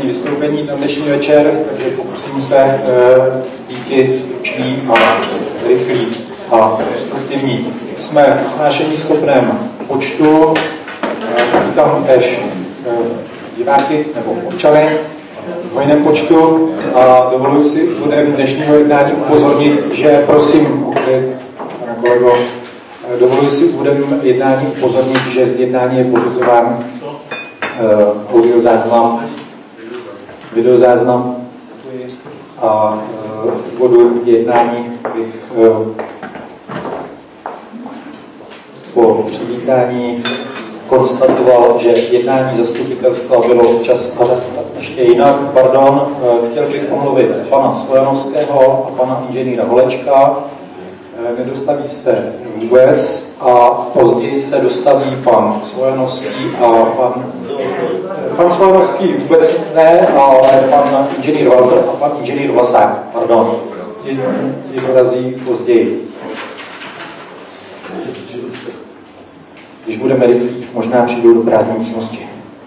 poslední vystoupení na dnešní večer, takže pokusím se být stručný a rychlý a konstruktivní. Jsme v usnášení schopném počtu, vítám též diváky nebo občany v hojném počtu a dovoluji si úvodem dnešního jednání upozornit, že prosím, pane kolego, dovoluji si úvodem jednání upozornit, že z jednání je pořizován videozáznam a v úvodu jednání bych po přivítání konstatoval, že jednání zastupitelstva bylo včas a ještě jinak. Chtěl bych omluvit pana Svojanovského a pana inženýra Holečka. Nedostaví se vůbec a později se dostaví pan Svojanovský a pan Svojanovský vůbec ne, ale pan inženýr Walter a pan inženýr Vlasák. Ti dorazí později. Když budeme rychlí, možná přijdou do prázdné místnosti.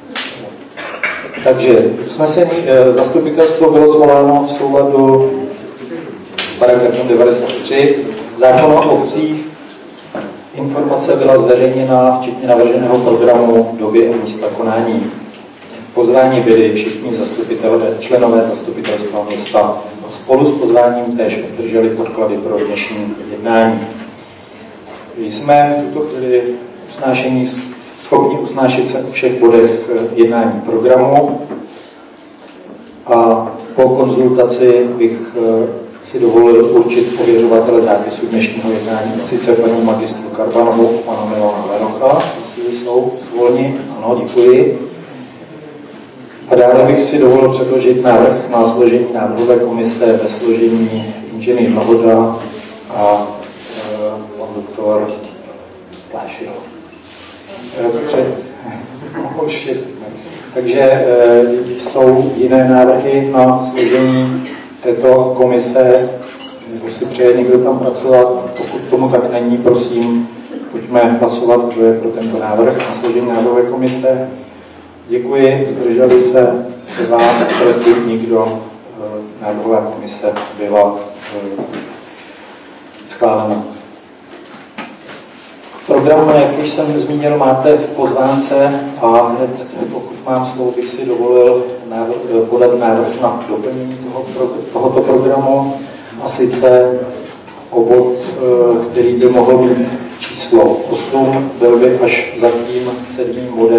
Takže usnesení zastupitelstvo bylo svoláno v souladu s paragrafem 93 zákona o obcích. Informace byla zveřejněna, včetně navrženého programu, doby a místa konání. Pozvání byli všichni členové zastupitelstva města. Spolu s pozváním též obdrželi podklady pro dnešní jednání. Jsme v tuto chvíli schopni usnášet se o všech bodech jednání programu a po konzultaci bych si dovolil určit ověřovatele zápisu dnešního jednání, sice paní magistru Karbanovou a pana Milana Lenocha, jestli jsou volni. Ano, děkuji. A dále bych si dovolil předložit návrh na složení návrhové komise ve složení inženýr Lahoda a pan doktor Plášil. Takže jsou jiné návrhy na složení této komise, nebo si přeje někdo tam pracovat. Pokud tomu tak není, prosím, pojďme hlasovat, kdo je pro tento návrh na složení návrhové komise. Děkuji, zdrželi se 2, proti nikdo. Návrhová komise byla schválena. Program, jak již jsem zmínil, máte v pozvánce a hned, pokud mám slovo, bych si dovolil podat návrh na doplnění tohoto programu, a sice o bod, který by mohl být číslo 8, byl by až za tím 7. bodem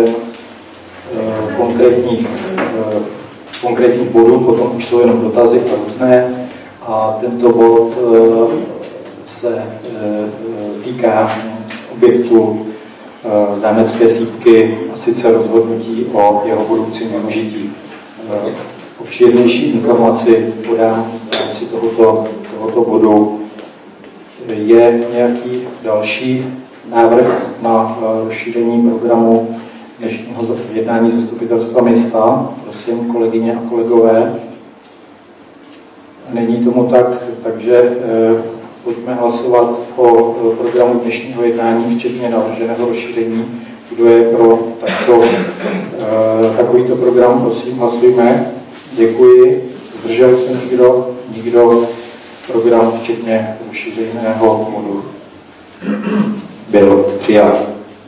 konkrétních bodů, potom už jsou jenom dotazy a různé, a tento bod se týká objektu Zámecké sýpky, a sice rozhodnutí o jeho budoucím využití. Obšírnější informaci podám v rámci tohoto bodu. Je nějaký další návrh na rozšíření programu dnešního jednání zastupitelstva města? Prosím, kolegyně a kolegové. Není tomu tak, takže pojďme hlasovat o programu dnešního jednání, včetně navrženého rozšíření. Kdo je pro takovýto program, prosím, hlasujme. Děkuji. Zdržel se někdo? Nikdo. Program, včetně rozšířeného bodu, byl přijat.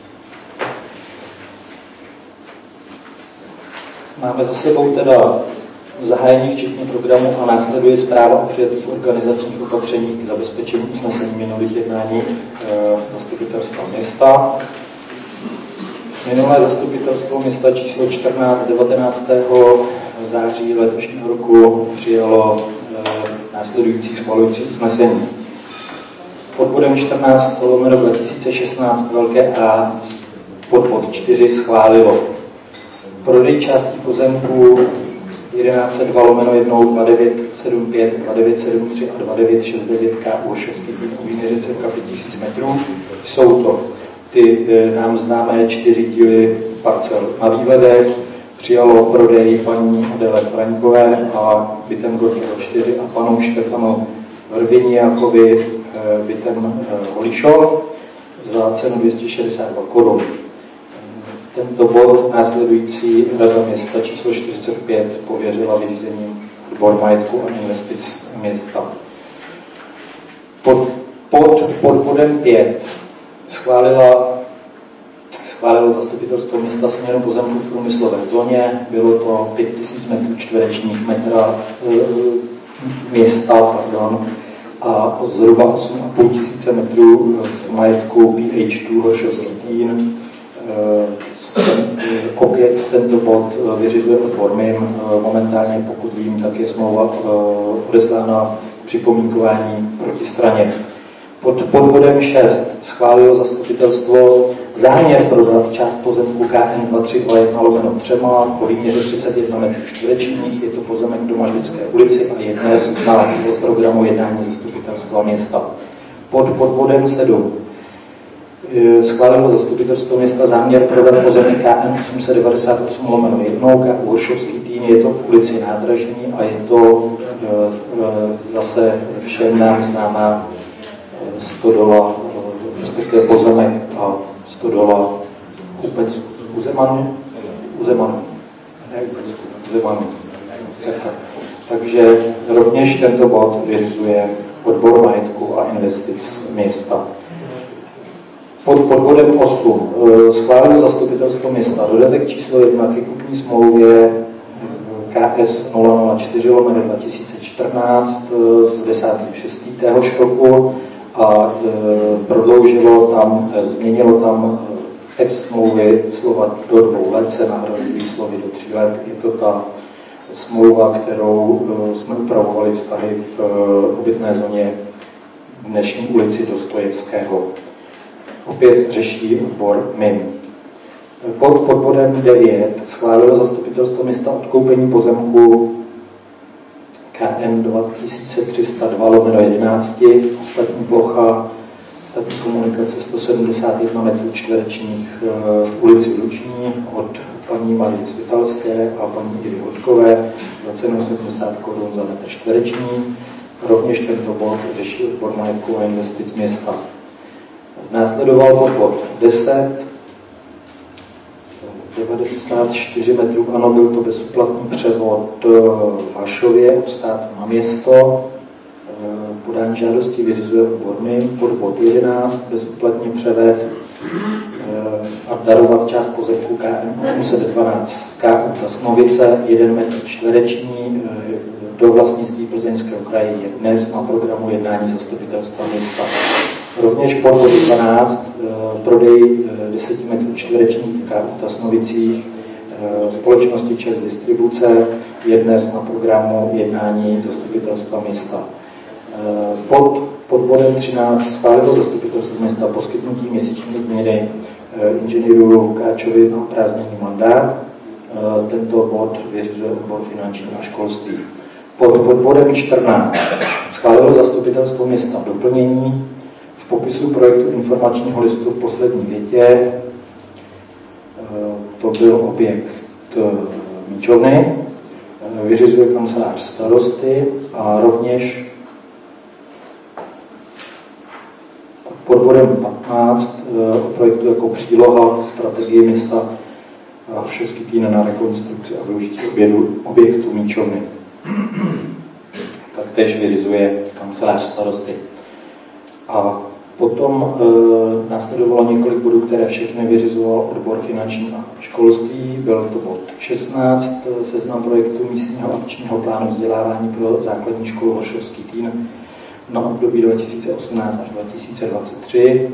Máme za sebou teda zahájení včetně programu a následuje zpráva o přijatých organizačních opatřeních k zabezpečení usnesení minulých jednání zastupitelstva města. Minulé zastupitelstvo města číslo 14 19. září letošního roku přijalo následující schvalující usnesení. Pod bodem 14/2016 velké A pod bod 4 schválilo prodej částí pozemků 1102/1 2975, 2973 a 2969 KU 6 výměře cirka 5000 metrů. Jsou to ty nám známé 4 díly parcel na výhledech. Přijalo prodej paní Adele Fraňkové a bytem Gorkého 4 a panu Štefanu Vrběniákovi bytem Holišov za cenu 262 korun. tento bod následující Rada města číslo 45 pověřila vyřízením dvor majetku a investic města. Pod bodem 5 schválilo zastupitelstvo města směnu pozemku v průmyslové zóně. Bylo to 5000 metrů čtverečních města, a zhruba 8,5 tisíce metrů v majetku PH2 Horšovský Týn. Opět tento bod vyřizuje odbor MIM. Momentálně, pokud vím, tak je smlouva odeslána připomínkování proti straně. Pod bodem 6 schválilo zastupitelstvo záměr prodat část pozemku KN 2301/3 po výměře 31 metrů čtverečních. Je to pozemek do Mažlické ulici a je dnes na programu jednání zastupitelstva města. Pod bodem 7 schválilo zastupitelstvo města záměr prodat pozemek KN 898/1 KU Horšovský Týn. Je to v ulici Nádražní a je to zase všem nám známá stodola, respektive pozemek a stodola u Zemanu. Takže rovněž tento bod vyřizuje odbor majetku a investic města. Pod bodem 8 schválilo zastupitelstvo města dodatek číslo 1 ke kupní smlouvě KS 004/2014 z 10.6. téhož roku a změnilo tam text smlouvy, slova do 2 let se nahrazují slovy do 3 let. Je to ta smlouva, kterou jsme upravovali vztahy v obytné zóně dnešní ulici Dostojevského. Opět řeší odbor MIM. Pod bodem 9 schválilo zastupitelstvo města odkoupení pozemku KN 2302/11, ostatní plocha, ostatní komunikace 171 metrů čtverečních v ulici Luční od paní Marie Svitalské a paní Ivy Hodkové za cenu 70 korun za metr čtvereční. Rovněž tento bod řeší odbor majetku a investic města. Následoval bod 10, 94 metrů, ano, byl to bezúplatný převod v Hašově od státu na město. Podání žádosti vyřizuje odbor MIM. Pod bod 11, bezúplatně převést a darovat část pozemku KM 812 KU Tasnovice, 1 metr čtvereční do vlastnictví Plzeňského kraje je dnes na programu jednání zastupitelstva města. Rovněž pod bod 12 prodej 10 metrů čtverečních v KU Tasnovicích společnosti ČEZ Distribuce je dnes na programu jednání zastupitelstva města. Pod bodem 13 schválilo zastupitelstvo města poskytnutí měsíční odměny inženýru Káčovi na prázdněný mandát. Tento bod vyřizuje odbor finanční a školství. Pod bodem 14 schválilo zastupitelstvo města doplnění v popisu projektu informačního listu v poslední větě. To byl objekt Míčovny, vyřizuje kancelář starosty a rovněž pod bodem 15 o projektu jako příloha strategie města Horšovský Týn na rekonstrukci a využití objektu Míčovny. Taktéž vyřizuje kancelář starosty. A potom následovalo několik bodů, které všechny vyřizoval odbor finanční a školství. Byl to bod 16, seznam projektů místního akčního plánu vzdělávání pro základní školu Horšovský Týn na období 2018 až 2023.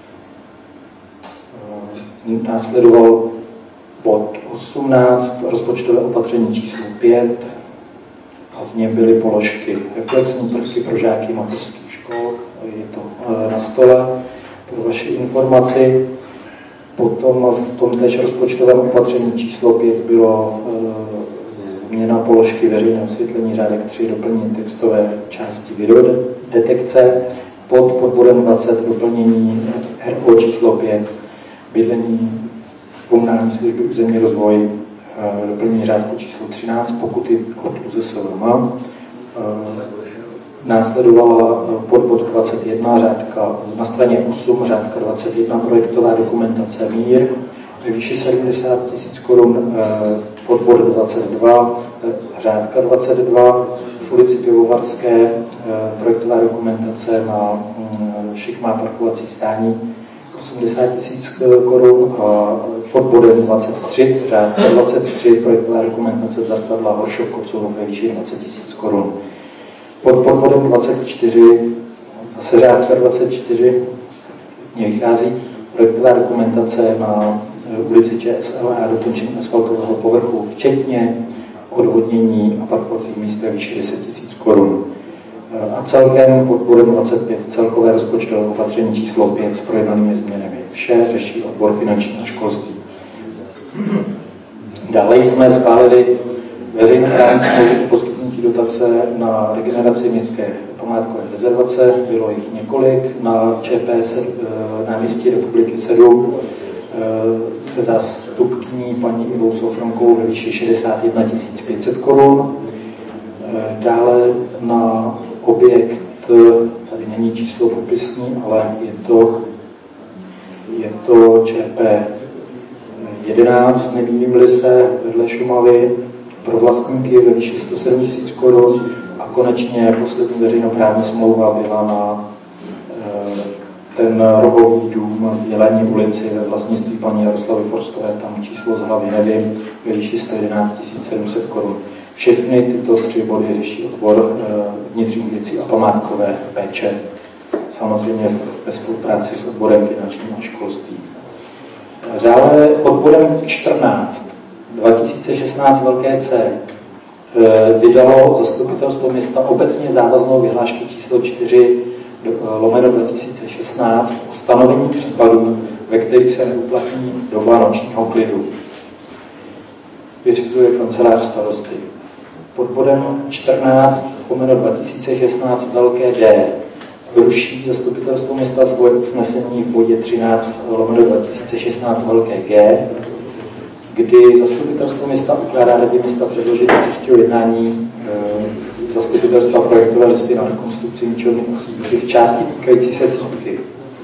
Následoval bod 18, rozpočtové opatření číslo 5 a v něm byly položky reflexní prvky pro žáky mateřských škol. Je to na stole pro vaši informaci. Potom v tom též rozpočtovém opatření číslo 5 bylo změna položky veřejné osvětlení řádek 3, doplnění textové části videodetekce. Pod bodem 20 doplnění RO číslo 5, bydlení, komunální služby, územní rozvoj, doplnění řádku číslo 13, pokuty od ÚZSVM. Následovala pod 21 řádka, na straně 8 řádka 21 projektová dokumentace MÍR, ve výši 70 000 korun podbod 22, řádka 22, v ulici Pivovarské projektová dokumentace na šikmá parkovací stání 80 000 korun a pod bodem 23, řádka 23, projektová dokumentace zrcadla Horšov Kocourov ve výši 20 000 korun. Pod bodem 24, zase řádka 24, mě vychází projektová dokumentace na ulici ČSL a dokončení asfaltového povrchu, včetně odvodnění a parkovacích míst ve výši 10 000 korun. A celkem pod bodem 25 celkové rozpočtové opatření číslo 5 s projednanými změnami. Vše řeší odbor finanční a školství. Dále jsme schválili veřejnoprávní smlouvy o poskytnutí dotace na regeneraci městské památkové rezervace. Bylo jich několik. Na ČP náměstí Republiky 7 se zástupkyní paní Ivou Sofronkovou ve výši 61 500 korun. Dále na objekt, tady není číslo popisní, ale je to ČP 11, nemýlím-li se, vedle Šumavy, pro vlastníky ve výši 107 000 korun a konečně poslední veřejnoprávní smlouva byla na ten rohový dům v Jelení ulici ve vlastnictví paní Jaroslavy Forstové, tam číslo z hlavy nevím, ve výši 111 700 korun. Všechny tyto 3 body řeší odbor vnitřních věcí a památkové péče, samozřejmě ve spolupráci s odborem finančním a školství. Dále pod bodem 14, 2016 velké C, vydalo zastupitelstvo města obecně závaznou vyhlášku číslo 4/2016 o stanovení případů, ve kterých se neuplatní doba nočního klidu. Vyřizuje kancelář starosty. Pod bodem 14/2016 velké D ruší zastupitelstvo města svoje usnesení v bodě 13/2016 velké G, kdy zastupitelstvo města ukládá radě města předložit do příštího jednání zastupitelstva projektové listy na rekonstrukci ničovny a sýpky v části týkající se sýpky.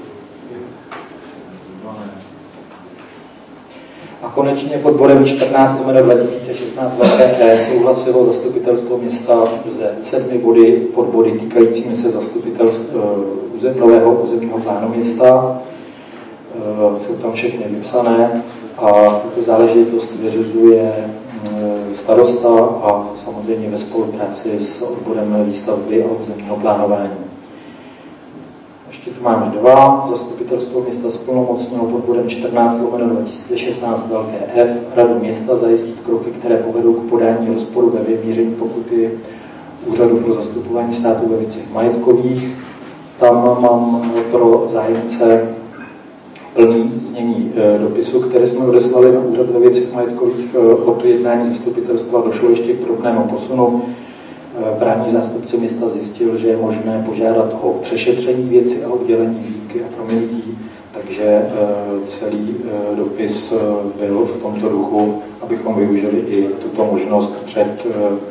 A konečně pod bodem 14/2016 velké E souhlasilo zastupitelstvo města ze 7 body pod body týkajícími se nového územního plánu města. Jsou tam všechny vypsané a tuto záležitost vyřizuje starosta a samozřejmě ve spolupráci s odborem výstavby a územního plánování. Ještě tu máme 2. Zastupitelstvo města splnomocnilo pod bodem 14/2016 velké F radu města zajistit kroky, které povedou k podání rozporu ve vyměření pokuty Úřadu pro zastupování státu ve věcech majetkových. Tam mám pro zájemce plný znění dopisu, které jsme odeslali na Úřad ve věcech majetkových. Od jednání zastupitelstva došlo ještě k drobnému posunu. Právní zástupce města zjistil, že je možné požádat o přešetření věci a udělení výjimky a prominutí, takže celý dopis byl v tomto duchu, abychom využili i tuto možnost před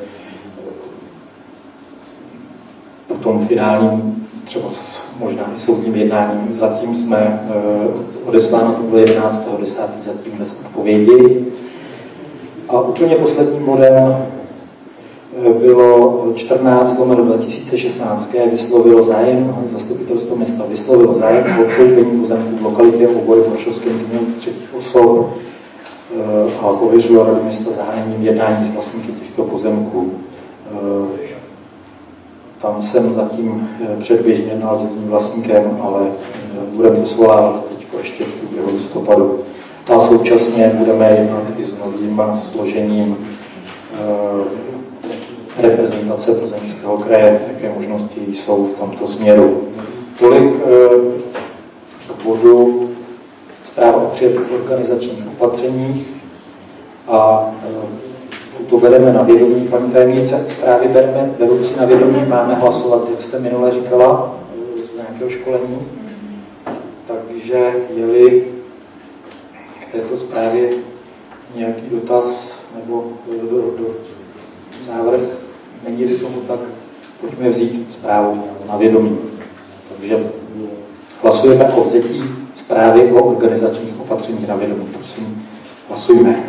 potom finálním, třeba možná i soudním jednáním. Zatím jsme odesláno, to bylo 11.10. zatím bez odpovědi. A úplně posledním bodem bylo 14/2016 vyslovilo zájem, zastupitelstvo města vyslovilo zájem o odkoupení pozemků v lokalitě obory v Horšovském týmu od třetích osob a pověřilo radu města zahájením jednání s vlastníky těchto pozemků. Tam jsem zatím předběžně jednal s tím vlastníkem, ale budeme to svolávat teď ještě v průběhu listopadu. A současně budeme jednat i s novým složením reprezentace Plzeňského kraje, jaké možnosti jsou v tomto směru. Tolik bodu zpráva o přijatých organizačních opatřeních a to bereme na vědomí, paní tajemnice, zprávy beroucí na vědomí, máme hlasovat, jak jste minule říkala, z nějakého školení, takže je-li k této zprávě nějaký dotaz nebo do návrh, není-li tomu tak, pojďme vzít zprávu na vědomí. Takže hlasujeme o vzetí zprávy o organizačních opatřeních na vědomí. Prosím, hlasujme.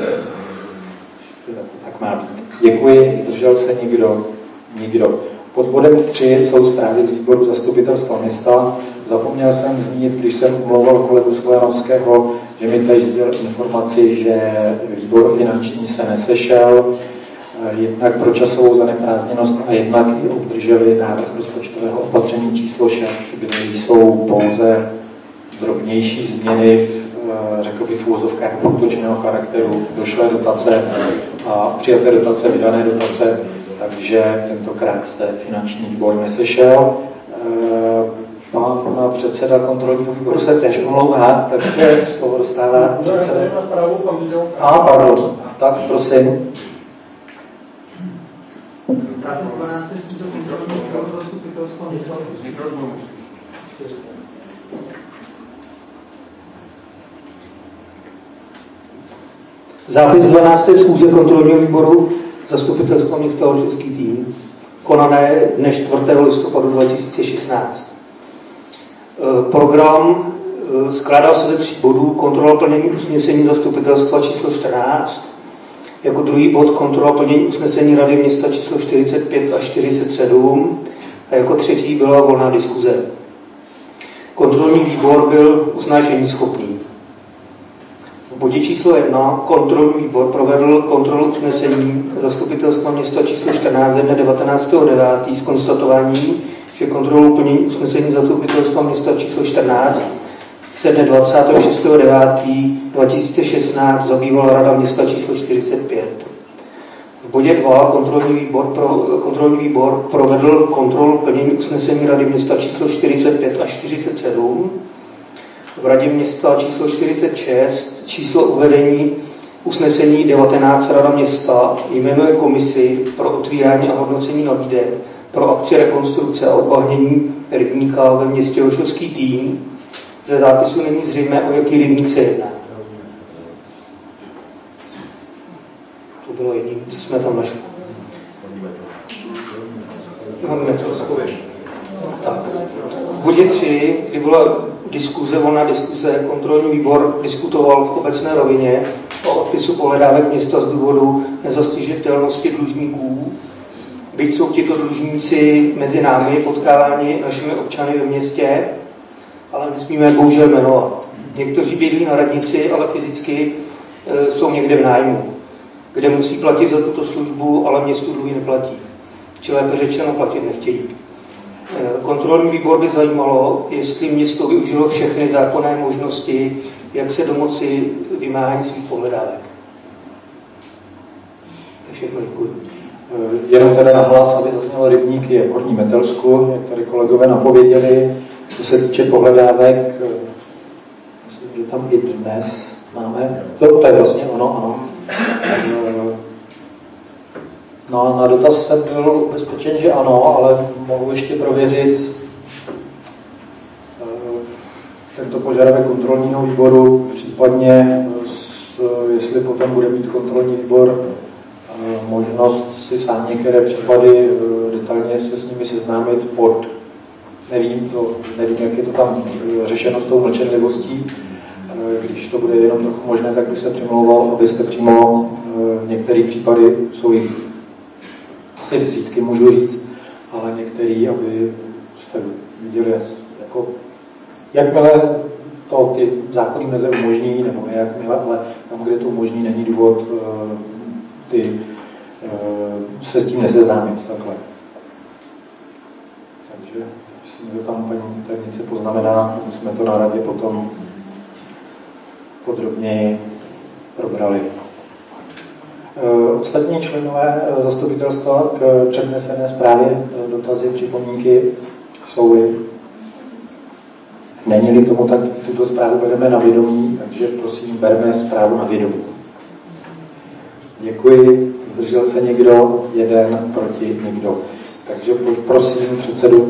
To tak má být. Děkuji. Zdržel se někdo? Nikdo. Pod bodem 3 jsou zprávy z výboru zastupitelstva města. Zapomněl jsem zmínit, když jsem omlouval kolegu Sklenovského, že mi tady sdělil informaci, že výbor finanční se nesešel, jednak pro časovou zaneprázdněnost a jednak i obdrželi návrh rozpočtového opatření číslo 6, kde jsou pouze drobnější změny řekl bych v úvozovkách průtočného charakteru, došlé dotace a přijaté dotace, vydané dotace, takže tentokrát se finanční výbor nesešel. Pan předseda kontrolního výboru se též omlouvá, takže slovo dostává předseda. Pardon, tak prosím. Zápis 12. schůze kontrolního výboru zastupitelstva města Holešovský Týn, konané dne 4. listopadu 2016. Program skládá se ze 3 bodů. Kontrola plnění usnesení zastupitelstva číslo 14. Jako druhý bod kontrola plnění usnesení Rady města číslo 45 a 47. A jako třetí byla volná diskuze. Kontrolní výbor byl usnášení schopný. V bodě číslo 1 kontrolní výbor provedl kontrolu usnesení zastupitelstva města číslo 14 dne 19.9. s konstatováním, že kontrolu plnění usnesení zastupitelstva města číslo 14 se dne 26.9.2016 zabývala Rada města číslo 45. V bodě 2 kontrolní výbor provedl kontrolu plnění usnesení Rady města číslo 45 a 47. V Radě města číslo 46 číslo uvedení usnesení 19 Rada města jmenuje komisi pro otvírání a hodnocení nabídek pro akci rekonstrukce a odbahnění rybníka ve městě Holešovský Týn. Ze zápisu není zřejmé, o jaký rybník se jedná. To bylo jediné, co jsme tam našli. Tak. V bodě 3, kdy byla volná diskuze, kontrolní výbor diskutoval v obecné rovině o odpisu pohledávek města z důvodu nezastižitelnosti dlužníků. Byť jsou tito dlužníci mezi námi potkáváni našimi občany ve městě, ale nesmíme bohužel jmenovat. Někteří bydlí na radnici, ale fyzicky jsou někde v nájmu, kde musí platit za tuto službu, ale městu dluhy neplatí. Či lépe řečeno platit nechtějí. Kontrolní výbor by zajímalo, jestli město využilo všechny zákonné možnosti, jak se domoci vymáhání svých pohledávek. To všechno děkuji. Jenom teda nahlas, aby zaznělo rybníky je v Horní Metelsku, jak tady kolegové napověděli. Co se týče pohledávek, myslím, že tam i dnes máme, to je vlastně ano. No a na dotaz jsem byl ubezpečen, že ano, ale mohu ještě prověřit tento požadavek kontrolního výboru, případně jestli potom bude mít kontrolní výbor možnost si sám některé případy detailně se s nimi seznámit pod, nevím, jak je to tam řešeno s tou mlčenlivostí. Když to bude jenom trochu možné, tak bych se přimlouval, abyste přímo některé případy, jsou jich asi desítky, můžu říct, ale některý, aby jste viděli, jako, jakmile to ty zákonní meze umožní, nebo nejakmile, ale tam, kde to umožní, není důvod se s tím neseznámit takhle. Takže myslím, že tam paní tajemnice poznamená, aby jsme to na radě potom podrobněji probrali. Ostatní členové zastupitelstva k přednesené zprávě, dotazy, připomínky jsou-li. Není-li tomu tak, tuto zprávu bereme na vědomí, takže prosím, bereme zprávu na vědomí. Děkuji. Zdržel se někdo? 1, proti nikdo. Takže prosím předsedu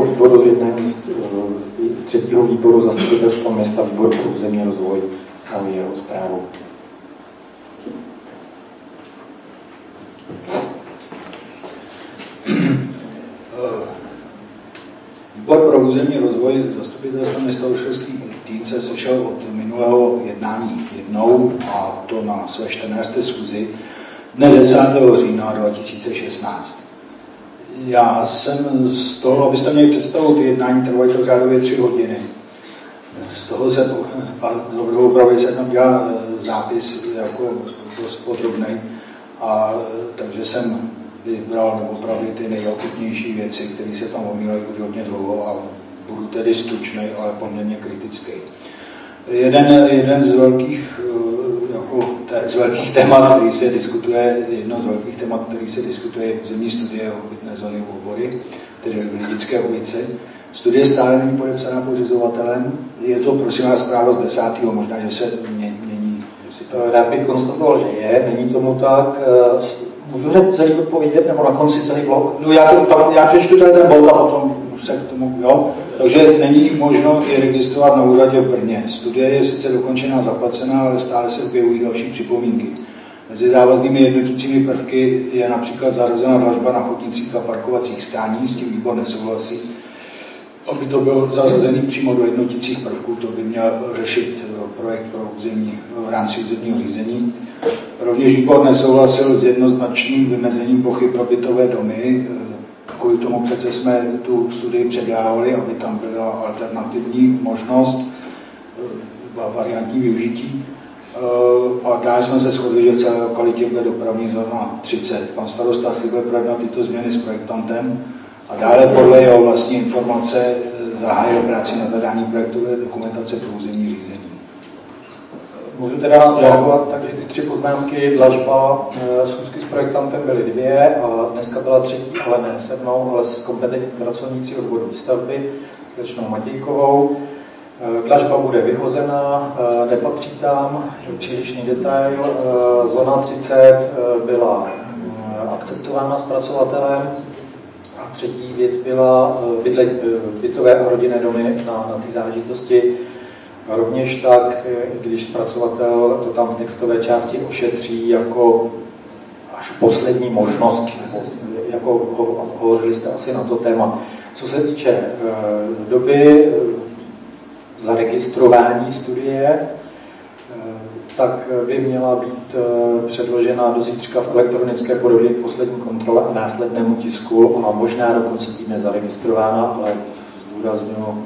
třetího výboru zastupitelstva města, výboru pro územní rozvoj a jeho zprávu. Výbor pro územní rozvoj zastupitelstva města Vršovský Týn se sešel od minulého jednání jednou, a to na své 14. schůzi dne 10. října 2016. Já jsem z toho, abyste měli představu, ty jednání trvají to řádově 3 hodiny. Z toho se, a doopravdy se tam dělá zápis jako dost podrobný, a takže jsem vybral opravdu ty nejokutnější věci, které se tam omílají už hodně dlouho, a budu tedy stručný, ale poměrně kritický. Jeden z velkých, z velkých témat, který se diskutuje, jedno z velkých témat, který se diskutuje, je územní studie obytné zóny v Obory, tedy v Lidické ulici. Studie stále není podepsaná pořizovatelem. Je to, prosím vás, zpráva z 10. možná, že se mění. Rád bych konstatoval, že je, není tomu tak. Můžu hned celý odpovědět, nebo na konci celý blok? No já přečtu tady ten blok a potom se k tomu, jo. Takže není možno je registrovat na úřadě v Brně. Studie je sice dokončená, zaplacená, ale stále se objevují další připomínky. Mezi závaznými jednotícími prvky je například zařazena dlažba na chodnicích a parkovacích stání, s tím výbor nesouhlasí. Aby to bylo zařazený přímo do jednotících prvků, to by měl řešit projekt pro v rámci územního řízení. Rovněž výbor nesouhlasil s jednoznačným vymezením plochy pro bytové domy. Kvůli tomu přece jsme tu studii předávali, aby tam byla alternativní možnost, variantní využití. A dále jsme se shodli, že v celé lokalitě bude dopravní zóna 30. Pan starosta slibuje projednat tyto změny s projektantem a dále podle jeho vlastní informace zahájil práci na zadání projektové dokumentace pro územní řízení. Můžu teda reagovat, takže ty 3 poznámky, dlažba, schůzky s projektantem byly 2 a dneska byla 3, ale ne se mnou, ale s kompetentní pracovníci odboru výstavby, s Lečnou Matějkovou. Dlažba bude vyhozena, nepatří tam, je přílišný detail. Zóna 30 byla akceptována zpracovatelem. A 3. věc byla bytové a rodinné domy na ty záležitosti. Rovněž tak, když zpracovatel to tam v textové části ošetří jako až poslední možnost, jako hovořili jste asi na to téma. Co se týče doby zaregistrování studie, tak by měla být předložena do zítřka v elektronické podobě k poslední kontrole a následnému tisku a možná do konce týdne zaregistrována, ale zdůrazňuji,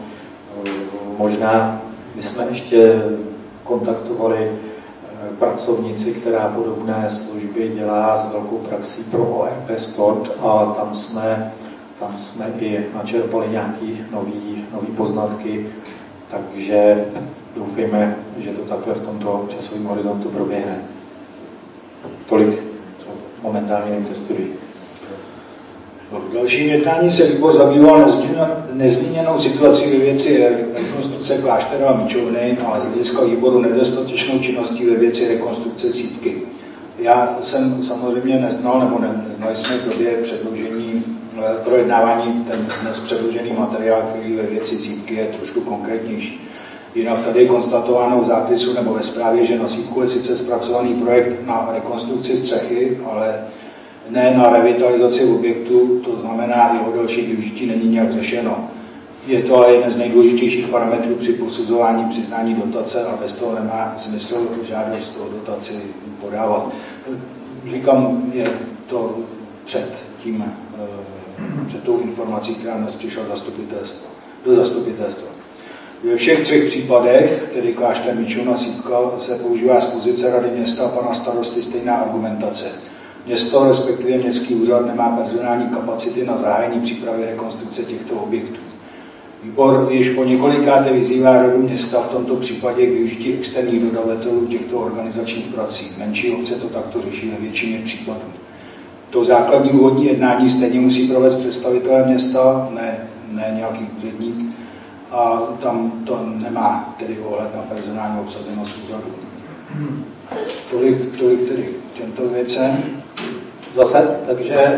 možná my jsme ještě kontaktovali pracovnici, která podobné služby dělá s velkou praxí pro ORP Stort a tam jsme i načerpali nějaký nový poznatky, takže doufejme, že to takhle v tomto časovém horizontu proběhne. Tolik, co momentálně je ke studii. V dalším jednání se výbor zabýval nezmíněnou situací ve věci rekonstrukce kláštera a Mičovny, ale z hlediska výboru nedostatečnou činností ve věci rekonstrukce sýpky. Já jsem samozřejmě neznali jsme v době projednávání ten dnes předložený materiál, který ve věci sýpky je trošku konkrétnější. Jinak tady je konstatováno v zápisu nebo ve zprávě, že na sýpku je sice zpracovaný projekt na rekonstrukci střechy, ale ne na revitalizaci objektu, to znamená, jeho další využití není nějak řešeno. Je to ale jeden z nejdůležitějších parametrů při posuzování přiznání dotace a bez toho nemá smysl žádost o dotaci podávat. Říkám, je to před tou informací, která dnes přišla do zastupitelstva. Ve všech 3 případech, tedy klášter Mičovna, sýpka, se používá z pozice rady města a pana starosty stejná argumentace. Město, respektive městský úřad, nemá personální kapacity na zahájení přípravy rekonstrukce těchto objektů. Výbor již po několikáté vyzývá radu města v tomto případě k využití externích dodavatelů těchto organizačních prací. Menší obce to takto řeší ve většině případů. To základní úvodní jednání stejně musí provést představitelé města, ne nějaký úředník, a tam to nemá tedy ohled na personální obsazenost úřadu. Tolik tedy těmto věcem. Zase, takže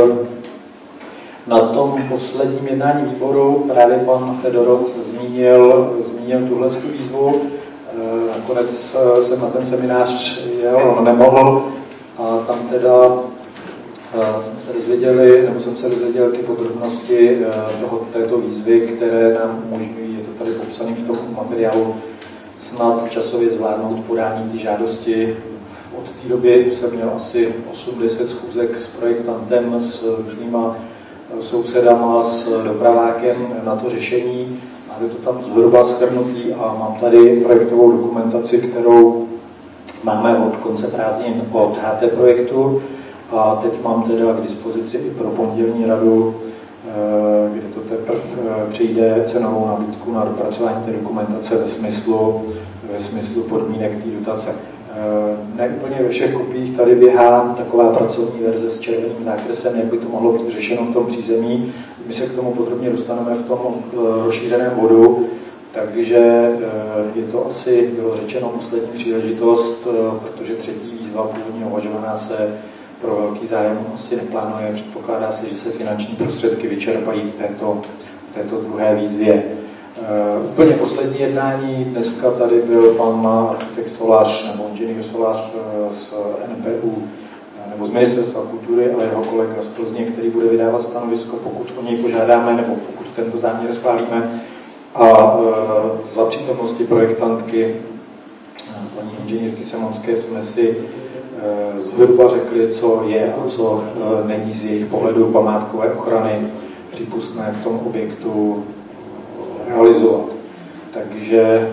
na tom posledním jednání výboru právě pan Fedorov zmínil tuhle výzvu. Nakonec jsem na ten seminář jel, on nemohl a tam teda jsme se dozvěděli, nebo jsem se dozvěděl ty podrobnosti této výzvy, které nám umožňují, je to tady popsané v tom materiálu, snad časově zvládnout podání ty žádosti. Od té doby jsem měl asi 80 schůzek s projektantem, s různýma sousedama, s dopravákem na to řešení. Máme to tam zhruba shrnutý a mám tady projektovou dokumentaci, kterou máme od konce prázdnin od HT projektu a teď mám teda k dispozici i pro pondělní radu, kde to teprve přijde cenovou nabídku na dopracování té dokumentace ve smyslu podmínek té dotace. Ne úplně ve všech kopiích tady běhá taková pracovní verze s červeným zákresem, jak by to mohlo být řešeno v tom přízemí. My se k tomu podrobně dostaneme v tom rozšířeném bodu, takže je to asi, bylo řečeno, poslední příležitost, protože třetí výzva původně uvažovaná se pro velký zájem asi neplánuje. Předpokládá se, že se finanční prostředky vyčerpají v této druhé výzvě. Úplně poslední jednání, dneska tady byl pan architekt Solář nebo inženýr Solář z NPU nebo z Ministerstva kultury a jeho kolega z Plzně, který bude vydávat stanovisko, pokud o něj požádáme nebo pokud tento záměr schválíme. A za přítomnosti projektantky paní inženýrky Semonské jsme si zhruba řekli, co je a co není z jejich pohledu památkové ochrany přípustné v tom objektu realizovat. Takže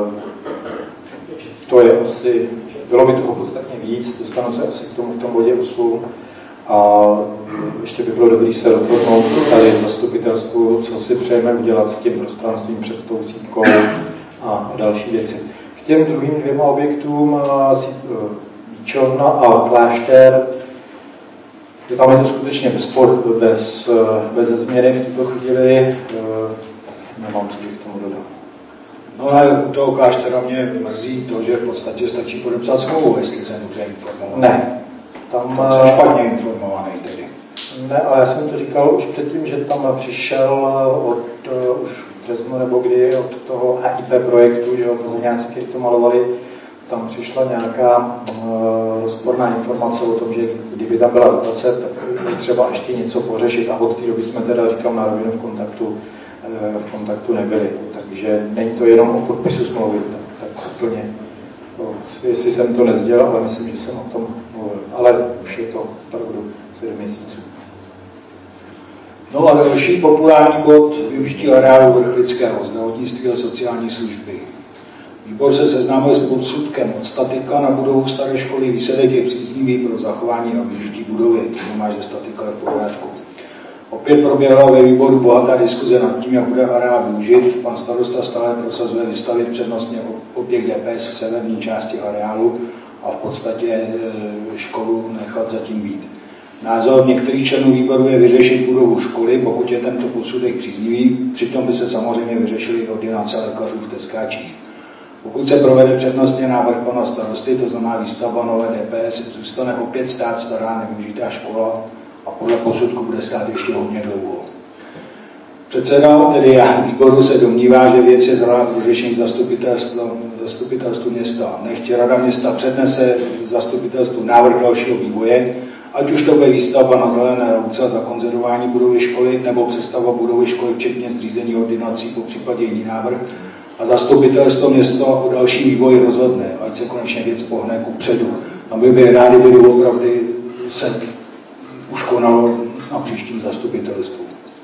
to je asi, bylo by toho podstatně víc, dostanu se asi k tomu v tom bodě 8 a ještě by bylo dobré se rozhodnout tady v zastupitelstvu, co si přejeme udělat s tím prostranstvím před tou sítkou a další věci. K těm druhým dvěma objektům, Výčovna a Klášter, tam je to skutečně bez změny v tuto chvíli, nemám, co bych k tomu dodal. No ale u toho Kláštera mě mrzí to, že v podstatě stačí podepsat smlouvu, jestli jsem dobře informovaný. Ne. Tam jsem špatně informovaný tedy. Ne, ale já jsem to říkal už předtím, že tam přišel už v březnu nebo kdy od toho AIP projektu, že Plzeňáci, kteří to malovali, tam přišla nějaká rozporná informace o tom, že kdyby tam byla dotace, tak by třeba ještě něco pořešit a od té doby jsme teda, říkám na rovinu, v kontaktu nebyli. Takže není to jenom o podpisu smlouvy, tak úplně, jestli jsem to nezdělal, ale myslím, že jsem o tom mluvil. Ale už je to opravdu 7 měsíců. No a další populární bod využití areálu Vrchlického, zdravotnictví a sociální služby. Výbor se seznámil s posudkem od statika na budovu staré školy. Výsledek je příznivý pro zachování a využití budovy, to znamená, že statika je v pořádku. Opět proběhla ve výboru bohatá diskuze nad tím, jak bude areál využit. Pan starosta stále prosazuje vystavit přednostně objekt DPS v severní části areálu a v podstatě školu nechat zatím být. Názor některých členů výboru je vyřešit budovu školy, pokud je tento posudek příznivý, přitom by se samozřejmě vyřešily ordinace lékařů v Teskáčích. Pokud se provede přednostně návrh pana starosty, to znamená výstavba nové DPS, zůstane opět stát stará nevyužitá škola a podle posudku bude stát ještě hodně dlouho. Předseda, tedy já výboru, se domnívá, že věc je zralá pro řešení zastupitelstvu města. Nechť rada města přednese zastupitelstvu návrh dalšího vývoje, ať už to bude výstavba na zelené louce za konzervování budovy školy nebo přestavba budovy školy včetně zřízení ordinací, popřípadě jiný návrh, a zastupitelstvo města o dalším vývoji rozhodne, ať se konečně věc pohne kupředu. Aby by rádi byli opravdu se už konalo na příštím zastupitelstvu.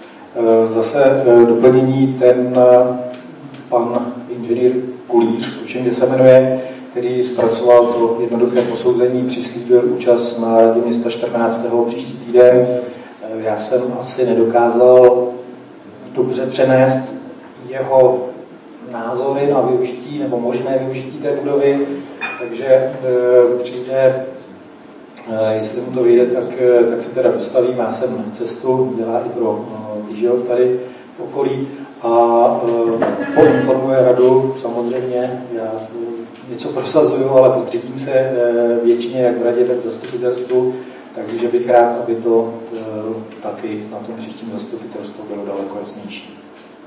Zase doplnění, ten pan inženýr Kulíř, tuším, že se jmenuje, který zpracoval to jednoduché posouzení, přislíbil účast na radě města 14. příští týden. Já jsem asi nedokázal dobře přenést jeho názory na využití nebo možné využití té budovy, takže přijde, jestli mu to vyjde, tak se teda dostavím. Já jsem cestu, dělá i pro Výžov tady v okolí a poinformuje radu, samozřejmě, já něco prosazuju, ale podřídím se většině jak v radě, tak v zastupitelstvu, takže bych rád, aby to taky na tom příštím zastupitelstvu bylo daleko jasnější.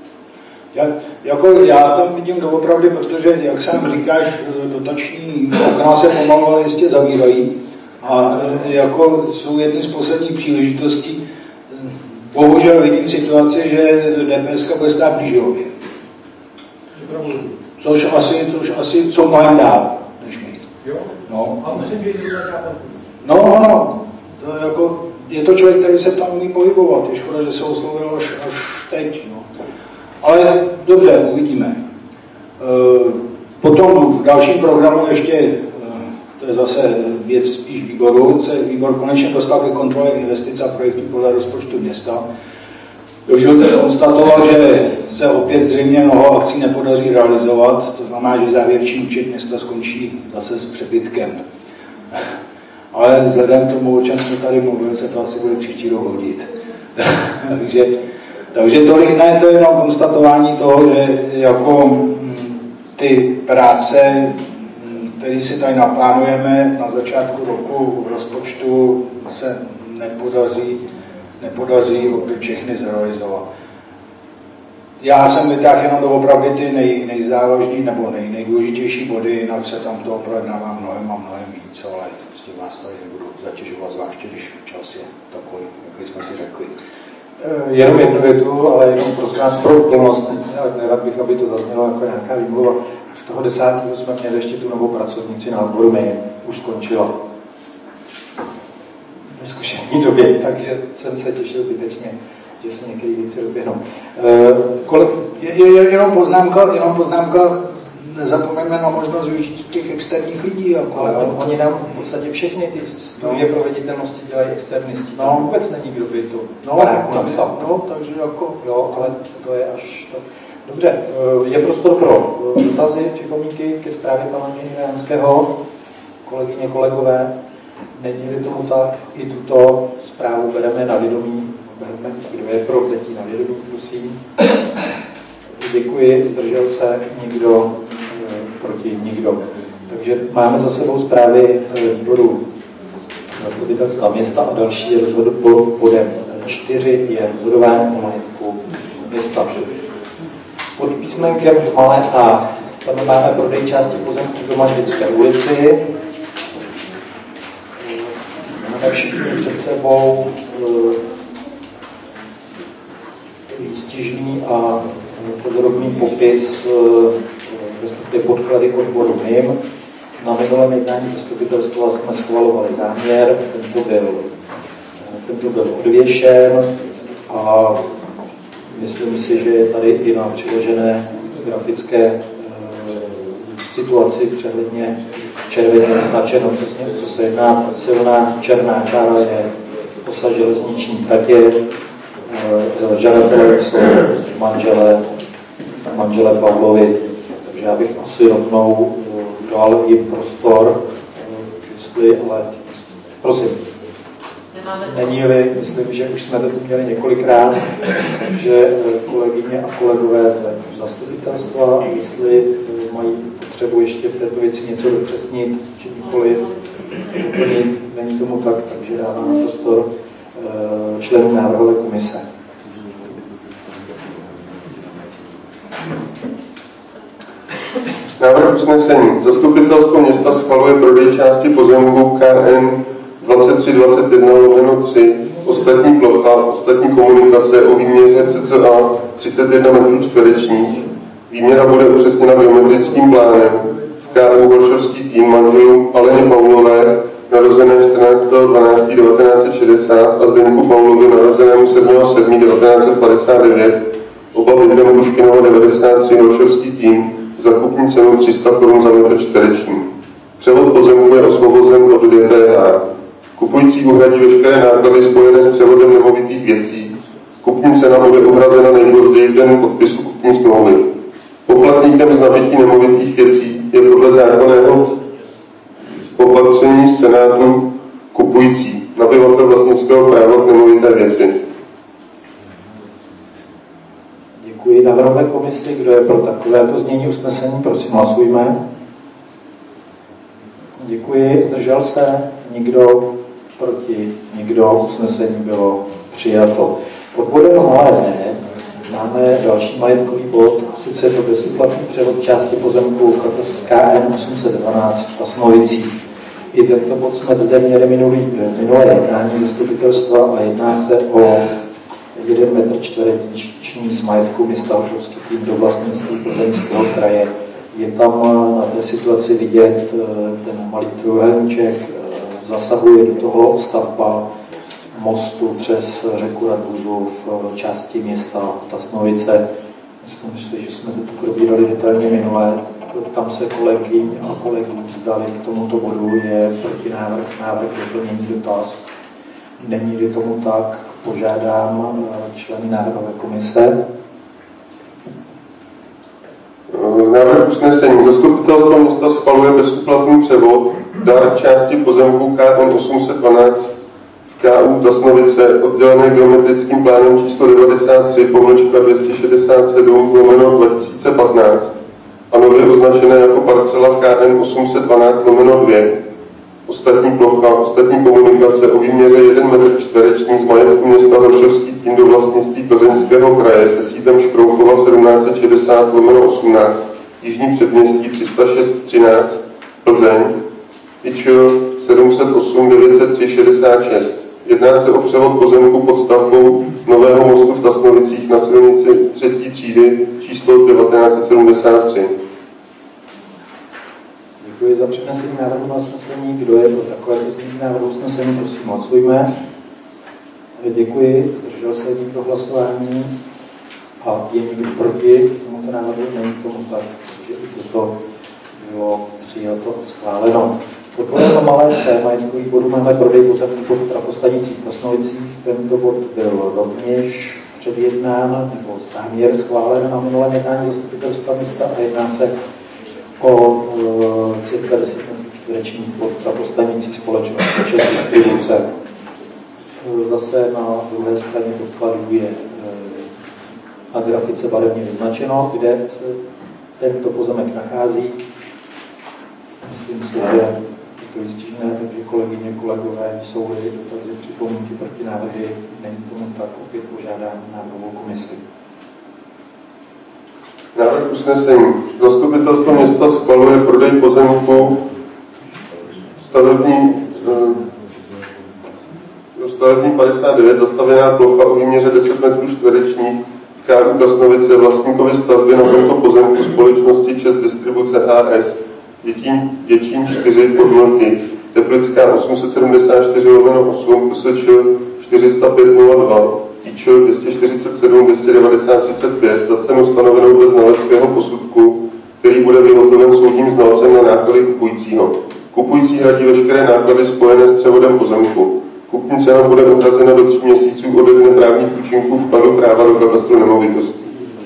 Já tam vidím doopravdy, protože, jak sám říkáš, dotační okna se pomalu jistě zavírají A jako jsou jedny z posledních příležitostí, bohužel vidím situaci, že DPS bude stát blížově. Což asi co mnohem dál, než my. No. A musím být No, to jako, je to člověk, který se tam umí pohybovat. Je škoda, že se oslovil až teď. No. Ale dobře, uvidíme. Potom v dalším programu ještě, to je zase věc spíš výboru, se výbor konečně dostal ke kontrole investic a projektů podle rozpočtu města. Dožil se konstatovat, že se opět zřejmě mnoho akcí nepodaří realizovat, to znamená, že závěrčí účet města skončí zase s přebytkem. Ale vzhledem k tomu, o čem jsme tady mluvili, se to asi bude příští rok hodit. takže tolik ne, to je jenom konstatování toho, že jako ty práce, které si tady naplánujeme na začátku roku v rozpočtu, se nepodaří opět všechny zrealizovat. Já jsem vytáhl jenom doopravdy ty nejzávažnější nebo nejdůležitější body, jinak se tam toho projednává mnohem a mnohem víc, ale s tím vás tady nebudu zatěžovat, zvláště když čas je takový, jak jsme si řekli. Jenom jednu větu, ale jenom prosím nás pro úplnost, nerad bych, aby to zaznělo jako nějaká výmluva. V toho 10. jsme měli ještě tu novou pracovnici na odboru už skončila. V zkušené době, takže jsem se těšil zbytečně, že se některé věci rozběhnou. Jenom poznámka, nezapomeňme na možnost využít těch externích lidí. Jako, ale oni nám v podstatě všechny ty studie proveditelnosti dělají externisti. Tam vůbec není, kdo by to napsal. Takže jako... Jo, ale to je až to. Dobře, je prostor pro dotazy, připomínky ke zprávě pana inženýra Janského. Kolegyně, kolegové, není-li tomu tak, i tuto zprávu bereme na vědomí. Kdo je pro vzetí na vědomí, prosím. Děkuji, zdržel se někdo, proti nikdo. Takže máme za sebou zprávy výboru zastupitelstva města a další je bodem 4 je rozhodování o majetku města. Pod písmenkem malé A tam máme prodej části pozemků v Domažlické ulici. Máme všichni před sebou výstižný a podrobný popis, respektive podklady odboru MIM. Na minulém jednání zastupitelstva jsme schvalovali záměr, tento byl odvěšen a myslím si, že je tady i na přiložené grafické situaci přehledně červeně označeno přesně, o co se jedná. Ta silná černá čára je osa železniční tratě. Žadatelé jsou manželé Pavlovi, takže já bych asi rovnou dal jim prostor, jestli, ale prosím. Není-li, myslím, že už jsme to tu měli několikrát, takže kolegyně a kolegové z zastupitelstva, jestli mají potřebu ještě v této věci něco dopřesnit, či nikoli doplnit, není tomu tak, takže dávám prostor členů návrhové komise. Návrh usnesení. Zastupitelstvo města schvaluje prodej části pozemku KN 2321/3, ostatní plocha, ostatní komunikace o výměře cca 31 m2. Výměra bude upřesněna biometrickým plánem. V KU Holšovský tým manželů Aleně Paulové, narozené 14.12.1960 a Zdeňku Paulovi, narozenému 7.7.1959, oba bydlem Puškinova 93, Holšovský tým, zakupní cenu 300 Kč za metr čtvereční. Převod pozemku je osvobozen od DPH. Kupující uhradí veškeré náklady spojené s převodem nemovitých věcí. Kupní cena bude uhrazena nejpozději v den podpisu kupní smlouvy. Poplatníkem z nabytí nemovitých věcí je podle zákonného opatření Senátu kupující, nabyvatel vlastnického práva k nemovité věci. Děkuji. Návrhové komisi, kdo je pro takovéto znění usnesení, prosím hlasujme. Děkuji. Zdržel se někdo, proti nikdo, usnesení bylo přijato. Pod bodem malé D máme další majetkový bod, sice je to bezúplatný převod části pozemku KN 812 v Tasnovicích. I tento bod jsme zde měli minulé jednání zastupitelstva a jedná se o 1 metr čtvereční z majetku města Hořovský Týn do vlastnictví Plzeňského kraje. Je tam na té situaci vidět ten malý trojúhelníček, zasahuje do toho stavba mostu přes řeku Radbuzu v části města Tasnovice. Myslím si, že jsme to tu probírali detailně minule. Tam se kolegyň a kolegů vzdali k tomuto bodu, je protinávrh, návrh doplnění, dotaz. Není-li tomu tak, požádám členy Národové komise. Návrh usnesení. Zastupitelstvo města schvaluje bezúplatný převod dar části pozemku KN 812 v KU Tasnovice oddělené geometrickým plánem číslo 93/267/2015 a nově označené jako parcela KN 812/2. Ostatní plocha, ostatní komunikace o výměře 1 metr čtvereční z majetku města Horšovský Týn do vlastnictví Plzeňského kraje se sídlem Škrouchova 1760/18, Jižní předměstí 306/13, Plzeň, IČ 708 903 66. Jedná se o převod pozemku pod stavbou nového mostu v Tasnovicích na silnici 3. třídy číslo 1973. Děkuji za přednesení návrhu na usnesení. Kdo je pro takovéto znění návrhu usnesení, prosím hlasujme. Děkuji, zdržel se někdo hlasování a je někdo proti tomuto návrhu, není tomu tak, že i toto bylo přijato a schváleno. Podporujeme malé C majetkových bodů, máme prodej pozemků pod trafostanicích v Tasnovicích. Tento bod byl rovněž předjednán nebo záměr schválen na minulém jednání zastupitelstva města a jedná se o cirka 10 metrů čtverečních pod trafostanicí společnosti Čes distribuce. Zase na druhé straně podkladu je na grafice barevně vyznačeno, kde se tento pozemek nachází. Myslím si, že je to výstižné, takže kolegyně, kolegové, jsou-li dotazy, připomínky, protinávrhy, není tomu tak, opět požádám návrhovou komisi. Návrh usnesení. Zastupitelstvo města schvaluje prodej pozemku stavební 59, zastavěná plocha o výměře 10 metrů čtverečních KU Tasnovice vlastníkovi stavby na tomto pozemku společnosti Čes distribuce AS Děčín 4 podmlky Teplická 874/8 PSČ 405/02 IČ 247 290 35 za cenu stanovenou bez znaleckého posudku, který bude vyhotoven soudním znalcem na náklady kupujícího. Kupující hradí veškeré náklady spojené s převodem pozemku. Kupní cena bude uhrazena do 3 měsíců ode dne právních účinků vkladu práva do katastru nemovitostí.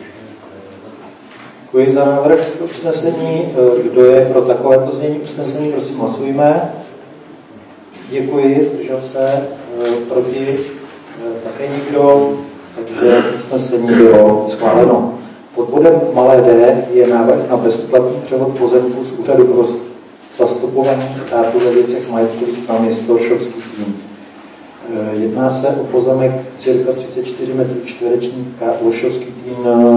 Děkuji za návrh usnesení. Kdo je pro takovéto znění usnesení, prosím hlasujme. Děkuji, zdržel se, proti také nikdo, takže usnesení bylo schváleno. Pod bodem malé d je návrh na bezúplatný převod pozemku z úřadu pro zastupování státu ve věcech majetkových na město Hořovský Týn. Jedná se o pozemek cirka 34 metrů čtverečních Hořovský Týn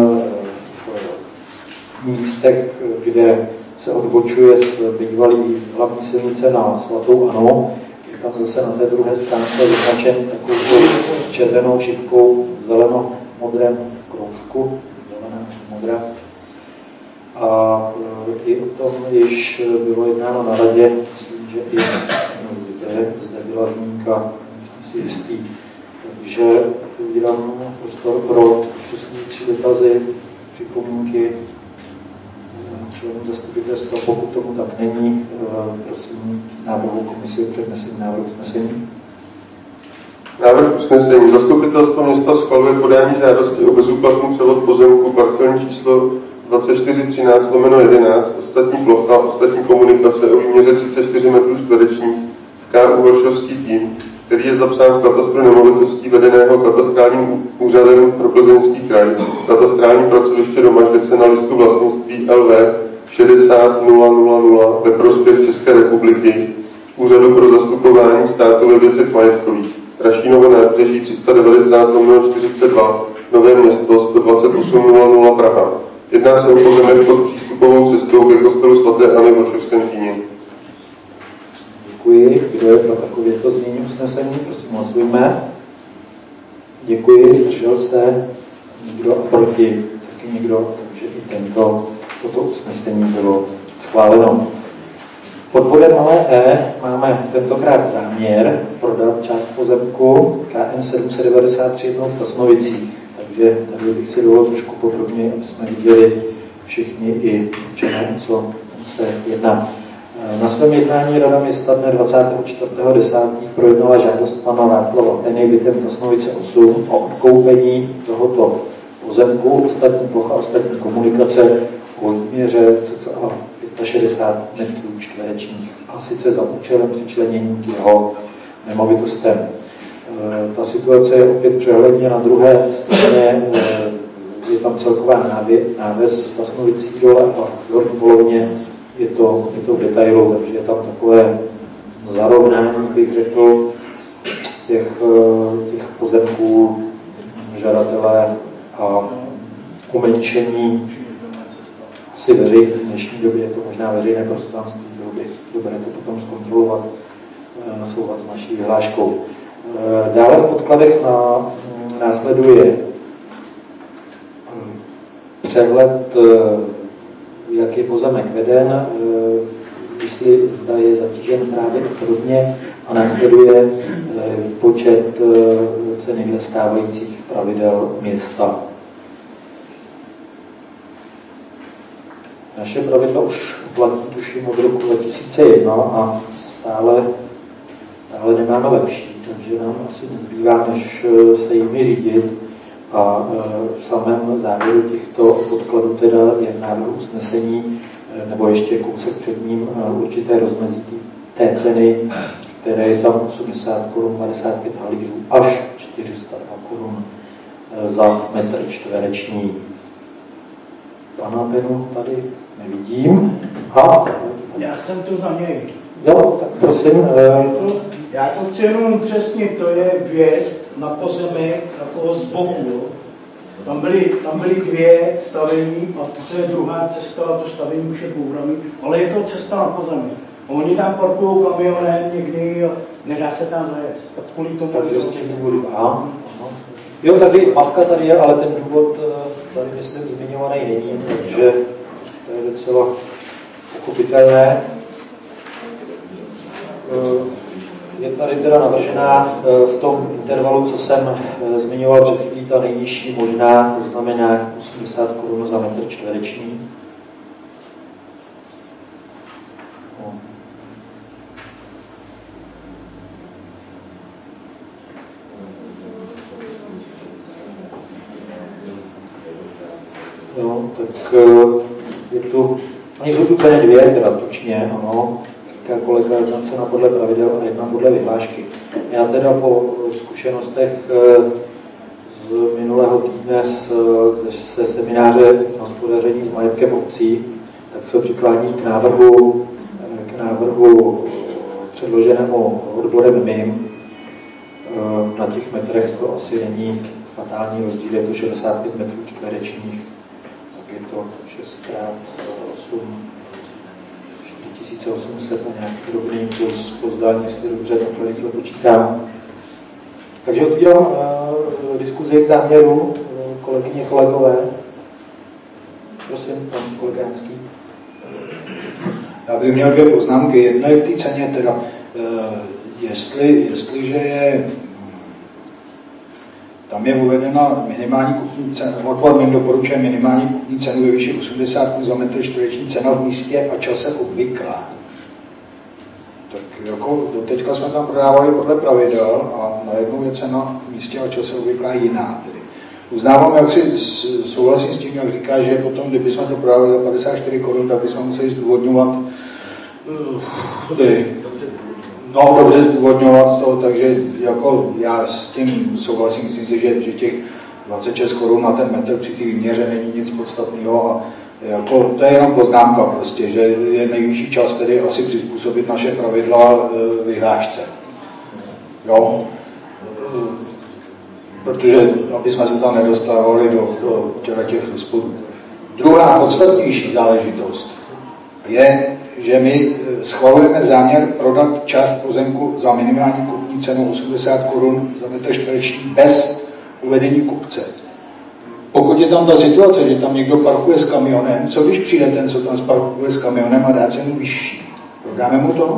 v místech, kde se odbočuje z bývalé hlavní silnice na Svatou Anu. Je tam zase na té druhé stránce vyznačen takovou červenou šipkou zeleno-modrém kroužku, zelená modrá. A i o tom již bylo jednáno na radě, myslím, že i zde byla zmínka, jsem si jistý. Takže otevírám prostor pro přesnější dotazy, připomínky členů zastupitelstva. Pokud tomu tak není, prosím návrhovou komisi o přednesení návrhu usnesení. Návrh usnesení. Zastupitelstvo města schvaluje podání žádosti o bezúplatný převod pozemku parcelní číslo 2413/11, ostatní plocha, ostatní komunikace o výměře 34 metrů čtverečních v KU Hořovský Týn, který je zapsán v katastru nemovitostí vedeného katastrálním úřadem pro Plzeňský kraj, katastrální pracoviště Domažlice na listu vlastnictví LV 60 000 ve prospěch České republiky, Úřadu pro zastupování státu ve věcech majetkových, Rašínovo nábřeží 390/42, Nové Město 128 000 Praha. Jedná se o pozemek pod přístupovou cestou ke kostelu svaté Anny v Hořovském Týně. Děkuji. Kdo je pro takovéto znění usnesení? Prosím, hlasujme. Děkuji. Zdržel se? Nikdo a proti? Taky nikdo. Takže i toto usnesení bylo schváleno. Pod bodem malé e máme tentokrát záměr prodat část pozemku KM 793 v Tasnovicích. Takže tady bych si dovolil trošku podrobněji, aby jsme viděli všichni i občané, co se jedná. Na svém jednání Rada města dne 24.10. projednala žádost pana Václava Penny bytem Tasnovice 8 o odkoupení tohoto pozemku, ostatní plocha, ostatní komunikace o výměře cca 65 metrů čtverečních a sice za účelem přičlenění k jeho nemovitostem. Ta situace je opět přehledně na druhé straně, je tam celková náves v Tasnovicích dole a v horní polovině je to v detailu, takže je tam takové zarovnání, bych řekl, těch pozemků žadatele a umenšení asi veřejné. V dnešní době je to možná veřejné prostranství, bylo by dobré to potom zkontrolovat na souhlas s naší vyhláškou. Dále v podkladech následuje přehled, jak je pozemek veden, jestli zda je zatížen právě a podobně, a následuje výpočet ceny dle stávajících pravidel města. Naše pravidla už platí, tuším, od roku 2001 a stále nemáme lepší, takže nám asi nezbývá, než se jimi řídit. A v samém závěru těchto podkladů teda je v návrhu usnesení, nebo ještě kousek před ním, určité rozmezí té ceny, které je tam 80 korun 55 halířů až 402 korun za metr čtvereční. Pana Penu tady nevidím. Já jsem tu za něj. Jo, tak prosím. Já to chci jenom upřesnit, to je vjezd na pozemek takového z boku. Tam byly dvě stavení a to je druhá cesta a to stavení už je bouravý, ale je to cesta na pozemek. A oni tam parkují kamionem někdy a nedá se tam zajet. Tak kvůli tomu. Takže z těch důvodů. Aha. Jo, tady mapka tady je, ale ten důvod tady myslím zmiňovaný není, takže to je docela pochopitelné. Je tady teda navržená v tom intervalu, co jsem zmiňoval před chvílí, ta nejnižší možná, to znamená 80 korun za metr čtvereční. Jo, tak je tu, oni jsou tu ceny dvě, teda tučně, ano, říká kolega, jedna cena podle pravidel a jedna podle vyhlášky. Já teda po zkušenostech z minulého týdne ze semináře hospodaření s majetkem obcí, tak se přikláním k návrhu předloženému odborem mým. Na těch metrech to asi není fatální rozdíl, je to 65 metrů čtverečních, tak je to 6x8, 4800 a nějaký drobný plus dálně, jestli dobře takhle rychle počítám. Takže otvírám diskuzi k záměru, kolegyně, kolegové. Prosím, pan kolega Janský. Já bych měl dvě poznámky. Jedna je k té ceně, teda, jestliže je tam je uvedena minimální kupní cena, odbor mým doporučuje minimální kupní cenu ve výši 80 Kč za metr čtvereční, cena v místě a čase obvyklá. Tak jako doteďka jsme tam prodávali podle pravidel a najednou je cena v místě a čase obvyklá jiná. Tedy. Uznávám, jak si souhlasím s tím, jak říká, že potom, kdybychom to prodávali za 54 korun, tak bychom museli zdůvodňovat dobře zdůvodňovat to, takže jako já s tím souhlasím, myslím si, že těch 26 korun na ten metr při té výměře není nic podstatného a jako, to je jenom poznámka prostě, že je nejvyšší čas tedy asi přizpůsobit naše pravidla vyhlášce. Jo? Protože aby jsme se tam nedostávali do těch rozporů. Druhá podstatnější záležitost je, že my schvalujeme záměr prodat část pozemku za minimální kupní cenu 80 korun za metr čtvereční bez uvedení kupce. Pokud je tam ta situace, že tam někdo parkuje s kamionem, co když přijde ten, co tam parkuje s kamionem a dá cenu vyšší? Prodáme mu to?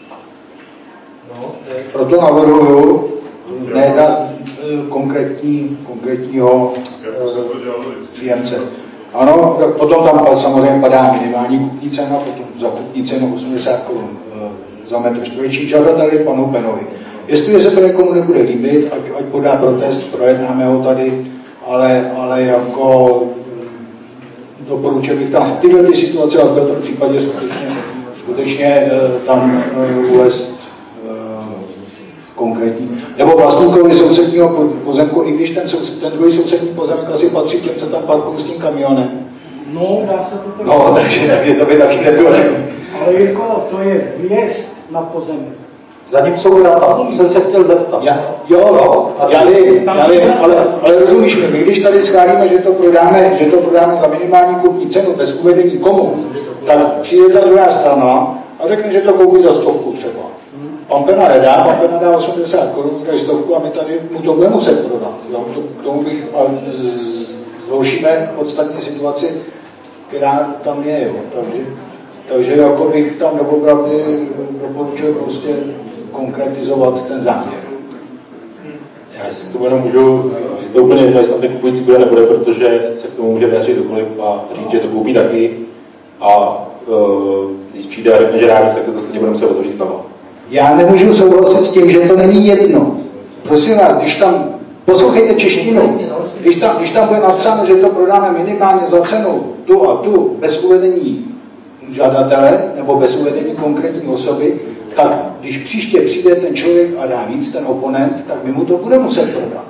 Proto navrhuju nedat konkrétního příjemce. Ano, potom tam samozřejmě padá minimální kupní cena, potom za kupní cenu 80 korun za metr čtvereční žadateli panu Benovi. Jestli se to někomu nebude líbit, ať podá protest, projednáme ho tady, ale jako doporučil bych tam v tyhle situace, a v tomto případě skutečně tam uvést konkrétní. Nebo vlastníkovi sousedního pozemku, i když ten druhý sousední pozemek asi patří těm, co tam parkují s tím kamionem. No, dá se to tak. No, takže to by taky nebylo. Ale Jirko, to je vjezd na pozemek. Za ním jsou vrata, jsem se chtěl zeptat. Já vím, ale rozumíš mi, když tady schválíme, že to prodáme za minimální kupní cenu bez uvedení komu, tak přijde ta druhá strana a řekne, že to koupí za 100 třeba. Pan Pena nedá, pan Pena dá 80 korun, dají 100 a my tady mu to budeme muset prodat. K tomu bych zhoršíme podstatně situaci, která tam je. Jo. Takže jako bych tam doopravdy doporučil prostě konkretizovat ten záměr. Já si k tomu jenom můžu, je to úplně jedno, jestli tam ten kupující bude nebude, protože se k tomu může vyjádřit kdokoliv a říct, že to koupí taky a když přijde a řekne, že rád, tak to stejně budeme se otevřít znova. Já nemůžu souhlasit s tím, že to není jedno. Prosím vás, když tam, poslouchejte češtinu, když tam bude napsáno, že to prodáme minimálně za cenu tu a tu, bez uvedení žadatele nebo bez uvedení konkrétní osoby, tak když příště přijde ten člověk a dá víc, ten oponent, tak my mu to budeme muset prodat.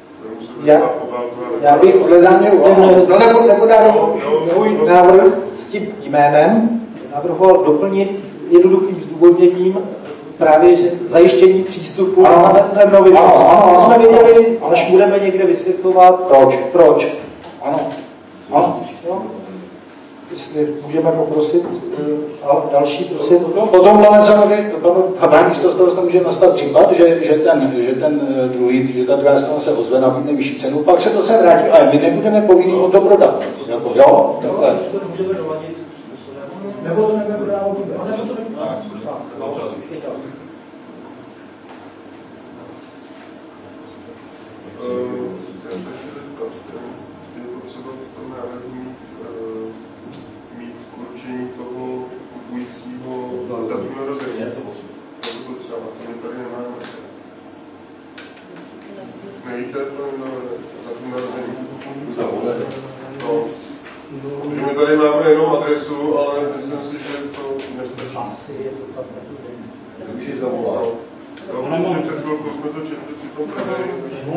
Já bych podle záměru, nebo dá můj návrh s tím jménem navrhoval doplnit jednoduchým zdůvodněním právě zajištění přístupu na nemovitost. Jsme věděli, až budeme někde vysvětlovat, proč. Ano. Jestli můžeme poprosit další, prosím. No, potom samozřejmě panu starosta může nastat případ, že ta druhá strana se ozve, nabídne vyšší cenu, pak se to sem vrátí, ale my nebudeme povinni mu to prodat. Jako, jo, takhle. Nebo to nebudeme prodávat vůbec. Mít určení toho kupujícího datum narození. To třeba, to my tady nemáme. Nevíte to datum narození? No. Že my tady máme jenom adresu, ale myslím si, že to nestačí. Asi je to tak. Můžeš zavolat. No, protože před chvilkou jsme to četli při tom prodeji.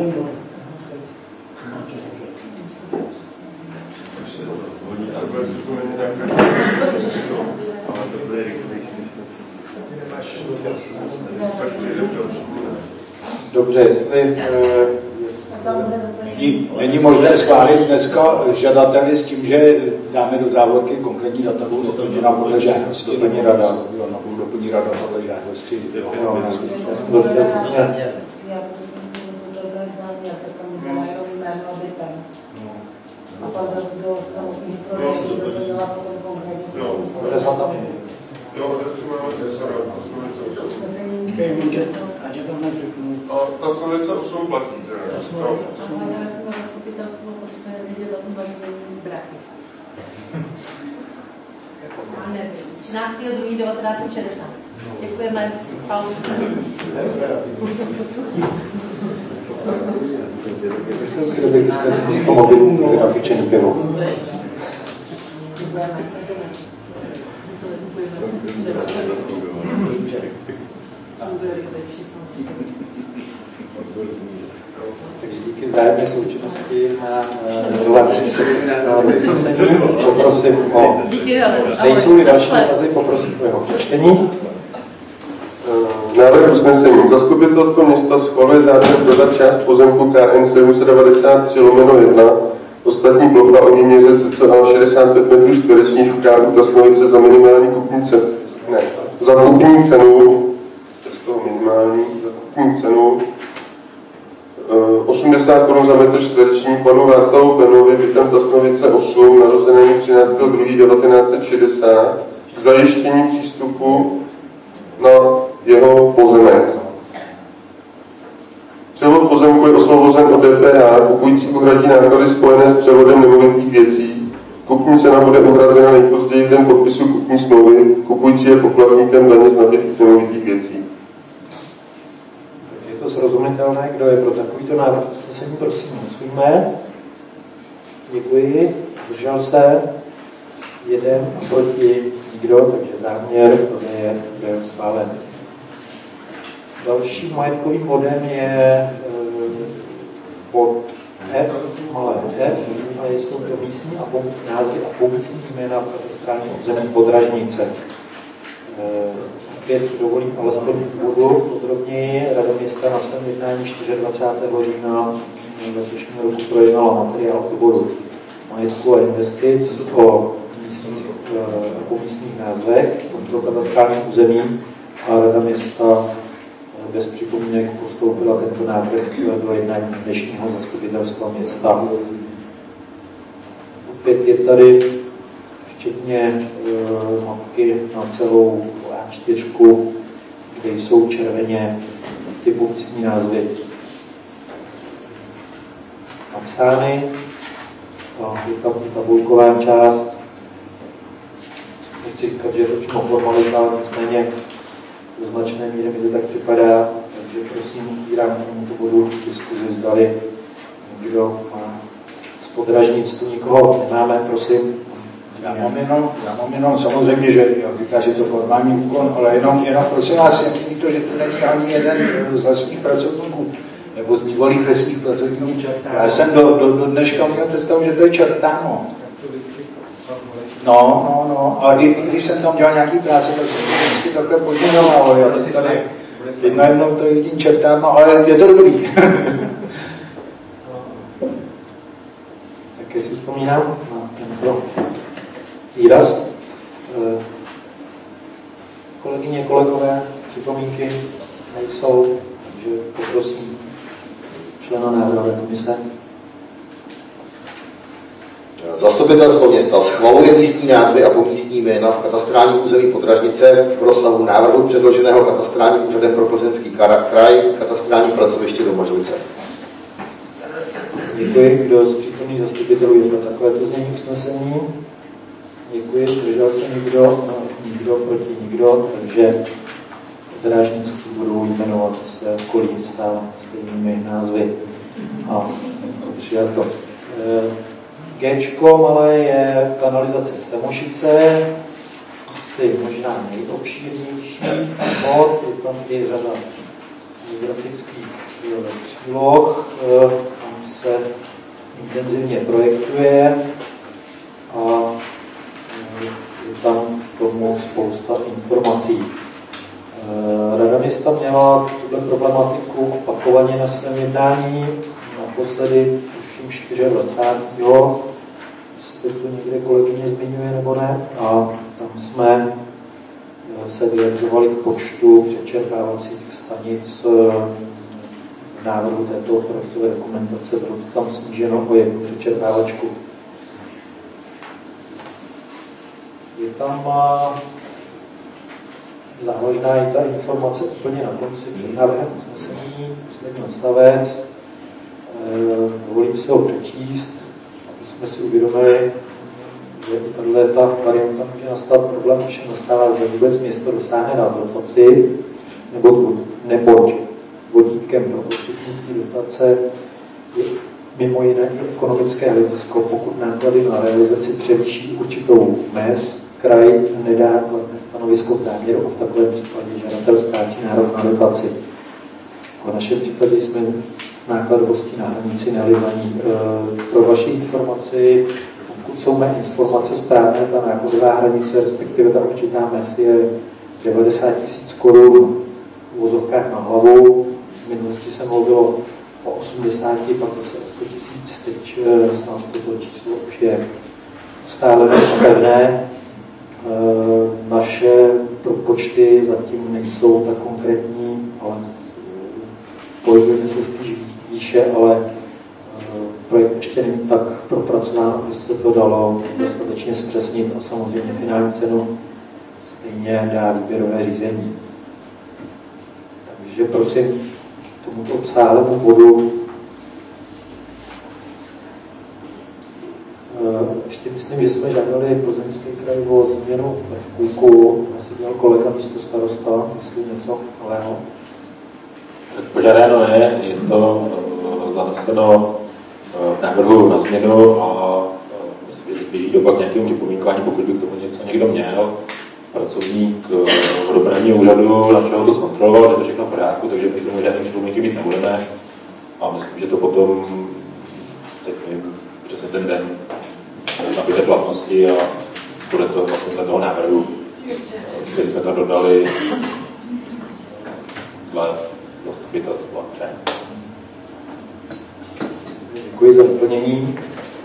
Dobře, jestli není možné schválit dneska žadateli s tím, že dáme do závorky konkrétní datovou na podle žádosti. Doplní rada. Jo, doplní rada podle žádosti. A pak do samotných projektů doplnila potom konkrétně. Jo, adresu máme Tesora, a Slulice 8. A ta Slulice 8 platí, že? Ale jsme na zastupitelstvu, protože vidět o tom zařízení brachy. Já nevím, 13.2.1960. Děkujeme, Paulu. Myslím si, že bych dneska mohl být natočený pivo. Díky vzájemné součinnosti na relaci se poprosím o... Nejsou-li další dotazy, poprosím o jeho přečtení. Návrh usnesení. Zastupitelstvo města schvaluje záměr dodat část pozemku KN 793/1. Ostatní plocha o výměře cca 65 metrů čtverečních v KU Tasnovice za minimální kupní za kupní cenu, z toho minimální, za kupní cenu 80 Kč za metr čtvereční panu Václavu Benovi, bytem Tasnovice 8, narozenému 13.2.1960, k zajištění přístupu na jeho pozemek. Převod pozemku je osvobozen od DPH, kupující uhradí náklady spojené s převodem nemovitých věcí. Kupní cena bude uhrazena nejpozději v den podpisu kupní smlouvy, kupující je poplatníkem daně z nabytých nemovitých věcí. Je to srozumitelné, kdo je pro takovýto návrh usnesení, prosím, hlasujme. Děkuji. Držel se jeden a proti nikdo, takže záměr je schválen. Dalším majetkovým bodem je bod F, malé F, a jsou to místní názvy a pomístní jména v katastrálním území Podražnice. Opět dovolím alespoň v úvodu podrobněji. Rada města na svém jednání 24. října letošního roku projednala materiál odboru majetku a investic o místních názvech v tomto katastrálním území a Rada města bez připomínek postoupila tento návrh do jednání dnešního zastupitelstva města. Opět je tady včetně mapky na celou A4, kde jsou červeně ty pomístní názvy napsány. Je tam tabulková část. Nechci říkat, že je to přímo formalita, ale nicméně do značné míry mi to tak připadá, takže prosím, otvírám k tomuto bodu diskuzi, zdali někdo má z Podražnic, tu nikoho nemáme, prosím. Já mám jenom samozřejmě, že jak říká, že je to formální úkon, ale jenom prosím vás, jak ví to, že tu není ani jeden z lesních pracovníků, nebo z bývalých lesních pracovníků. Já jsem do dneška měl představu, že to je Čertáno. No, a i když jsem tam dělal nějaký práce, tak jsem to vždycky takhle podměňoval. Teď najednou to vidím Čertáno, ale je to dobrý. Tak si vzpomínám na tento výraz. Kolegyně, kolegové, připomínky nejsou, takže poprosím člena návrhové komise. Zastupitelstvo města schvaluje místní názvy a pomístní jména v katastrálním území Podražnice v rozsahu návrhu předloženého katastrálním úřadem pro Plzeňský kraj, katastrální pracoviště Domažlice. Děkuji. Kdo z přítomných zastupitelů je pro takovéto znění usnesení? Děkuji. Držel se nikdo? Nikdo proti nikdo, takže Drážnický budou jmenovat své okolí stále stejnými názvy. A to přijato. Gčko malé je kanalizace Semošice, asi možná nejobšírnější bod, je tam i řada grafických příloh, tam se intenzivně projektuje a je tam k tomu spousta informací. Rada města měla tuto problematiku opakovaně na svém jednání, naposledy tuším 24. Jestli to někde kolegyně zmiňuje nebo ne, a tam jsme se vyjadřovali k počtu přečerpávacích stanic v návrhu této projektové dokumentace, bylo to tam sníženo o jednu přečerpávačku. Je tam závažná i ta informace úplně na konci před návrhem usnesení, poslední odstavec. Dovolím si ho přečíst, aby jsme si uvědomili, že i tato varianta může nastat problém, když nastává, že vůbec město dosáhne na dotaci, neboť vodítkem pro poskytnutí dotace je mimo jiné i ekonomické hledisko, pokud náklady na realizaci převýší určitou mez, kraj nedá kladné stanovisko k záměru a v takovém případě žadatel ztrácí nárok na dotaci. V našem případě jsme s nákladovostí na hranici nelivaní. Pro vaši informaci, pokud jsou mé informace správné, ta nákladová hranice, respektive ta určitá mez je 90 000 korun v uvozovkách na hlavu. V minulosti se mluvilo o 80, pak zase o 100 000, teď snad toto číslo už je stále pevné. Naše propočty zatím nejsou tak konkrétní, ale pohybujeme se spíš výše, ale projekt ještě není tak propracován, aby se to dalo dostatečně zpřesnit a samozřejmě finální cenu stejně dá výběrové řízení. Takže prosím, k tomuto obsáhlému bodu ještě myslím, že jsme žádali Plzeňský kraj o změnu v půlku, asi měl kolega místo starosta, myslím něco nového. Požádáno je to zaneseno v návrhu na změnu a myslím, že běží doba k nějakému připomínkování, pokud by k tomu něco někdo měl. Pracovník vodoprávního úřadu našeho to zkontroloval, že to všechno v pořádku, takže my k tomu žádné připomínky mít nebudeme. A myslím, že to potom, teď nevím, přesně ten den nabíde platnosti a bude to vlastně dle toho návrhu, který jsme tam dodali dle zastupitelstva. Děkuji za doplnění.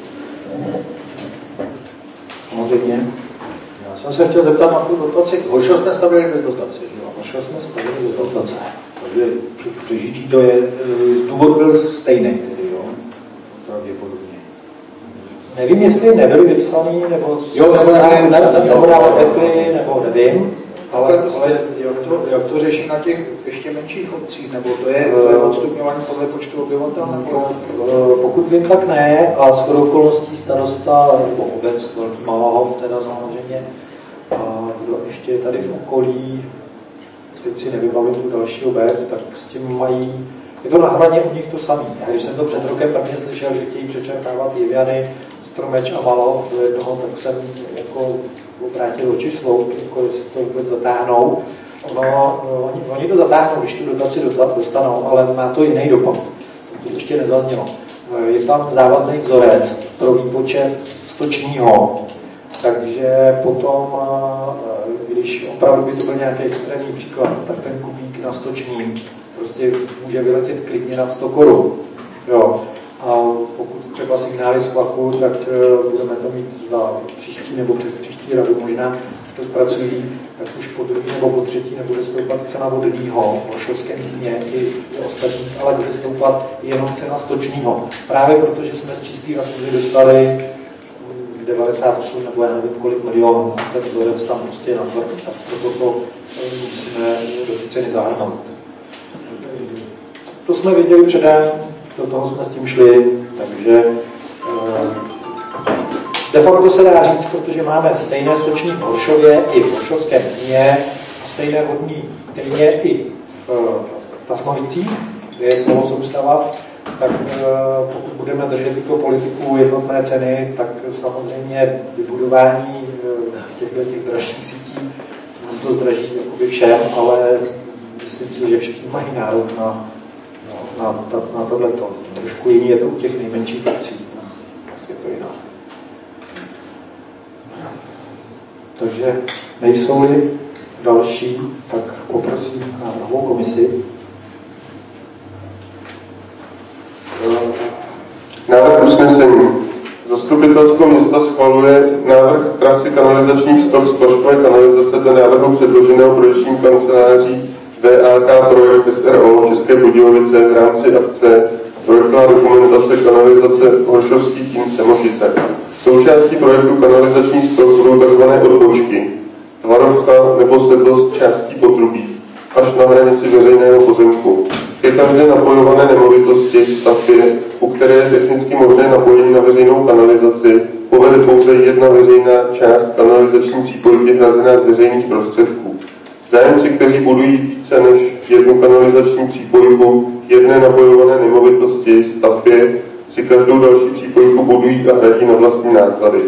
Samozřejmě. Já jsem se chtěl zeptat na tu dotaci. Horšo jsme stavili bez dotace, že jo? Horšo jsme stavili bez dotace. Takže přežití to je, důvod byl stejný tedy, jo? Pravděpodobně. Nevím, jestli nebyli vypsaný, nebo nevypsaný, nebo nevím. Ale jak to řeší na těch ještě menších obcích? Nebo to je odstupňování podle počtu obyvatel? Pokud vím, tak ne. A shodou okolností starosta, nebo obec Velký Malahov, teda samozřejmě, a kdo ještě je tady v okolí, teď si nevybavím tu další obec, tak s tím mají, je to na hraně u nich to samé. Když jsem to před rokem prvně slyšel, že chtějí přečerpávat Jivjany, Stromeč a Malahov do jednoho, tak jsem jako obrátil oči sloup, jako jestli to vůbec zatáhnou. Oni to zatáhnou, když tu dotaci dostanou, ale má to jiný dopad. To ještě nezaznělo. Je tam závazný vzorec pro výpočet stočního, takže potom, když opravdu by to byl nějaký extrémní příklad, tak ten kubík na stočním prostě může vyletět klidně nad 100 korun. Jo. A pokud třeba signály z vlaku, tak budeme to mít za příští nebo přes příští radu možná, když to zpracují, tak už po druhý nebo po třetí nebude stoupat cena vodního v Olšovském týmě i ostatních, ale bude stoupat jenom cena stočního. Právě protože jsme z čistý rafingy dostali 98 nebo já nevím kolik milionů a ten vzorec tam prostě je natvrd, tak proto to musíme do ty ceny zahrnout. To jsme viděli předem, do toho jsme s tím šli, takže de facto se dá říct, protože máme stejné stoční v Horšově i v Horšovském týmě, stejné vodní týmě i v Tasnovicích, kde je celou soustava, tak pokud budeme držet tuto politiku jednotné ceny, tak samozřejmě vybudování těch dražších sítí nám to zdraží jakoby všem, ale myslím si, že všichni mají nárok na tohleto. Trošku jiný je to u těch nejmenších obcí. Asi je to jinak. Takže nejsou-li další, tak poprosím návrhovou komisi. Návrh usnesení. Zastupitelstvo města schvaluje návrh trasy kanalizačních stop z Ploškové kanalizace dle návrhu předloženého projekční kanceláří VAK Projekt SRO České Budějovice v rámci akce Projektová dokumentace kanalizace Horšovský tím Semošice. Součástí projektu kanalizačních stop budou tzv. Odboušky, tvarovka nebo sedlost částí potrubí, až na hranici veřejného pozemku. Ke každé napojované nemovitosti v stavbě, u které je technicky možné napojení na veřejnou kanalizaci, povede pouze jedna veřejná část kanalizační přípojky hrazená z veřejných prostředků. Zájemci, kteří budují více než jednu kanalizační přípojku k jedné napojované nemovitosti stavbě, si každou další přípojku budují a hradí na vlastní náklady.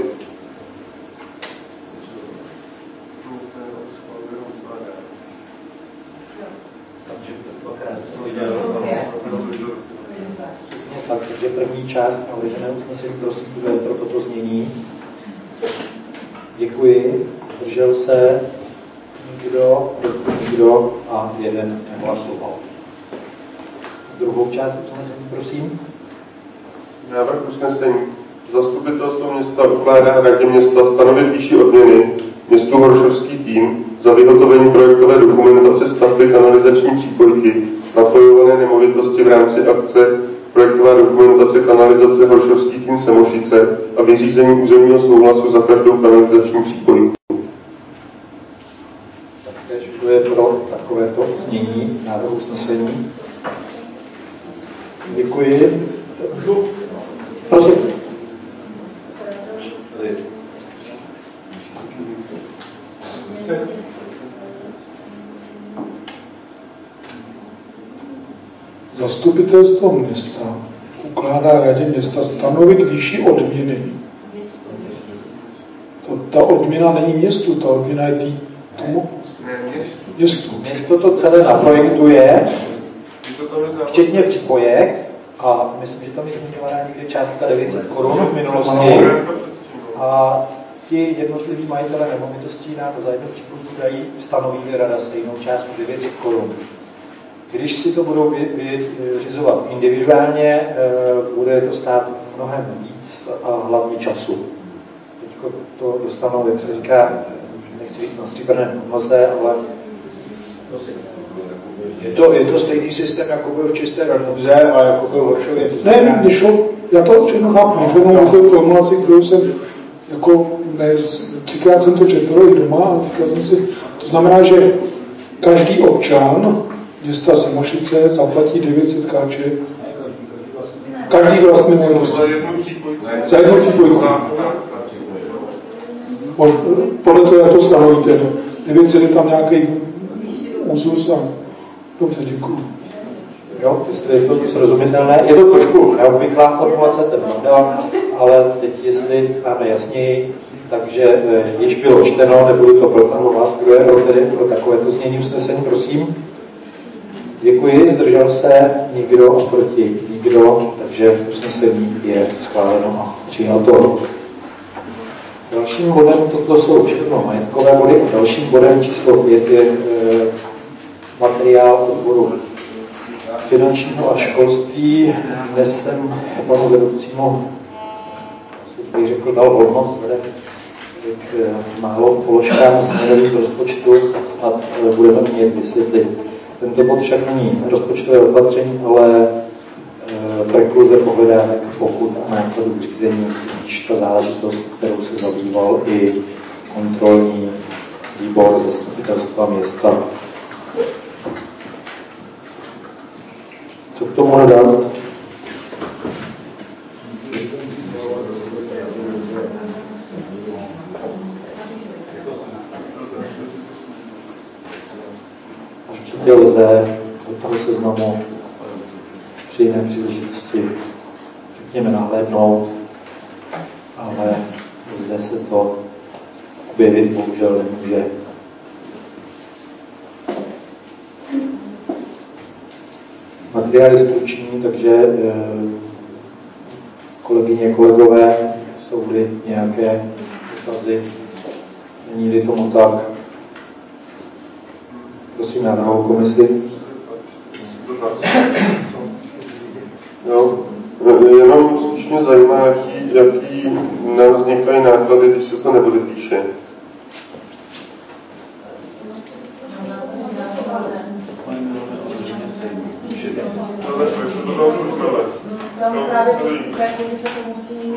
Přesně tak, takže první část navržené usnesení, prosím, kdo je pro toto znění. Děkuji. Držel se nikdo a jeden nehlasoval. Druhou část usnesení, prosím. Návrh usnesení. Zastupitelstvo města ukládá radě města stanovit výši odměny městu Horšovský tým za vyhotovení projektové dokumentace stavby kanalizační přípojky napojované nemovitosti v rámci akce projektová dokumentace kanalizace Horšovský tým Semošice a vyřízení územního souhlasu za každou kanalizační přípojku. Takže kdo je pro takovéto znění návrhu usnesení? Děkuji. Prosím. Zastupitelstvo města ukládá radě města stanovit výši odměny. Ta odměna není městu, ta odměna je tomu městu. Město to celé naprojektuje, včetně připojek, a myslím, že tam je zmiňovaná někde částka 900 korun v minulosti. A ti jednotliví majitelé nemovitostí nám za jednu připojku dají, stanoví rada stejnou částku 900 korun. Když si to budou vyřizovat individuálně, bude to stát mnohem víc a hlavně času. Teď to dostanou, jak se říká, nechci říct na stříbrném noze, ale Je to stejný systém, jako byl v Čisté Radbuze a jako byl v Horšově. Ne, já to všechno chápu, všechno takovou formulaci, kterou jsem jako, třikrát jsem to četl i doma a říkal jsem si, to znamená, že každý občan města Semošice zaplatí 900 káče. Každý vlastní nemovitosti. Za jednu přípojku. Podle toho, jak to stanovíte. 900 je tam nějaký úzus a dobře, děkuji. Jo, jestli je to srozumitelné. Je to trošku neobvyklá formulace, ten model, ale teď, jestli máme jasněji, takže již bylo čteno, nebudu to protahovat. Kdo je tedy pro takovéto znění usnesení, prosím? Děkuji, zdržel se nikdo a proti nikdo, takže usnesení je schváleno a přijato. Dalším bodem, toto jsou všechno majetkové body, a dalším bodem číslo 5 je materiál odboru finančního a školství. Dnes jsem panu vedoucímu, bych řekl, dal volnost, k málo položkám z národních rozpočtu, tak snad budeme mět vysvětlit. Tento bod však není rozpočtové opatření, ale prekluze pohledávek pokut a nákladů k řízení, když ta záležitost, kterou se zabýval i kontrolní výbor zastupitelstva města. Co k tomu dodat? Určitě lze do toho seznamu při jiné příležitosti, řekněme, nahlédnout, ale zde se to objevit bohužel nemůže. Materiál je stručný, takže kolegyně, kolegové, jsou-li nějaké dotazy, není-li tomu tak, prosím návrhovou komisi. Jo, jenom spíš mě zajímá, jaký nám vznikají náklady, když se to nepodepíše. Tam právě se to musí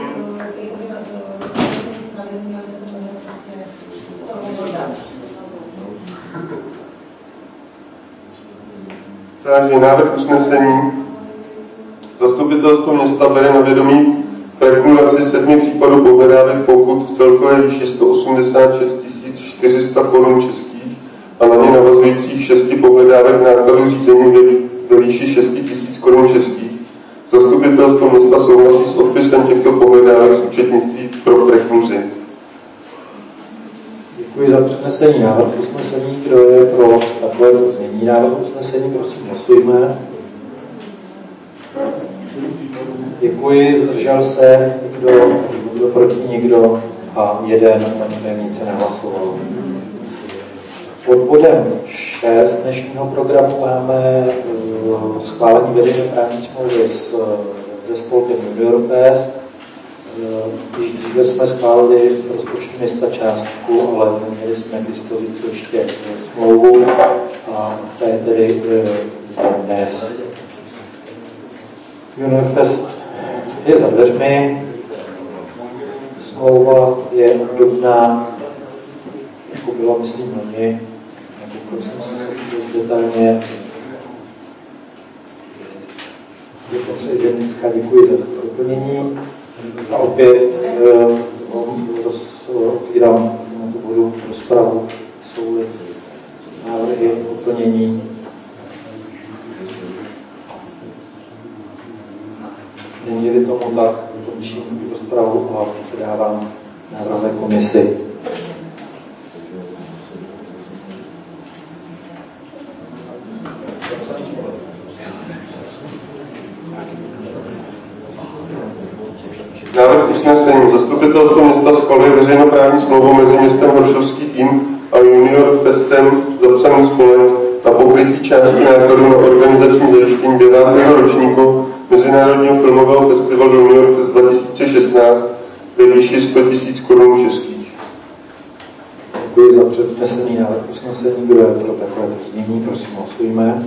Takže návrh usnesení. Zastupitelstvo města bere na vědomí prekumulaci 7 případů pohledávek pokut v celkové výši 186 400 korun českých a na ně navazujících 6 pohledávek nákladů řízení ve výši 6 000 korun českých. Zastupitelstvo města souhlasí s odpisem těchto pohledávek z účetnictví pro prekluzi. Děkuji za přednesení návrhu usnesení. Kdo je pro takovéto znění návrhu usnesení, prosím hlasujme. Děkuji, zdržel se nikdo proti nikdo a jeden nic se nehlasoval. Pod bodem 6 dnešního programu máme schválení veřejné právní smlouvy se spolkem Junior Fest. Když dříve jsme schválili v rozpočtu města částku, ale neměli jsme k dispozici ještě smlouvu a ta je tedy dnes. Juniorfest je za dveřmi, smlouva je obdobná, jako byla, myslím, loni, nekoukal jsem se dost detailně. Je to identická, děkuji za doplnění. A opět otvírám tomuto bodu rozpravu, jsou-li návrhy, doplnění. Není-li tomu tak, končím rozpravu a předávám návrhové komisi. Návrh usnesení. Zastupitelstvo města schvaluje veřejnoprávní smlouvu mezi městem Horšovský tým a Junior Festem zapsaným spolek na pokrytí části nákladů na organizační zajištění 9. ročníku Mezinárodního filmového festivalu Junior Fest 2016 ve výši 100 000 korun českých. Děkuji za přednesený návrh usnesení. Kdo je pro takovéto znění? Prosím, hlasujme.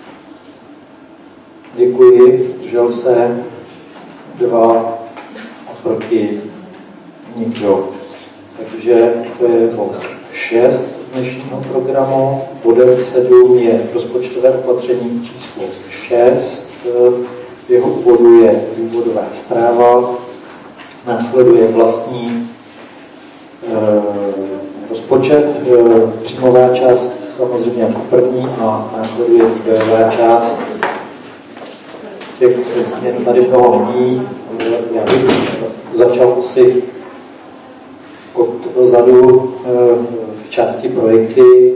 Děkuji. Zdržel se 2. Proti nikdo. Takže to je bod 6 dnešního programu. Bodem 7 je rozpočtové opatření číslo 6. V jeho úvodu je důvodová zpráva. Následuje vlastní rozpočet, příjmová část samozřejmě jako první a následuje výdajová část. Těch změn tady mnoho není. Já bych začal asi odzadu v části projekty.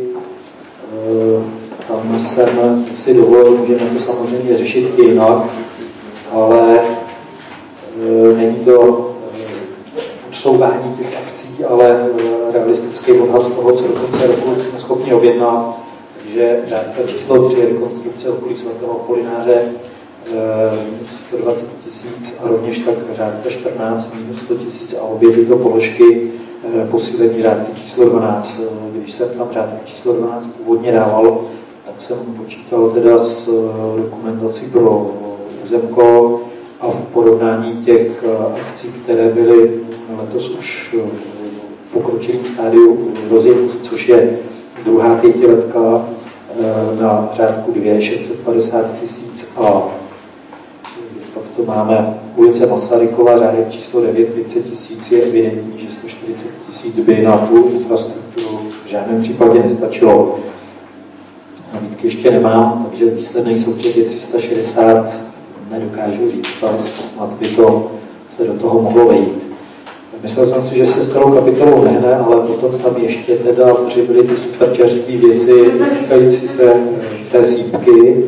Tam jsem si dovolil, můžeme to samozřejmě řešit i jinak, ale není to odsouvání těch akcí, ale realistický odhad toho, co do konce roku jsme schopni objednat. Takže řádka číslo 3 rekonstrukce okolí svatého Apolináře minus 120 000 a rovněž tak řádka 14 minus 100 000 a obě tyto položky posílení řádky číslo 12. Když jsem tam řádku číslo 12 původně dával, tak jsem počítal teda s dokumentací pro územko a v porovnání těch akcí, které byly letos už v pokročilém stádiu rozjetí, což je druhá pětiletka na řádku 2 650 000 a pak to máme ulice Masarykova, řádek číslo 9, 500 000, je evidentní, že 140 000 by na tu infrastrukturu v žádném případě nestačilo. Nabídky ještě nemám, takže výsledný součet je 360, nedokážu říct, ale snad by to se do toho mohlo vejít. Myslel jsem si, že se s celou kapitolou nehne, ale potom tam ještě teda přibyly ty super čerstvé věci týkající se té sýpky.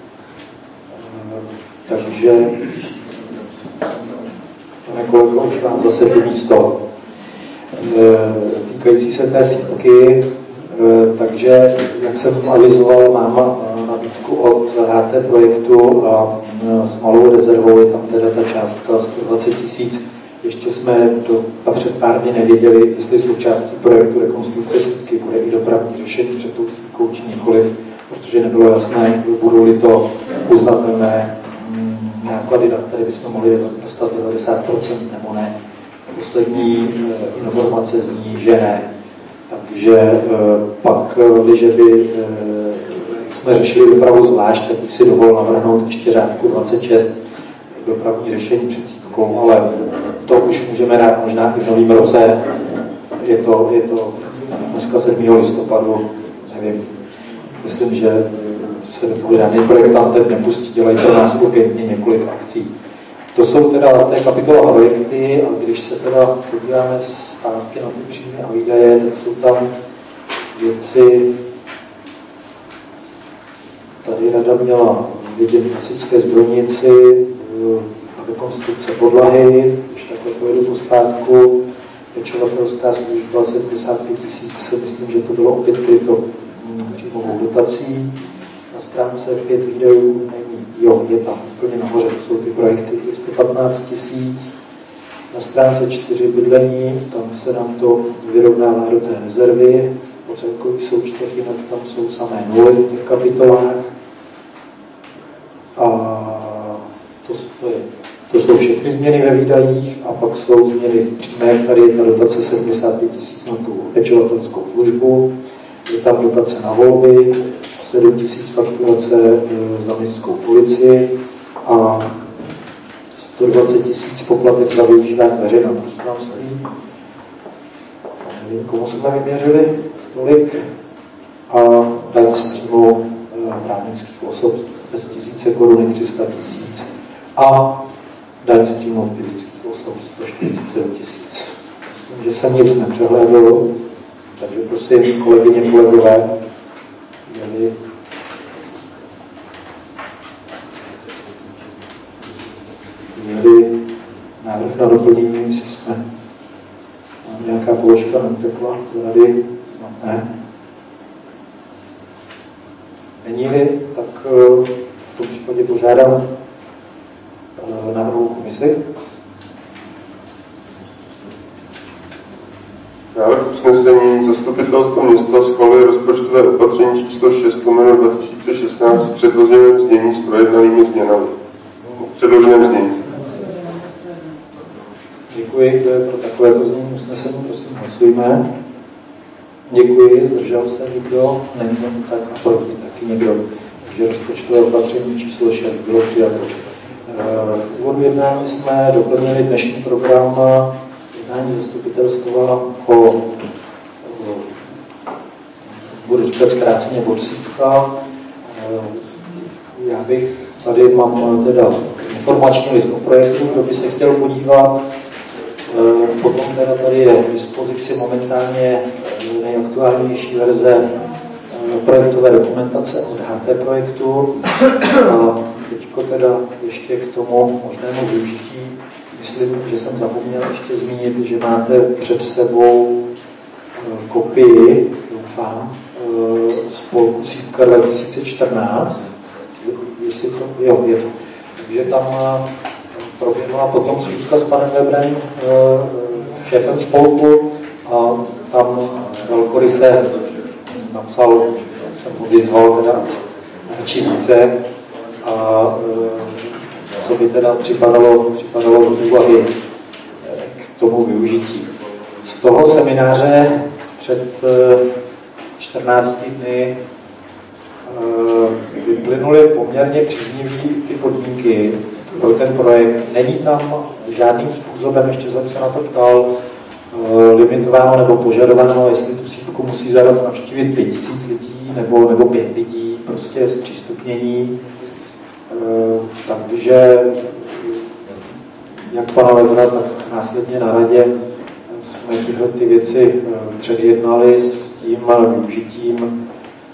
Takže, pane kolego, už mám zase to místo. Týkající se té sýpky, takže, jak jsem avizoval, mám nabídku od HT projektu a s malou rezervou je tam teda ta částka 120 000. Ještě jsme před pár dny nevěděli, jestli součástí projektu rekonstrukce sítky bude i dopravní řešení před tou sítkou či nikoliv, protože nebylo jasné, budou-li to uznatelné náklady, na které bychom mohli dostat 90% nebo ne. Poslední informace zní, že ne. Takže pak, když by jsme řešili dopravu zvlášť, tak bych si dovolil navrhnout ještě řádku 26 dopravní řešení před sítkou, ale to už můžeme dát možná i v novém roce. Je to dneska 7. listopadu, nevím. Myslím, že se do toho žádný projektant nepustí, dělají pro nás urgentně několik akcí. To jsou teda té kapitola projekty a když se teda podíváme zpátky na ty příjmy a výdaje, tak jsou tam věci, tady rada měla vidět v hasičské zbrojnici, rekonstrukce podlahy, když takhle pojedu po zpátku, pečovatelská služba 75 000, myslím, že to bylo opět kryto příjmovou dotací. Na stránce 5 výdajů není, jo, je tam úplně nahoře, to jsou ty projekty, 115 000. Na stránce 4 bydlení, tam se nám to vyrovnává do té rezervy, po celkových součtech, jinak tam jsou samé nuly v těch kapitolách. A to jsou všechny změny ve výdajích a pak jsou změny v příjmech. Tady je ta dotace 75 000 na tu pečovatelskou službu, je tam dotace na volby, 7 000 fakturace za městskou policii a 120 000 poplatek za využívání veřejného prostranství. Nevím, komu jsme vyměřili tolik. A daň z příjmu právnických osob bez 1000 korun 300 000 a daň z příjmu fyzických osob 147 000. Myslím, že jsem nic nepřehlédl, takže prosím, kolegyně, kolegové, měli návrh na doplnění, jestli jsme nějaká položka neutekla z rady, ne. Není-li, tak v tom případě požádám návrhovou komisi. Návrh usnesení zastupitelstva města schvaluje rozpočtové opatření číslo 6/2016 v předloženém znění s projednanými změnami. V předloženém znění. Děkuji, kdo je pro takovéto znění usnesení, prosím hlasujme. Děkuji, zdržel se někdo, není tomu tak a proti taky někdo. Takže rozpočtové opatření číslo 6 bylo přijato. V úvodu jednání jsme doplnili dnešní program jednání zastupitelstva o budu říkat zkráceně bodsítka. Já bych tady mám teda informační list o projektu, kdo by se chtěl podívat. Potom teda tady je k dispozici momentálně nejaktuálnější verze projektové dokumentace od HT projektu. A teďko teda ještě k tomu možnému využití. Myslím, že jsem zapomněl ještě zmínit, že máte před sebou kopii, doufám, spolku Sípka 2014. Jestli to, jo, je to. Takže tam proběhla potom schůzka s panem Weberem, šéfem spolku, a tam velkoryse napsal, jsem ho vyzval teda či více, a co by teda připadalo do úvahy k tomu využití. Z toho semináře před 14 dny vyplynuly poměrně příznivý ty podmínky pro ten projekt. Není tam žádným způsobem, ještě jsem se na to ptal, limitováno nebo požadováno, jestli tu sípku musí za rok navštívit 5000 lidí nebo 5 lidí, prostě zpřístupnění. Takže jak pana Webera, tak následně na radě jsme tyhle ty věci předjednali s tím využitím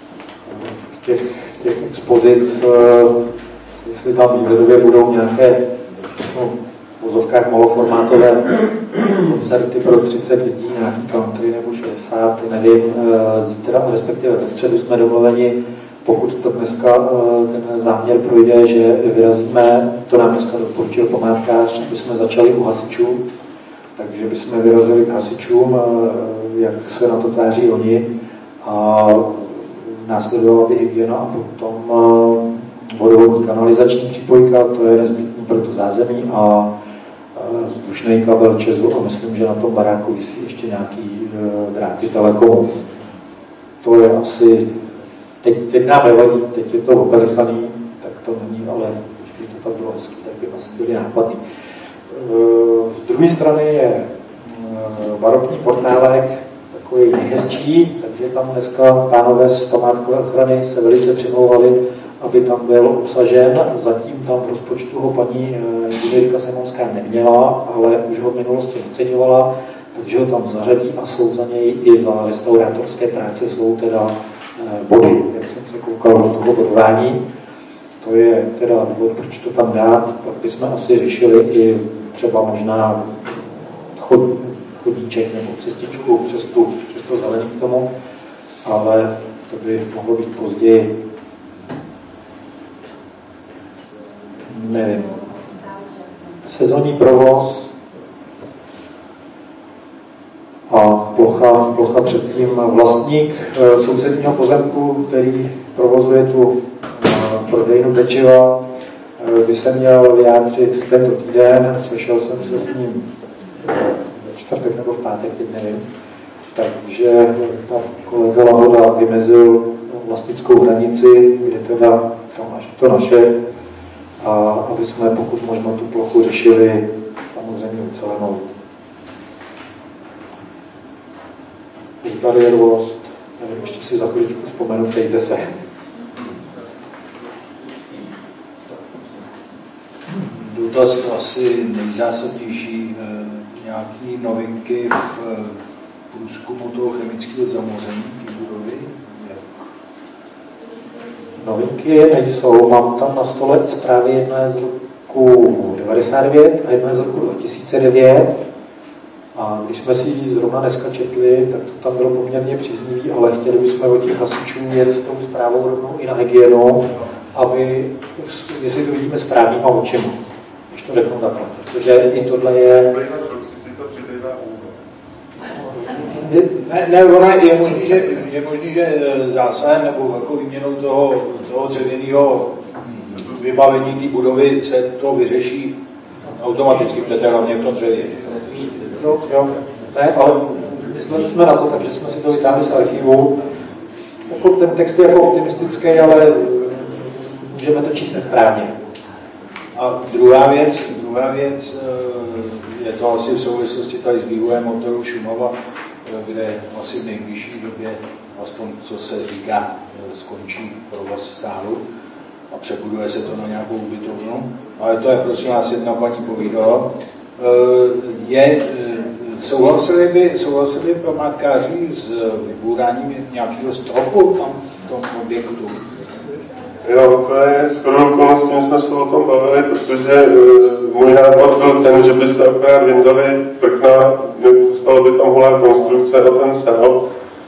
těch expozic, jestli tam výhledově budou nějaké v vozovkách maloformátové koncerty pro 30 lidí, nějaký country nebo 60, nevím, zítra, respektive ve středu jsme domluveni, pokud to dneska ten záměr projde, že vyrazíme, to nám dneska doporučil památkář, aby jsme začali u hasičů, takže bychom vyrazili k hasičům, jak se na to tváří oni, a následovala by hygiena a potom vodovodní kanalizační přípojka, to je nezbytný pro to zázemí, a vzdušný kabel ČEZu, a myslím, že na tom baráku visí ještě nějaký dráty telekomu. To je asi, teď nám nevadí, teď je to opelichaný, tak to není, ale když by to tak bylo hezký, tak by asi byly nápadný. Z druhé strany je barokní portálek, takový nejhezčí, takže tam dneska pánové z památkové ochrany se velice přimlouvali, aby tam byl obsažen. Zatím tam v rozpočtu ho paní inženýrka Semonská neměla, ale už ho v minulosti oceňovala, takže ho tam zařadí a jsou za něj i za restaurátorské práce, jsou teda body, jak jsem se koukal do toho bodování. To je teda důvod, proč to tam dát, pak bychom asi řešili i třeba možná chodíček nebo cestičku přes to zelený k tomu, ale to by mohlo být později. Nevím. Sezónní provoz, zatím vlastník sousedního pozemku, který provozuje tu prodejnu pečiva, by se měl vyjádřit tento týden. Sešel jsem se s ním ve čtvrtek nebo v pátek, teď nevím. Takže tam kolega Lahoda vymezil vlastnickou hranici, kde teda to naše, a aby jsme pokud možno tu plochu řešili samozřejmě ucelenou. Bezbariérovost, nevím, ještě si za chvíličku vzpomenu, ptejte se. Dotaz asi nejzásadnější, nějaký novinky v průzkumu toho chemického zamoření té budovy? Novinky nejsou, mám tam na stole zprávy, jedna je z roku 99 a jedna je z roku 2009. A když jsme si ji zrovna dneska četli, tak to tam bylo poměrně příznivý, ale chtěli bychom od těch hasičů jet s tou zprávou rovnou i na hygienu, aby, jestli to vidíme správnýma očima, když to řeknu takhle, protože i tohle je... Ne, ono je možný, že zásahem nebo velkou výměnou toho dřevěného vybavení té budovy se to vyřeší automaticky, protože hlavně v tom dřevě. Jo. Ne, ale mysleli jsme na to, takže jsme si to vytáhli z archivu. Jako ten text je jako optimistický, ale můžeme to číst nesprávně. A druhá věc, je to asi v souvislosti tady s vývojem motoru Šumava, kde asi v nejbližší době, aspoň co se říká, skončí provoz sálu a přebuduje se to na nějakou ubytovnu. Ale to je, prosím vás, jedna paní povídala. Souhlasili by památkáři s vybouráním nějakého stropu tam v tom objektu? Jo, to je shodou okolností, my jsme se o tom bavili, protože můj nápad byl ten, že by se akorát vyndali prkna, zůstalo by tam holá konstrukce a ten sál.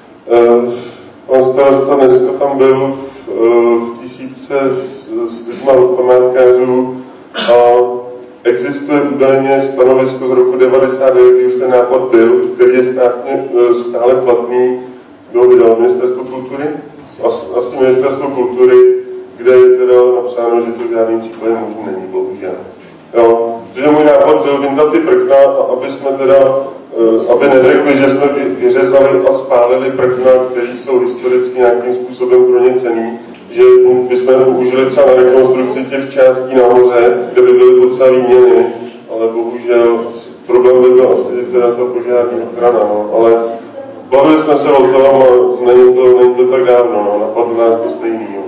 Pan starosta dneska tam byl v tisíce s lidma od památkářů a existuje údajně stanovisko z roku 99, kdy už ten nápad byl, který je stále platný. Kdo vydal? Ministerstvo kultury? Asi Ministerstvo kultury, kde je teda napsáno, že to v žádným případě možný není, bohužel. Jo, protože můj nápad byl vyndat ty prkna, aby jsme teda, aby neřekli, že jsme vyřezali a spálili prkna, které jsou historicky nějakým způsobem pro ně cenný, že bychom to použili třeba na rekonstrukci těch částí nahoře, kde by byly potřeba výměny, ale bohužel problém by byl asi teda ta požární ochrana, no, ale bavili jsme se o tom a není to tak dávno, no, napadlo nás to stejný, no.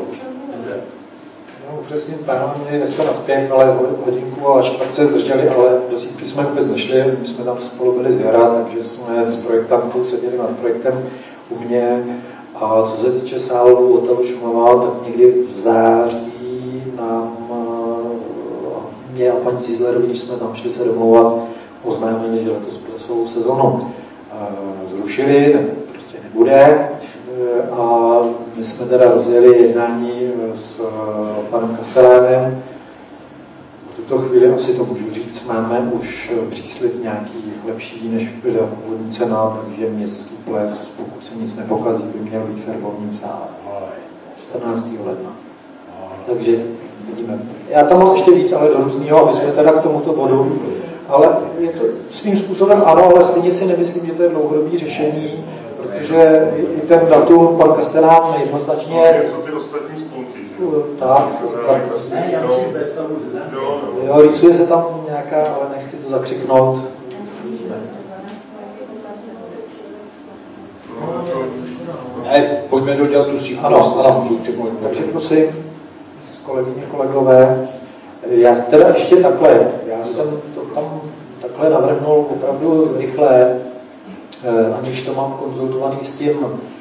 Přesně pánové měli dneska na spěch, ale hodinku a čtvrt se zdrželi, ale do sítky jsme vůbec nešli, my jsme tam spolu byli z jara, takže jsme s projektantkou seděli nad projektem u mě. A co se týče sálu hotelu Šumava, tak někdy v září nám mě a paní Cizlerovi, když jsme tam šli se domlouvat, oznámili, že letos bude svou sezonu zrušili, prostě nebude. A my jsme teda rozjeli jednání s panem Kastelánem. V tuto chvíli asi to můžu říct, máme už příslib nějaký lepší, než byla původní cena, takže městský ples, pokud se nic nepokazí, by měl být v herbovním sále 14. ledna. Takže vidíme. Já tam mám ještě víc, ale do různýho, aby jsme teda k tomuto bodu. Ale je to svým způsobem ano, ale stejně si nemyslím, že to je dlouhodobý řešení, protože i ten datum pan Kastelán jednoznačně... Co ty ostatní spolky? Tak. Jo, rýsuje se tam nějaká, ale nechci to zakřiknout. Ne, pojďme dodělat tu síku. Ano. Takže prosím, kolegyně, kolegové, já teda ještě takhle, já jsem to tam takhle navrhnul opravdu rychle, aniž to mám konzultovaný s tím,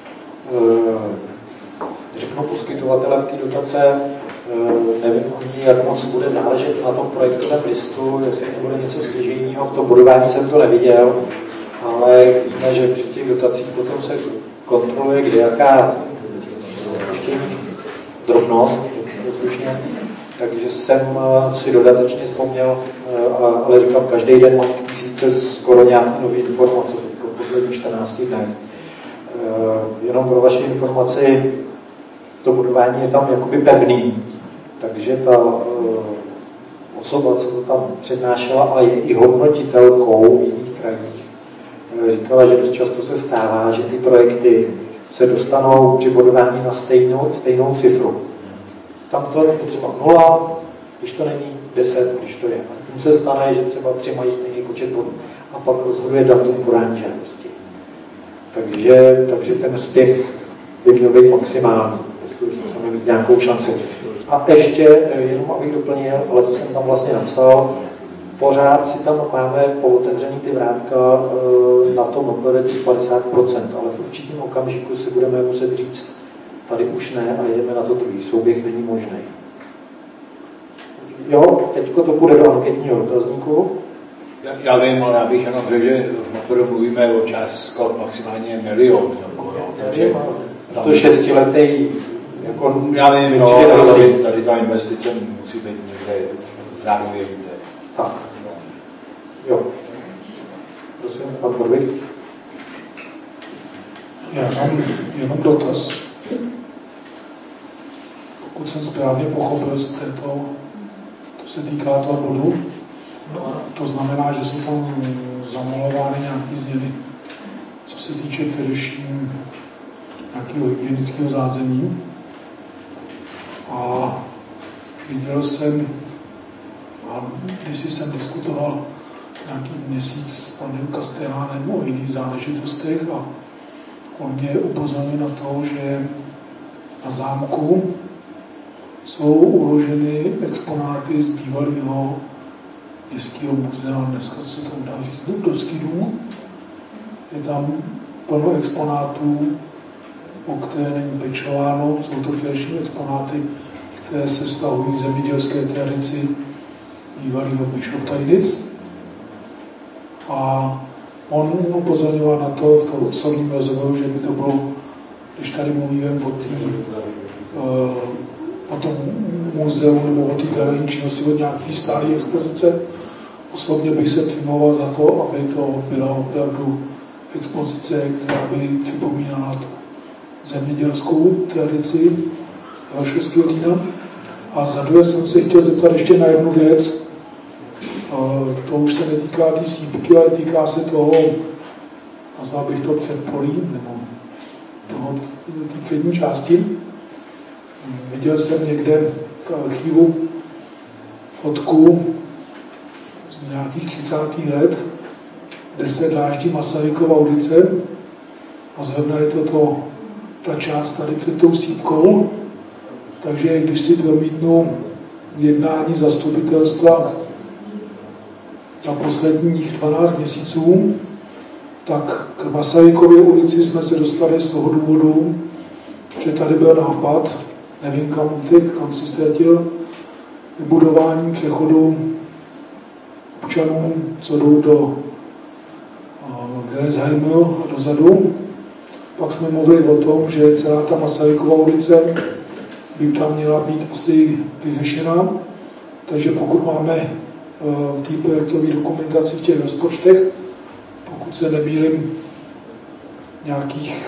řeknu, poskytovatelem té dotace, nevím ani, jak moc bude záležet na tom projektovém listu, jestli to bude něco stěžejního, v tom bodování jsem to neviděl, ale víme, že při těch dotacích potom se kontroluje, kde jaká drobnost, slušně. Takže jsem si dodatečně vzpomněl, ale říkám, každý den mám tisíce skoro nějaké nové informace v posledních 14 dnech. Jenom pro vaši informaci, to budování je tam jakoby pevný, takže ta osoba, co to tam přednášela a je i hodnotitelkou v jiných krajích, říkala, že dost často se stává, že ty projekty se dostanou při budování na stejnou cifru. Tam to je třeba 0, když to není 10, když to je. A tím se stane, že třeba 3 mají stejný počet bodů. A pak rozhoduje datum podání žádosti. Takže ten spěch by měl být maximální, jestli chceme mít nějakou šanci. A ještě, jenom abych doplnil, ale to jsem tam vlastně napsal, pořád si tam máme pootevřený ty vrátka na tom MPR těch 50%, ale v určitém okamžiku si budeme muset říct, tady už ne a jedeme na to druhý. Souběh není možný. Jo, teďko to půjde do anketního dotazníku. Já vím, ale já bych jenom řekl, že v MPR mluvíme o částkách maximálně milion. Takže to 6letý jako já vím, tady ta investice musí být někde zároveň jinde. Tak. Jo. Prosím, pan Podvih. Já mám jenom dotaz. Pokud jsem správně pochopil z této, to se týká toho bodu, to znamená, že jsou tam zamalovány nějaké změny, co se týče především nějakého hygienického zázemí. A viděl jsem, a když jsem diskutoval nějaký měsíc s panem Kastelánem o jiných záležitostech a on mě upozornil na to, že na zámku jsou uloženy exponáty z bývalého městského muzea, dneska se to dá říct Dubrovský dům. Je tam plno exponátů, o které není pečováno. Jsou to především exponáty, které se vztahují k zemědělské tradici bývalého Bischoftajnic. A on upozorňoval na to v tom osobním rozhovoru, že by to bylo, když tady mluvíme o tom muzeu nebo o té galerijní činnosti od nějaké stálé expozice, osobně bych se přimlouval za to, aby to byla opravdu expozice, která by připomínala tu zemědělskou tradici Helšovského Rýna. A za druhé jsem se chtěl zeptat ještě na jednu věc. To už se netýká té sýpky, ale týká se toho, nazval bych to předpolí, nebo té přední části. Viděl jsem někde v archivu fotku z nějakých 30. let, kde se dláždí Masarykova ulice a zrovna je to ta část tady před tou sýpkou. Takže když si promítnu jednání zastupitelstva za posledních 12 měsíců, tak k Masarykově ulici jsme se dostali z toho důvodu, že tady byl nápad, nevím kam utek, kam se ztratil, vybudování přechodu občanů, co jdou do Geresheimu a dozadu. Pak jsme mluvili o tom, že celá ta Masarykova ulice by tam měla být asi vyřešena. Takže pokud máme v té projektové dokumentaci v těch rozpočtech, pokud se nemýlím, nějakých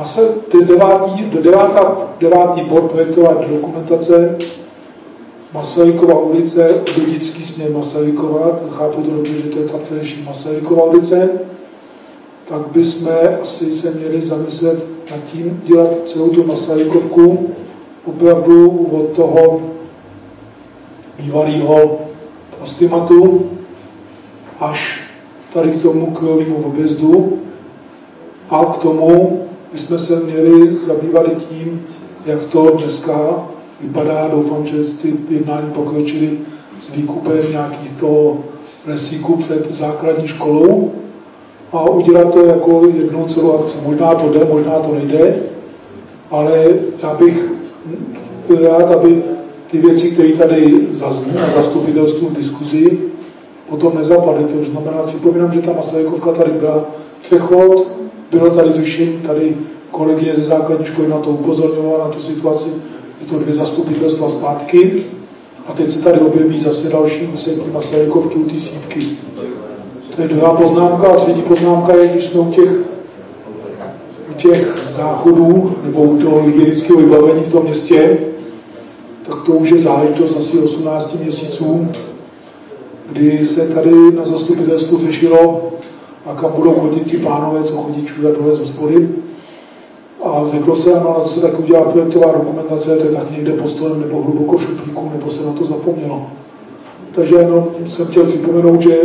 devátý bod projektové dokumentace Masarykova ulice, Dudický směr Masarykova, chápu to dobře, že to je ta především Masarykova ulice, tak bychom asi se měli zamyslet nad tím, dělat celou tu Masarykovku opravdu od toho bývalého Prostimatu až tady k tomu krojovému objezdu a k tomu bychom se měli zabývat i tím, jak to dneska vypadá. Doufám, že ty jednání pokročily s výkupem nějakých toho lesíků před základní školou a udělat to jako jednou celou akci. Možná to jde, možná to nejde, ale já bych rád, aby ty věci, které tady zazní na zastupitelstvu v diskuzi, potom nezapadly. To znamená, připomínám, že ta Masarykovka tady byla přechod, bylo tady řešení, tady kolegyně ze základní školy na to upozorňovala, na tu situaci, je to 2 zastupitelstva zpátky a teď se tady objeví zase další úseky Masarykovky u té sýpky. To je druhá poznámka a třetí poznámka je, když jsme u těch záchodů nebo u toho hygienického vybavení v tom městě, tak to už je záležitost asi 18 měsíců, kdy se tady na zastupitelstvu řešilo, a kam budou chodit ti pánové, co chodí čůrat dole z hospody. A řeklo se, ano, na to se tak udělá projektová dokumentace, to je tak někde pod stolem nebo hluboko v šuplíku, nebo se na to zapomnělo. Takže jenom jsem chtěl připomenout, že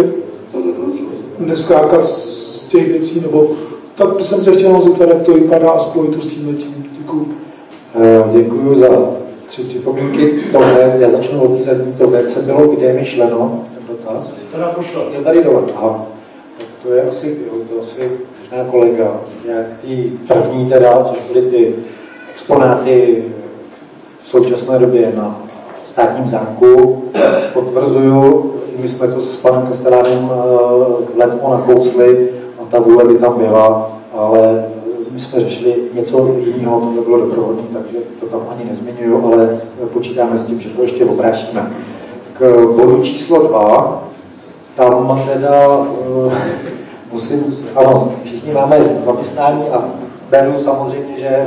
neskákat z těch věcí, nebo tak jsem se chtěl zeptat, jak to vypadá a spojit to s tímhletím. Děkuju. Děkuju za 3 připomínky. Já začnu odpovídat, to WC bylo kde myšleno, ten dotaz? Teda pošlo. Je tady dole. Aha. Tak to je asi možná kolega. Jak ty první teda, což byly ty exponáty v současné době na státním zámku, potvrzuju, my jsme to s panem Kastelánem letmo nakousli a ta vůle by tam byla, ale my jsme řešili něco jiného, to bylo doprovodné, takže to tam ani nezmiňuju, ale počítáme s tím, že to ještě obrášíme. K bodu číslo 2, tam teda musím, ano, všichni máme zaměstnání a beru samozřejmě, že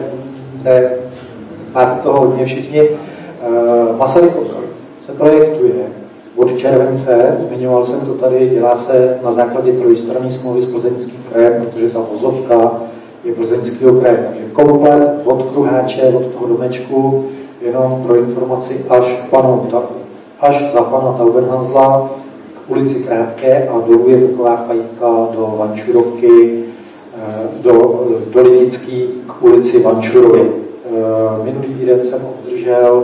máte toho hodně všichni. Masarykovka se projektuje od července, zmiňoval jsem to tady, dělá se na základě trojstranné smlouvy s Plzeňským krajem, protože ta vozovka je Plzeňského kraje, takže komplet od Kruháče, od toho domečku, jenom pro informaci až za pana Taubenhanzla k ulici Krátké a dolů je taková fajtka do Vančurovky, do Lidický k ulici Vančurově. Minulý týden jsem obdržel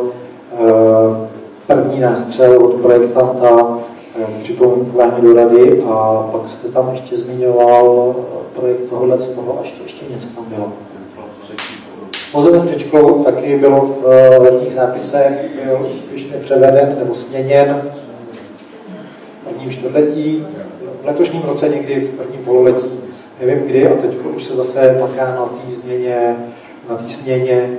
první nástřel od projektanta připomínkování do rady a pak jste tam ještě zmiňoval projekt tohohle z toho a ještě něco tam bylo. Pozemek před školou taky bylo v letních zápisech, byl úspěšně převeden nebo směněn v prvním čtvrtletí, v letošním roce někdy v prvním pololetí, nevím kdy, a teď už se zase maká na té směně,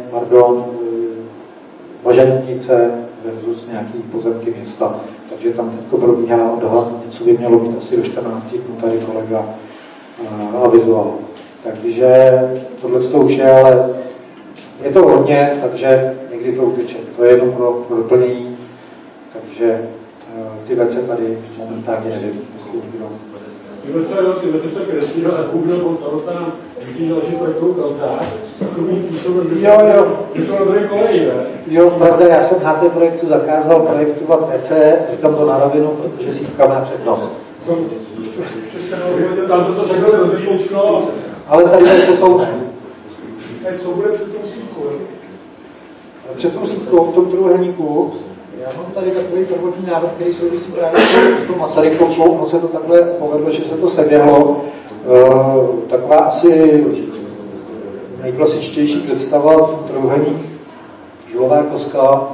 Važantnice versus nějaký pozemky města. Takže tam teď probíhá odhad, něco by mělo být asi do 14 dnů, tady kolega avizoval. Takže tohle to už je, ale je to hodně, takže někdy to uteče. To je jenom pro doplnění, takže ty věci tady momentálně nevím, jestli někdo. To se kreslí, ale bohužel pan starosta nám díky další projektovou kancelář takovým způsobem, že to na druhé koleji, ne? Jo, pravda, já jsem HT projektu zakázal projektovat WC, říkám to na rovinu, protože sípka má přednost. Tam se to řekl rozdílčko. Ale tady WC jsou ne. Co bude před tou sípkou? Před tou sípkou v tom trojúhelníku. Já mám tady takový prvotní návrh, který souvisí právě s tou Masarykovkou. Ono se to takhle povedlo, že se to seběhlo. Taková asi nejklasičtější představa, trojúhelník, žulová koska,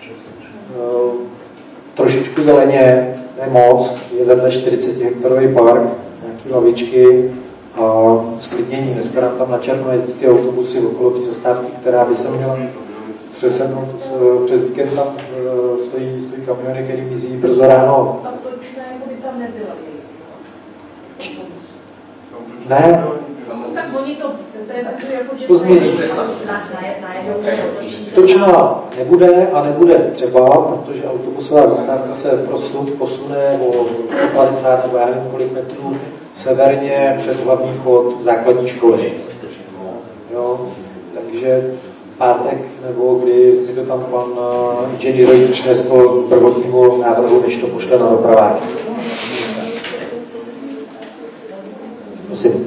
trošičku zeleně, ne moc, je vedle 40 hektarový park, nějaký lavičky a sklidnění. Dneska nám tam na černo jezdí ty autobusy okolo té zastávky, která by se měla přesednout přes víkend, tam stojí kamiony, který mizí brzo ráno. Tak to už ne, jako by tam nebyla. Ne. Tak oni to prezentují jako, že to zmizí. Točná nebude a nebude třeba, protože autobusová zastávka se posune o 50 nebo já nevím kolik metrů severně před hlavní vchod základní školy. Jo, takže v pátek, nebo kdy mi to tam pan inženýr přinesl prvotnímu návrhu, než to pošle na dopraváky. Prosím.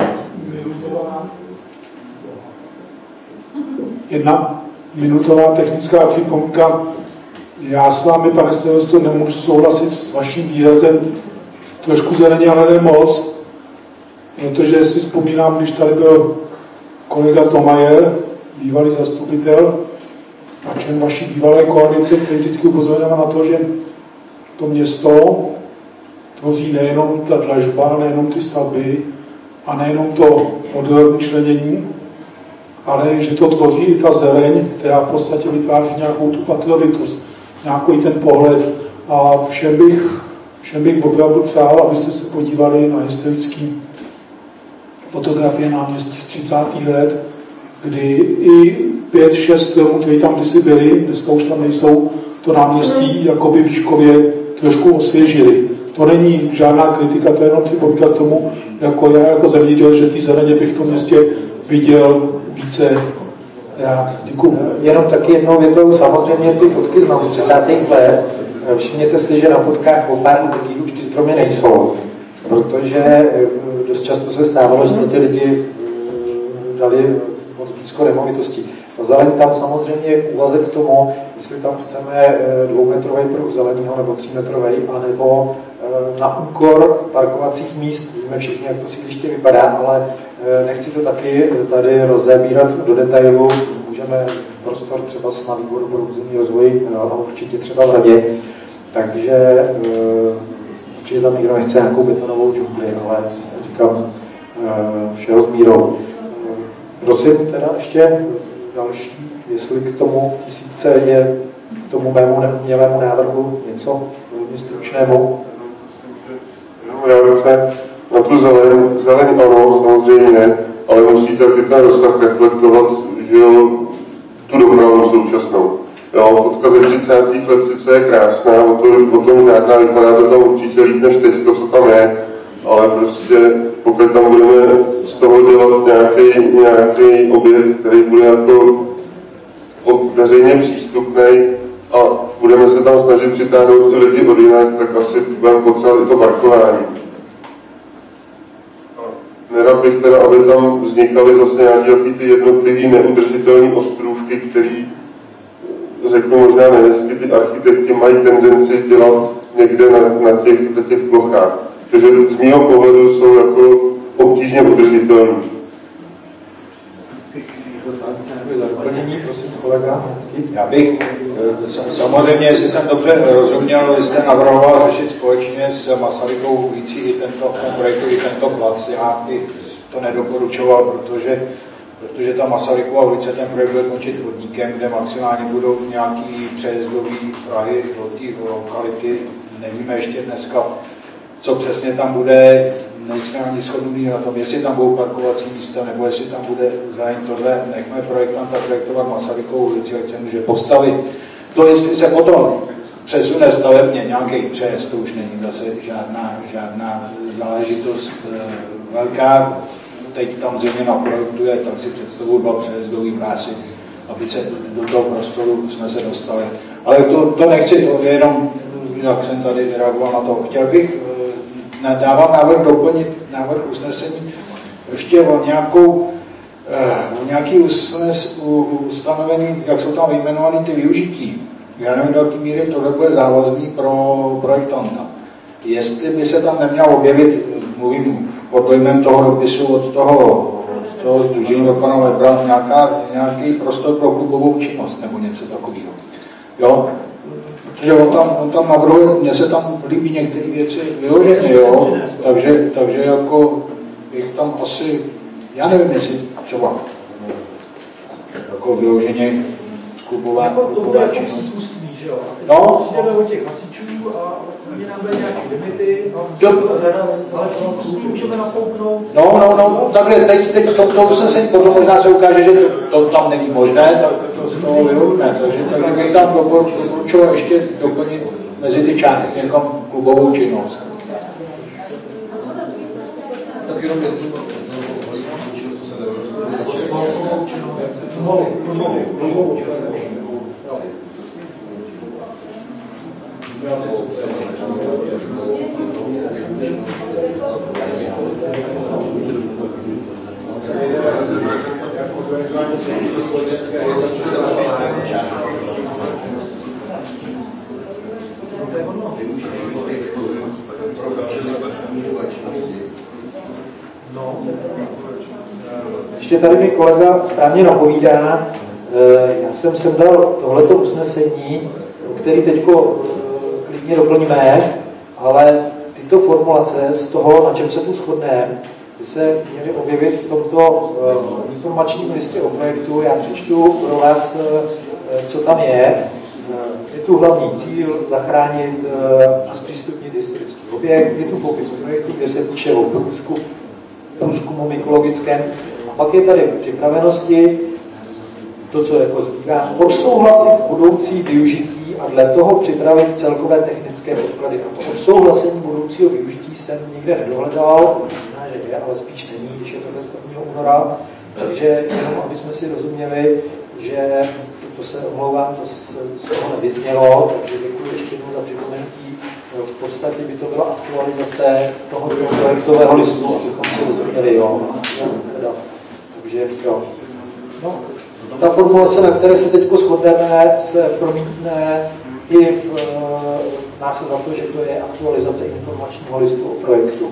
Jedna minutová technická připomínka. Já s vámi, pane starosto, nemůžu souhlasit s vaším výrazem trošku zeleně, ale ne moc, protože si vzpomínám, když tady byl kolega Tomajer, bývalý zastupitel a člen vaší bývalé koalice, který vždycky upozorňoval na to, že to město tvoří nejenom ta dlažba, nejenom ty stavby a nejenom to vodorovné členění, ale že to tvoří i ta zeleň, která v podstatě vytváří nějakou tu patrovitost, nějaký ten pohled. A všem bych opravdu přál, abyste se podívali na historické fotografie náměstí z 30. let kdy i 5-6 filmů, které tam kdysi byly, dneska už tam nejsou, to náměstí jakoby výškově trošku osvěžili. To není žádná kritika, to je jenom připomínka k tomu, jako já jako zemědělec, že ty zeleně bych v tom městě viděl více rád. Děkuju. Jenom taky jednou větou, samozřejmě ty fotky z 30. let, všimněte si, že na fotkách po pár lidí už ty stromy nejsou, protože dost často se stávalo, že ty lidi dali moc blízko nemovitosti. A zeleň tam samozřejmě je úvazek k tomu, jestli tam chceme 2metrový pruh zeleného nebo 3metrový, anebo na úkor parkovacích míst. Víme všichni, jak to sídliště vypadá, ale nechci to taky tady rozebírat do detailu. Můžeme prostor třeba na výboru pro územní rozvoj a určitě třeba v radě. Takže určitě tam nikdo nechce nějakou betonovou džungli, ale říkám všeho s mírou. Prosím teda ještě další, jestli k tomu 1000 je k tomu mému neumělému návrhu něco velmi stručnému. Reakce na tu zeleň ano, samozřejmě ne, ale musí taky ten rozsah reflektovat, že jo, tu dopravu současnou. Jo, fotka ze 30. let sice je krásná, o tom žádná, vypadá to tam určitě líp než teď, co tam je, ale prostě pokud tam budeme z toho dělat nějaký objekt, který bude jako veřejně přístupný a budeme se tam snažit přitáhnout ty lidi od jinak, tak asi budeme potřebovat i to parkování. Nerad bych teda, aby tam vznikaly zase nějaké ty jednotlivý neudržitelné ostrůvky, který, řeknu možná nehezky, ty architekti mají tendenci dělat někde na těch plochách. Takže z mého pohledu jsou jako obtížně udržitelné. Já bych, samozřejmě, jestli jsem dobře rozuměl, vy jste navrhoval řešit společně s Masarykovou ulicí i v tom projektu i tento plac. Já bych to nedoporučoval, protože ta Masarykova ulice, ten projekt bude končit vodníkem, kde maximálně budou nějaký přejezdový prahy do té lokality. Nevíme ještě dneska, co přesně tam bude, nejsme ani shodnutí na tom, jestli tam budou parkovací místa, nebo jestli tam bude zájem tohle, nechme projektanta projektovat Masarykovou ulici, ať se může postavit. To, jestli se potom přesune stavebně nějaký přejezd, to už není zase žádná záležitost velká. Teď tam zřejmě naprojektuje, tak si představuji 2 přejezdový pásy, aby se do toho prostoru jsme se dostali. Ale to nechci, to je jenom, jak jsem tady reagoval na to. Chtěl bych, dávám návrh doplnit návrh usnesení ještě o nějaký ustanovení, jak jsou tam vyjmenovaný ty využití. Já nevím, do jaké míry tohle bude závazný pro projektanta. Jestli by se tam neměl objevit, mluvím pod dojmem toho dopisu od toho sdružení do pana Webra, nějaký prostor pro klubovou činnost nebo něco takového. Jo? Protože on tam navrhuje, mně se tam líbí některé věci vyloženě, jo? Takže jako bych tam asi, já nevím, jestli třeba jako vyloženě klubová činnost. No, přijdeme od těch hasičů a oni nám dají nějaké limity, ale všichni můžeme nafouknout. No, takhle, teď to usnesení, potom možná se ukáže, že to tam není možné, tak to z toho vyhodíme. Takže bych tam doporučoval ještě doplnit mezi ty články někam klubovou činnost. Tak jenom Ještě tady mi kolega správně napovídá, já jsem sem dal tohleto usnesení, který teďko klidně doplníme, ale tyto formulace z toho, na čem se tu shodneme, by se měly objevit v tomto informačním listě o projektu. Já přečtu pro vás, co tam je. Je tu hlavní cíl zachránit a zpřístupnit historický objekt. Je tu popis projektu, kde se píše o průzkumu mykologickém. pak je tady připravenosti, to, co jako zbývá, odsouhlasit budoucí využití a dle toho připravit celkové technické podklady. A to odsouhlasení budoucího využití jsem nikde nedohledal, možná, že je, ale spíš není, když je to bez 1. února. Takže jenom, aby jsme si rozuměli, že to se omlouvám, to z toho nevyznělo, takže děkuji ještě jednou za připomenutí. V podstatě by to byla aktualizace toho projektového listu, abychom si rozuměli, jo. Teda, takže jo. No, ta formulace, na které se teď shodneme, se promítne i má se za to, že to je aktualizace informačního listu o projektu.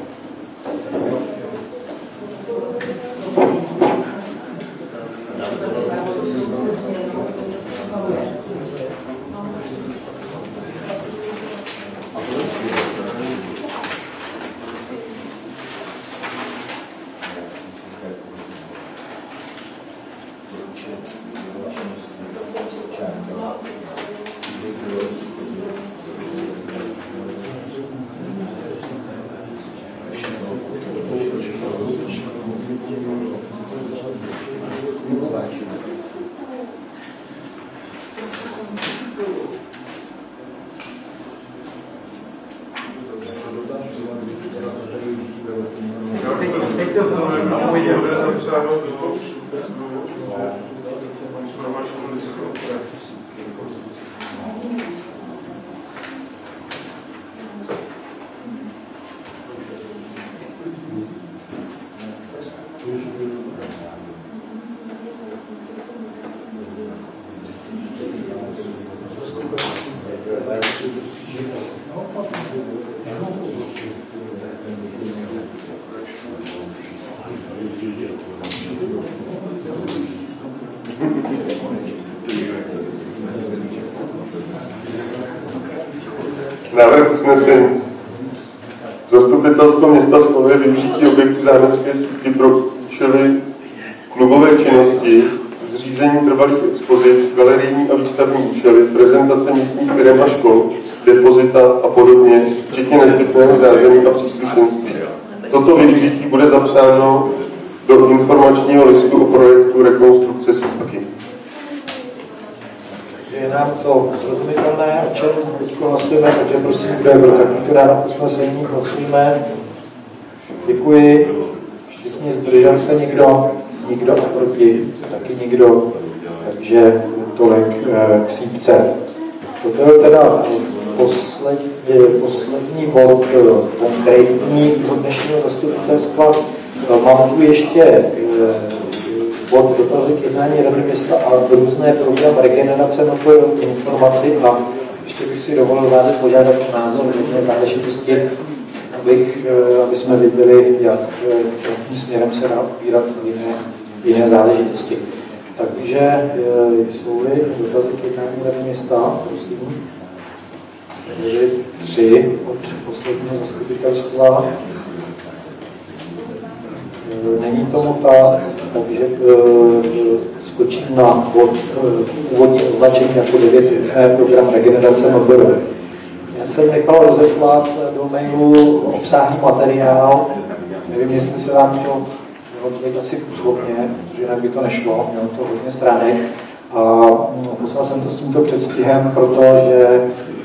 Návrh usnesení. Zastupitelstvo města schvaluje využití objektu zámecké sítky pro účely klubové činnosti, zřízení trvalých expozic, galerijní a výstavní účely, prezentace místních firem a škol, depozita a podobně, včetně nezbytného zázemí a příslušenství. Toto využití bude zapsáno do informačního listu o projektu rekonstrukce sítky. Je nám to srozumitelné, o čem teď hlasujeme, takže prosím, kdo je pro takovýto návrh usnesení, hlasujeme. Děkuji. Všichni zdržel se někdo? Nikdo a proti? Taky nikdo. Takže tolik k sítce. To byl teda poslední bod konkrétní dnešního zastupitelstva. Mám tu ještě bod dotazy k jednání Rady města a různé program regenerace na informaci a ještě bych si dovolil vás požádat o názor jedné záležitosti, aby jsme viděli, jakým směrem se dá ubírat jiné záležitosti. Takže jsou-li dotazy k jednání Rady města, prosím. Byly 3 od posledního zastupitelstva. Není tomu tak, takže skočím na úvodní označení jako 9 program regenerace MBR. Já jsem nechal rozeslat do mailu obsáhlý materiál, nevím, jestli se vám to mělo být asi působně, protože jinak by to nešlo, mělo to hodně stránek. A poslal jsem to s tímto předstihem, protože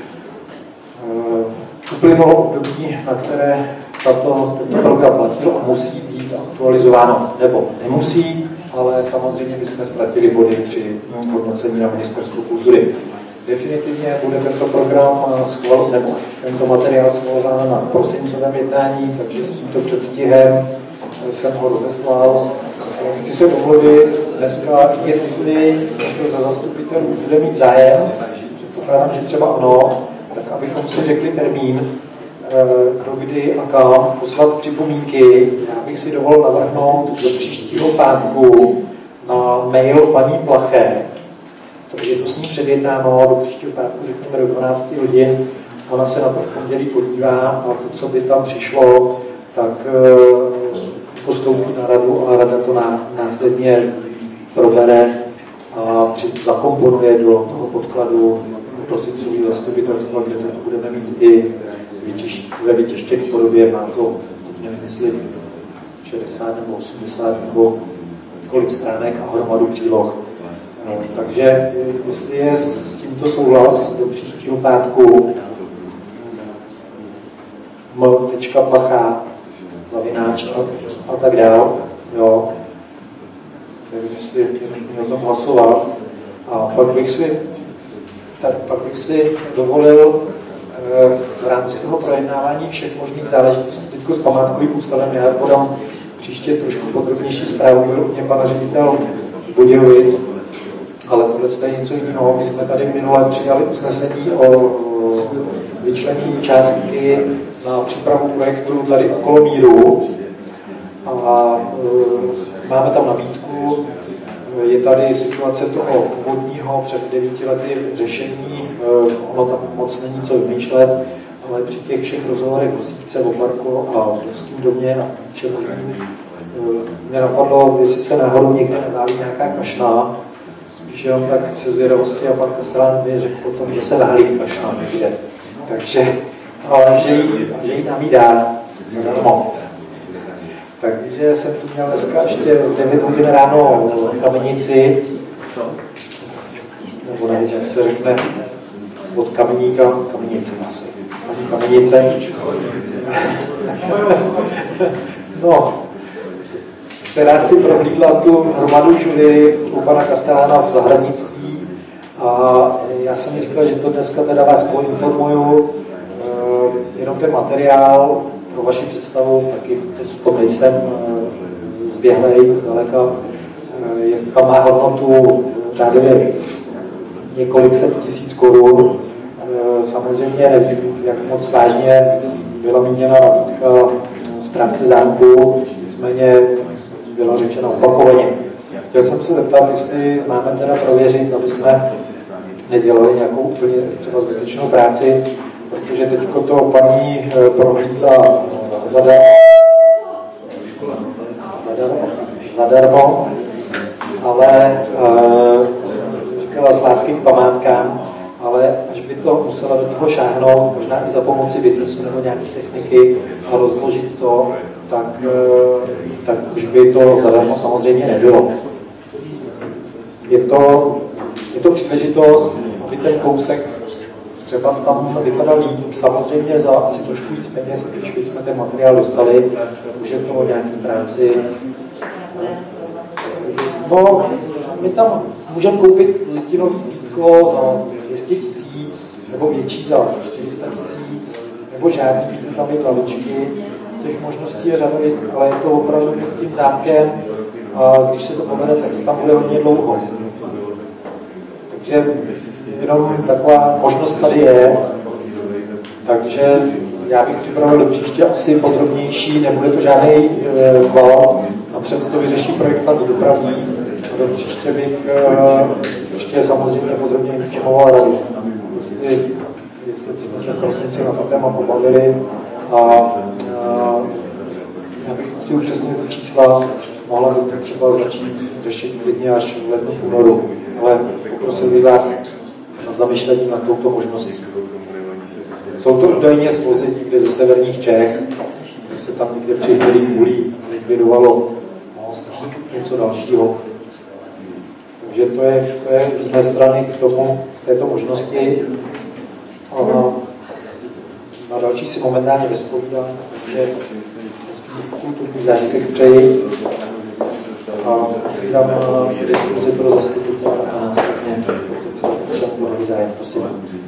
uplynulo období, na které tento program platil a musí být aktualizováno, nebo nemusí, ale samozřejmě bychom ztratili body při hodnocení na Ministerstvu kultury. Definitivně bude tento program nebo tento materiál schvalován na prosincovém jednání, takže s tímto předstihem jsem ho rozeslal. Chci se domluvit dneska, jestli někdo za zastupitelů bude mít zájem, předpokládám, že třeba ano, tak abychom si řekli termín, kdy a kam poslat připomínky. Já bych si dovolil navrhnout do příštího pátku na mail paní Plaché. To je to s ní předjednáno, do příštího pátku řekněme do 12 hodin. Ona se na to v pondělí podívá a to, co by tam přišlo, tak postoupí na radu a rada to následně probere a zakomponuje do toho podkladu prosincového zastupitelstva, kde to budeme mít i ve vytištěné podobě. Má to, teď nevím, jestli 60 nebo 80 nebo kolik stránek a hromadu příloh. Takže jestli je s tímto souhlas do příštího pátku m.plachá @ a tak dál, jo. Nevím, jestli je o tom hlasovat. A pak bych si dovolil v rámci toho projednávání všech možných záležitostí teďko s památkovým ústavem, já podám příště trošku podrobnější zprávu, byl u mě pan ředitel Budějovic, ale tohle je něco jiného. My jsme tady minule přijali usnesení o vyčlenění částky na přípravu projektu tady okolo Míru a máme tam nabídku. Je tady situace toho původního před 9 lety řešení, ono tam moc není co vymýšlet, ale při těch všech rozhovorech o sípce, o parku a v Lovském domě a všem možným mě napadlo, jestli se náhodou někde neválí nějaká kašna, spíš jenom tak se zvědavosti a pan Kastrán mi řekl potom, že se válí kašna někde. Takže, ale že ji nám jí dá, zadarmo. Takže jsem tu měl dneska ještě 9 hodin ráno kamenici, nebo nevím, jak se řekne, od kameníka, kamenici asi, kamenice. No, která si prohlídla tu hromadu žury u pana Kastelána v zahradnictví a já jsem mi říkal, že to dneska teda vás poinformuju, jenom ten materiál, pro vaši představu, taky v tom nejsem zběhlej zdaleka, tam má hodnotu řádově několik set tisíc korun. Samozřejmě nevím, jak moc vážně byla míněna nabídka správce zámku, nicméně bylo řečeno opakovaně. Chtěl jsem se zeptat, jestli máme teda prověřit, aby jsme nedělali nějakou úplně třeba zbytečnou práci, protože teďko to paní prohlídla zadarmo, ale říkala s lásky k památkám, ale až by to musela do toho šáhnout, možná i za pomoci vytesu nebo nějaké techniky a rozložit to, tak už by to zadarmo samozřejmě nebylo. Je to příležitost, aby ten kousek třeba tam vypadal líp, samozřejmě za asi trošku víc peněz, když bychom ten materiál dostali, může to o nějaký práci. No, my tam můžeme koupit litinový plítko za 200 000, nebo větší za 400 000, nebo žádný, tam je lavičky. Těch možností je řada, ale je to opravdu pod tím zámkem a když se to povede, tak to tam bude hodně dlouho. Takže jenom taková možnost tady je, takže já bych připravil do příště asi podrobnější, nebude to žádný chval, napřed to vyřeší projektant dopravní a do příště bych ještě samozřejmě podrobně informoval radu, jestli jsme se v prosinci na to téma pobavili a já bych si upřesnil ty čísla, mohla by to třeba začít řešit klidně až v lednu, v únoru, ale poprosil bych vás na zamyšlení nad touto možností. Jsou to údajně svozy někde ze severních Čech, když se tam někde při hnědým půlí likvidovalo něco dalšího. Takže to je z mé strany k této možnosti. Na další si momentálně nespovídám, takže kulturní zážitek přeji a otvírám diskuzi pro zastupitele a následně všem bude zájem. Prosím.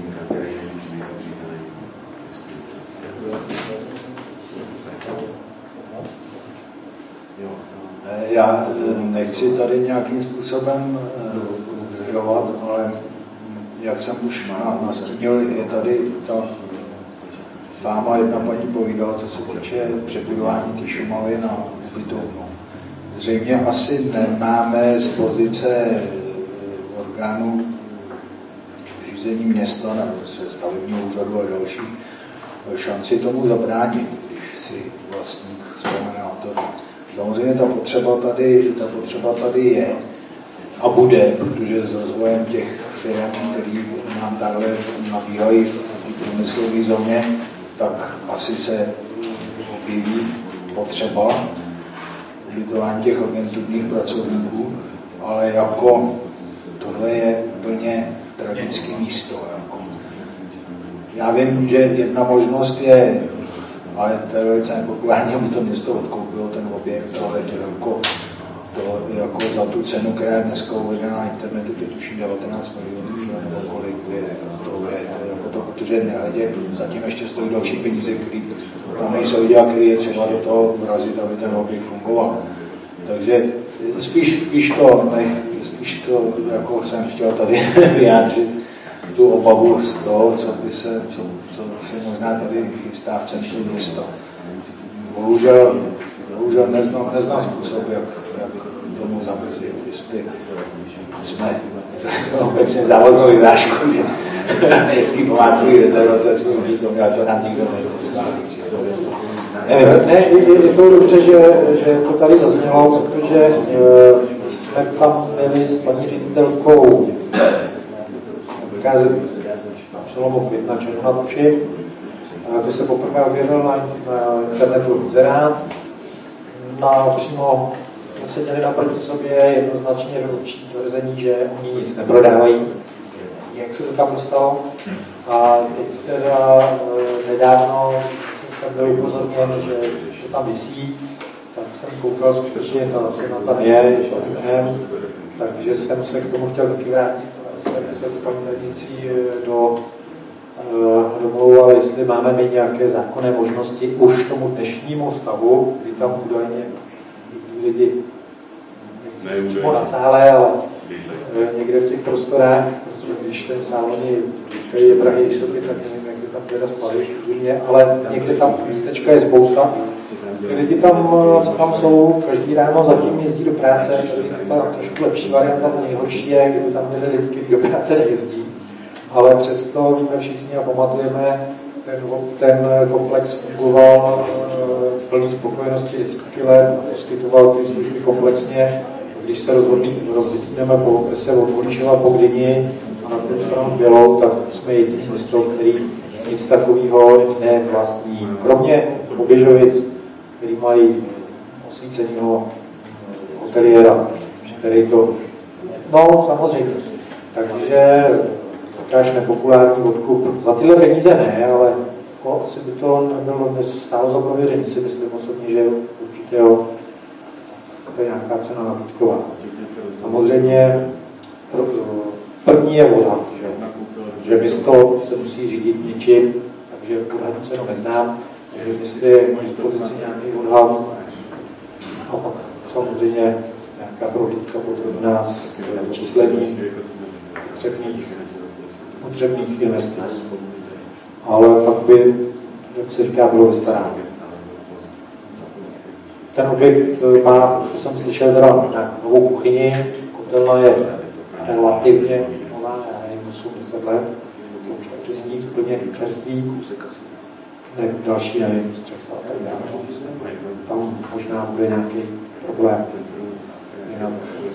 Já nechci tady nějakým způsobem zdržovat, ale jak jsem už nastínil, je tady ta fáma, jedna paní povídala, co se týče přebudování té Šumavy na ubytovnu. Zřejmě asi nemáme z pozice orgánů řízení města nebo stavebního úřadu a dalších šanci tomu zabránit, když si vlastník vzpomene na to. Samozřejmě ta potřeba tady je a bude, protože s rozvojem těch firm, které nám takhle nabírají v průmyslové zóně, tak asi se objeví potřeba. ubytování těch agenturních pracovníků, ale jako tohle je úplně tragické místo. Jako. Já vím, že jedna možnost je, ale to je velice nepopulární, aby to město odkoupilo ten objekt, ale to jako za tu cenu, která je dneska uvedena na internetu, to tuším 19 milionů, nebo kolik je to jako to, protože nehledě zatím ještě stojí další peníze, který tam nejsou vidět, který je třeba do toho vrazit, aby ten objekt fungoval. Takže spíš to jako jsem chtěl tady vyjádřit tu obavu z toho, co se možná tady chystá v centru města. Bohužel neznám způsob, jak tomu zamezit, jestli jsme obecně závaznou vyhlášku, že městský památkový rezervace jsme ubytovny, ale to nám nikdo nechce schválit. Ne, je to dobře, že to tady zaznělo, protože jsme tam měli s paní ředitelkou na přelomu května června tuším. To se poprvé objevil na internetu inzerát. Přímo jsme seděli naproti sobě jednoznačně rozhodčí tvrzení, že oni nic neprodávají. Jak se to tam dostalo? A teď teda nedávno jsem byl upozorněn, že to tam visí, tak jsem koukal skutečně, ta cena tam je, takže jsem se k tomu chtěl taky vrátit. Jsem se s paní radnicí domlouval, jestli máme my nějaké zákonné možnosti už tomu dnešnímu stavu, kdy tam údajně lidi nechci přímo na sále, ale někde v těch prostorách, protože když ten sál oni říkají, je drahý, když jsou tak nevím, jak by tam teda spali v zimě, ale někde tam místečka je spousta. Ty lidi tam jsou, každý ráno zatím jezdí do práce, takže je to ta trošku lepší varianta, to nejhorší je, kdyby tam byli lidi, kteří do práce nejezdí. Ale přesto víme všichni a pamatujeme, ten komplex fungoval plný spokojenosti desítky let a poskytoval ty služby komplexně. Když se rozhlídneme po okrese od Holíšova po Gdyni a na druhou stranu Bělou, tak jsme jediný město, který nic takového nevlastní. Kromě Poběžovic, který mají osvícenýho hoteliéra, který to... No, samozřejmě. Takže říkáš nepopulární odkup. Za tyhle peníze ne, ale asi by to nebylo stálo za prověření. Si myslím osobně, že určitě jo. To je nějaká cena nabídková. Samozřejmě první je odhad, že město se musí řídit něčím, takže odhadní cenu neznám, takže jestli je k dispozici nějaký odhad, a pak samozřejmě nějaká prohlídka podrobná s číslením potřebných investic. Ale pak by, jak se říká, bylo vystaráno. Ten objekt má, co jsem slyšel, teda na novou kuchyni, kotelna je relativně nová, já nevím, 80 let, to už taky není úplně čerstvý, další nevím, střecha a tak dále. Tam možná bude nějaký problém. Jinak,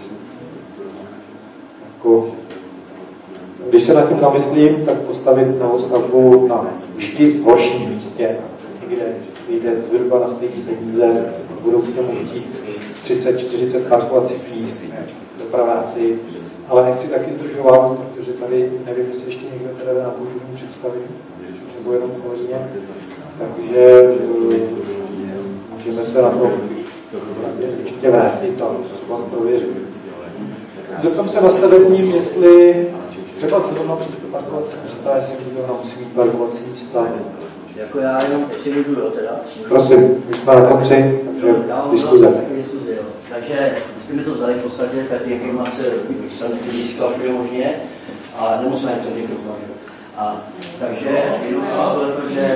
jako, když se nad tím zamyslím, tak postavit novostavbu na ještě horším místě, kde vyjde zhruba na stejné peníze, budou k tomu chtít 30-40 parkovacích míst, dopraváci, ale nechci taky zdržovat, protože tady nevím, jestli ještě někdo teda na kulturní představit, nebo jenom tvořině, takže můžeme se na to určitě vrátit a vás prověřit. Zeptám se na stavebním, jestli třeba zrovna přes to parkovací místa, jestli to musí mít parkovací místa. Jako já jenom ještě jdu, jo, teda. Prosím, už jsme na konci, takže diskuze. Takže jste mi to vzali v podstatě, tak ty informace jsem získal všude možně, ale nemusím ani před mikrofon. A takže jenom to, že...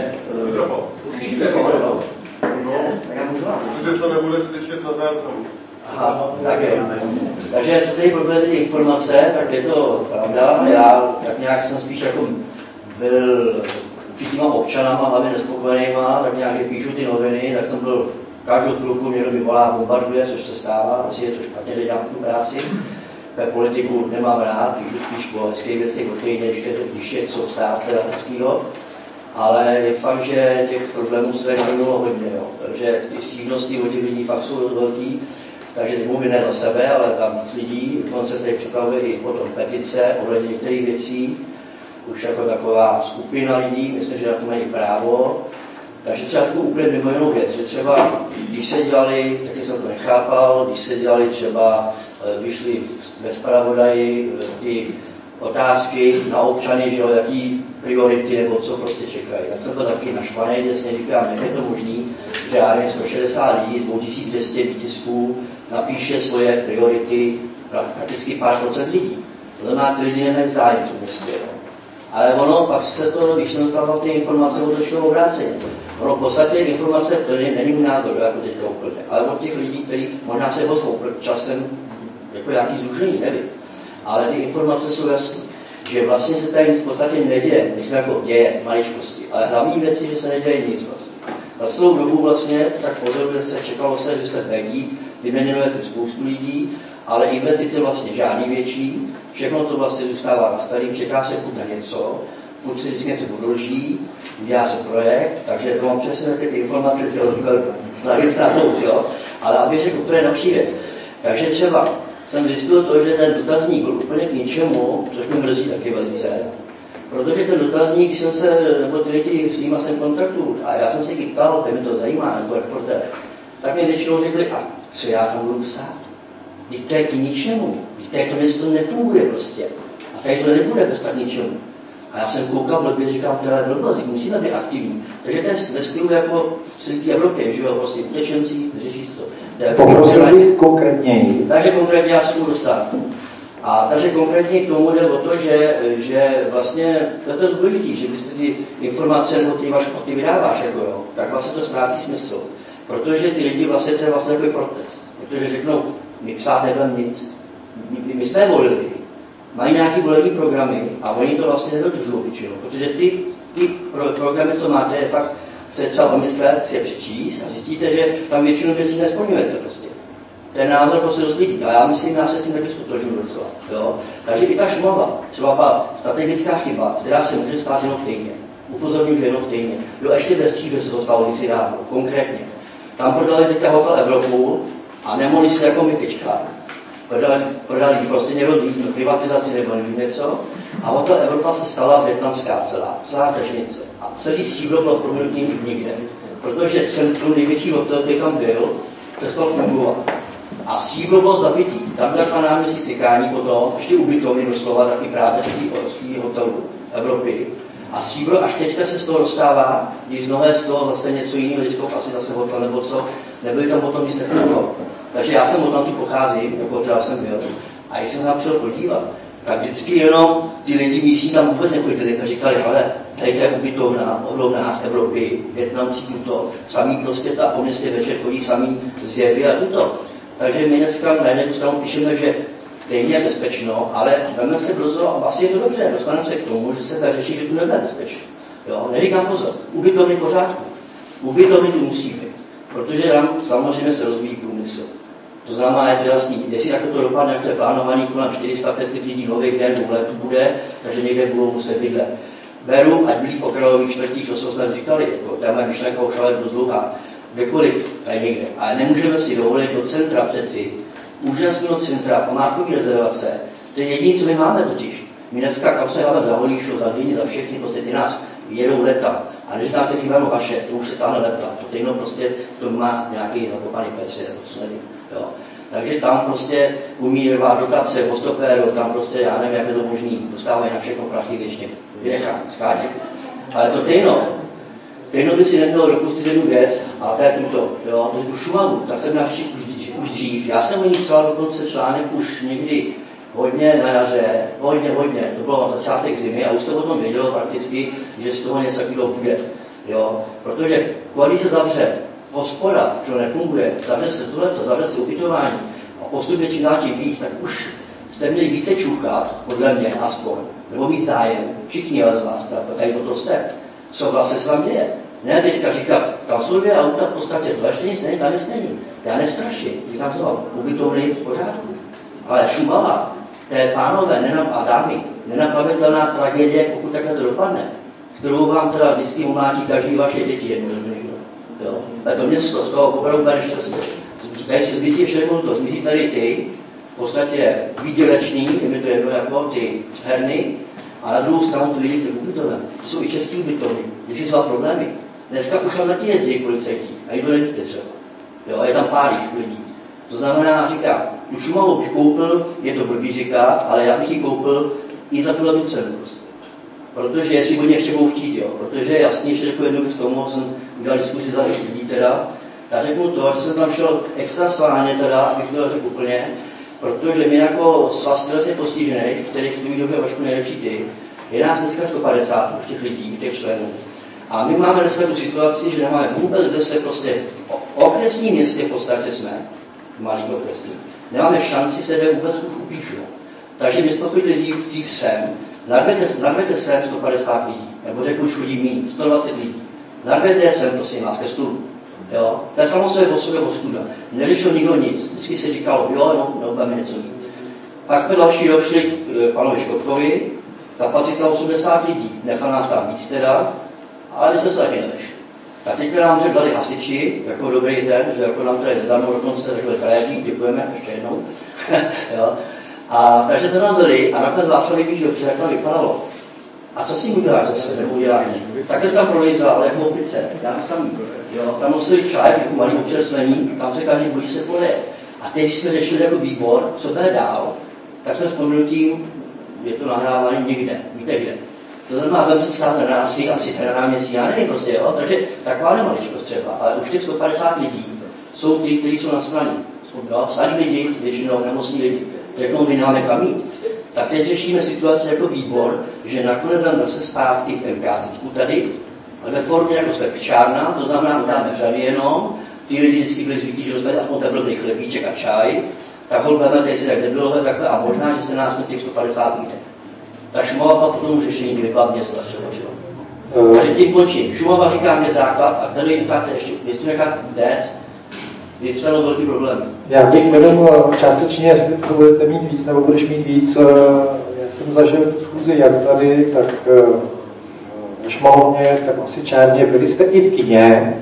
Protože to nebude slyšet na záznamu. Aha, tak jo. Takže co tady proběhly ty informace, tak je to pravda. Já tak nějak jsem spíš jako byl určitýma občanama, hlavně nespokojenýma, tak nějak, že píšu ty noviny, tak jsem byl každou chvilku, někdo mi volá, bombarduje, což se stává, asi je to špatně, že dělám tu práci. Politiku nemám rád, píšu spíš o hezkých věcech, o kterých než je co psát teda hezkýho. ale je fakt, že těch problémů se tady bylo hodně, jo. Takže ty stížnosti od těch lidí fakt jsou dost velký, takže teď mluvím ne za sebe, ale tam víc lidí, dokonce se připravuje i potom petice ohledně některých věcí, už jako taková skupina lidí, myslím, že na to mají právo. Takže třeba takovou úplně mimo jinou věc, že třeba, když se dělali, taky jsem to nechápal, když se dělali třeba, vyšly ve zpravodaji ty otázky na občany, že jo, jaký priority nebo co prostě čekají. Tak jsem byl taky naštvaný, jasně říkám, jak je to možný, že já nevím, 160 lidí z 2200 výtisků napíše svoje priority prakticky pár procent lidí. To znamená, ty lidi nemají zájem v městě. Ale ono, pak se to, když jsem dostával ty informace, o to šlo obráceně. Ono v podstatě informace, to není můj názor, jako teďka úplně, ale od těch lidí, kteří možná se ozvou časem jako nějaký zrušení, nevím. Ale ty informace jsou jasné, že vlastně se tady nic v podstatě neděje, my jsme jako děje, maličkosti, ale hlavní věci, že se neděje nic vlastně. Za celou dobu vlastně, tak pozoruje se, čekalo se, že se bedí, vyměnilo tu spoustu lidí, ale investice vlastně žádný větší, všechno to vlastně zůstává na starým, čeká se furt na něco, furt se vždycky něco podloží, udělá se projekt, takže to mám přesně ty informace, snažím se na to, jo, ale aby řekl úplně další věc. Takže třeba jsem zjistil to, že ten dotazník byl úplně k ničemu, což mě mrzí taky velice, protože ten dotazník, když jsem se, nebo ty lidi s nimi jsem kontaktu, a já jsem se jich ptal, mě to zajímá, jako reportér, tak mě většinou řekli, a co já tam budu psát? Teď to je k ničemu, teď to město nefunguje prostě. A tady to nebude bez tak ničemu. A já jsem koukal blbě, říkám, to je blbost, musíme být aktivní. Takže to je ve stylu jako v celé Evropě, že jo, prostě utečenci, řeší se to. Poprosil bych konkrétněji. Takže konkrétně já se tomu dostanu. A takže konkrétně k tomu jde o to, že vlastně to je to důležité, že když ty informace nebo ty vydáváš, jako jo, tak vlastně to ztrácí smysl. Protože ty lidi vlastně, to je vlastně takový protest. Protože řeknou, my psát nebudeme nic. My jsme volili. Mají nějaké volební programy a oni to vlastně nedodržují většinou. Protože ty programy, co máte, je fakt se třeba pomyslet, si je přečíst a zjistíte, že tam většinu věcí nesplňujete prostě. Ten názor prostě dost lidí. A já myslím, já se s tím taky stotožňuji docela. Jo? Takže i ta Šumava, třeba strategická chyba, která se může stát jenom v Týně. Upozorňuji, že jenom v Týně. Jo, ještě ve Stříže se to stalo kdysi dávno, konkrétně. Tam prodali teďka Hotel Evropu a nemohli se jako my teďka. Prodali prostě někdo privatizaci nebo něco a Hotel Evropa se stala vietnamská celá tržnice. A celý Stříbro bylo proměnutý nikde. Protože centrum největší hotel, který tam byl, přestal fungovat. A Stříbro bylo zabitý. Tam byl na náměstí Cikání potom, ještě ubytovny doslova, taky právě z těch hotelů Evropy. A Stříbro až teďka se z toho dostává, když nové z toho zase něco jiného, teďko asi zase hotel nebo co, nebyli tam potom nic nefungovalo. Takže já jsem odtamtud pocházím, jako teda jsem byl, a když jsem tam přišel podívat, tak vždycky jenom ty lidi místní tam vůbec nechodili a říkali, ale tady to je ubytovna, ohromná z Evropy, Vietnamci tuto, samý prostě ta po městě večer chodí samý zjevy a tuto. Takže my dneska na jednu stranu píšeme, že stejně je bezpečno, ale veme se brzo a asi je to dobře, dostaneme se k tomu, že se řeší, že tu nebude bezpečno. Jo? Neříkám pozor, ubytovny pořádku, ubytovny tu musí být, protože tam samozřejmě se rozvíjí průmysl. To znamená, je to jasný, jestli takto to dopadne, jak to je plánovaný, kolem 400-500 lidí nových den, 2 let bude, takže někde budou muset bydlet. Beru, ať byli v okrajových čtvrtích, to jsme říkali, jako ta moje myšlenka už ale dost dlouhá, kdekoliv, tady někde. Ale nemůžeme si dovolit do centra přeci, úžasného centra, památkový rezervace, to je jediné, co my máme totiž. My dneska, kam se hlavně za Holíšu, za Víni, za všechny, prostě ty nás jedou leta. A když dáte chybeno vaše, to už se táhne leta. To týdno prostě v tom má nějaký zakopaný pes, nebo co nevím. Jo. Takže tam prostě umí rvát dotace, postopéru, tam prostě, já nevím, jak je to možný, dostávají na všechno prachy věčně. Vynechám, skátěk. Ale to týdno by si nemělo dopustit jednu věc, a to je tuto, jo, to je Šumavu, tak jsem navštívil už dřív. Já jsem o ní psal dokonce článek už někdy hodně na jaře, hodně, to bylo na začátek zimy a už jsem o tom věděl prakticky, že z toho něco takového bude, jo, protože když se zavře hospoda, že nefunguje, zavře se tohleto, zavře se ubytování a postupně čím dál tím víc, tak už jste měli více čuchat, podle mě aspoň, nebo mít zájem, všichni ale z vás, tady o to jste, co vlastně se vám děje. Ne teďka říkat, tam jsou 2 auta v podstatě, to ještě nic není, tam nic není. Já nestraším, říkám znovu, ubytovny v pořádku. Ale Šumava, to je pánové a dámy, nenapravitelná tragédie, pokud takhle to dopadne. kterou vám teda vždycky umlátí každý vaše děti jednou nebo někdo. Jo. Ale to město z toho opravdu bude nešťastné. Tady se zmizí všechno to, zmizí tady ty, v podstatě výděleční, je mi to jedno jako ty herny, a na druhou stranu ty lidi se ubytovem. To jsou i český ubytovny, když jsou problémy. Dneska už tam taky jezdí policajti a i to nevíte třeba. Jo, je tam pár lidí. To znamená, říká, tu Šumavu bych koupil, je to blbý říkat, ale já bych ji koupil i za tuhle cenu prostě. Protože jestli oni ještě budou chtít, jo, protože je jasný, že jako jednou k tomu jsem udělal diskuzi za lidí teda, tak řeknu to, že jsem tam šel extra sváně teda, abych to řekl úplně, protože my jako svaz tělesně postižených, kterých ty víš dobře Vašku nejlepší ty, je nás dneska 150 už těch lidí, těch členů. A my máme dneska tu situaci, že nemáme vůbec zde prostě v okresním městě v podstatě jsme, malý okresní, nemáme šanci se vůbec už upíchnout. Takže my jsme chodili dřív sem, narvete sem 150 lidí, nebo řeknu už chodí míň, 120 lidí. Narvete sem, prosím vás, ke stolu. Jo? To je samozřejmě o sobě ostuda. Neřešil nikdo nic. Vždycky se říkalo, jo, no budeme něco mít. Pak jsme další rok šli k panovi Škopkovi, kapacita 80 lidí. Nechal nás tam víc teda, ale my jsme se taky nevešli. Tak teď nám dali hasiči, jako dobrý ten, že jako nám tady zadarmo dokonce řekli frajeří, děkujeme, ještě jednou. Jo? A takže to nám byli a nakonec Václav víš, že jak to vypadalo. A co si uděláš zase, nebo uděláš? Takhle se tam prolejzal, jako opice, já tam, jo, tam nosili čaj, jako malý občerstvení, tam se každý budí se poleje. A teď, když jsme řešili jako výbor, co bude dál, tak jsme vzpomínutím, je to nahrávané někde, víte kde. To znamená, budeme se scházet na asi na náměstí, já nevím prostě, jo, takže taková nemaličkost třeba, ale už těch 150 lidí jsou ty, kteří jsou na straně. Starý lidi, většinou nemocní lidi, řeknou, my nemáme kam jít. Tak teď řešíme situaci jako výbor, že nakonec budeme zase zpátky v MKZ tady, ale ve formě jako slepičárna, to znamená, uděláme řady jenom, ty lidi vždycky byli zvyklí, že dostali aspoň ten blbý chlebíček a čaj, tak ho budeme tady si tak nebylo takhle a možná, že se nás těch 150 jde. Ta Šumava potom už řešení vypadá města třeba, že jo. Takže tím končím. Šumava říká mě základ a tady necháte ještě, jestli necháte dec, vyvstanou velký problémy. Já bych jenom částečně, jestli to budete mít víc, nebo budeš mít víc, já jsem zažil tu schůzi jak tady, tak ve Šmalovně, tak Osičárně, byli jste i v kině.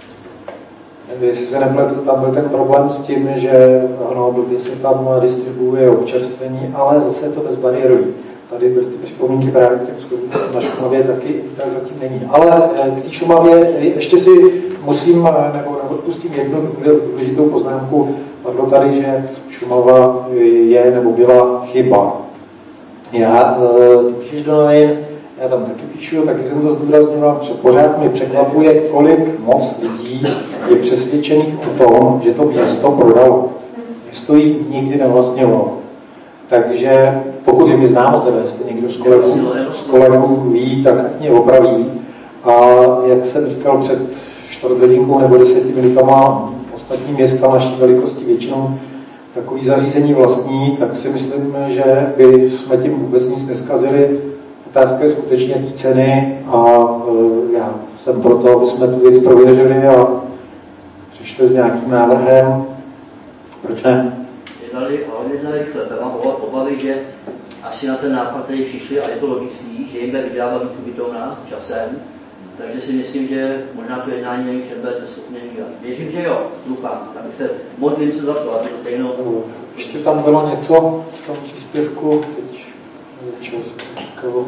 Jestli se nepletu, tam byl ten problém s tím, že ano, blbě se tam distribuuje občerstvení, ale zase je to bezbariérový. Tady byly ty připomínky právě k těm schodům na Šumavě taky, tak zatím není. Ale k té Šumavě ještě si musím, nebo odpustím jednu důležitou poznámku. Padlo tady, že Šumava je nebo byla chyba. Já, ty píšeš do novin, já tam taky píšu, taky jsem to zdůrazňoval, pořád mě překvapuje, kolik moc lidí je přesvědčených o tom, že to město prodalo. Město jí nikdy nevlastnilo. Takže pokud je mi známo teda, jestli někdo z kolegů ví, tak ať mě opraví. A jak jsem říkal před 4 hodinkou nebo 10 minutama, ostatní města naší velikosti většinou takový zařízení vlastní, tak si myslím, že by jsme tím vůbec nic neskazili. Otázka je skutečně té ceny a já jsem proto, aby jsme tu věc prověřili a přišli s nějakým návrhem. Proč ne? Jednali rychle, mám obavy, že asi na ten nápad tady přišli a je to logický, že jim bude vydělávat víc ubytovna časem, takže si myslím, že možná to jednání nevím, že budete schopni dělat. Věřím, že jo, doufám, abych se modlím se za to, aby to stejnou... Ještě tam bylo něco v tom příspěvku, teď začal se říkalo.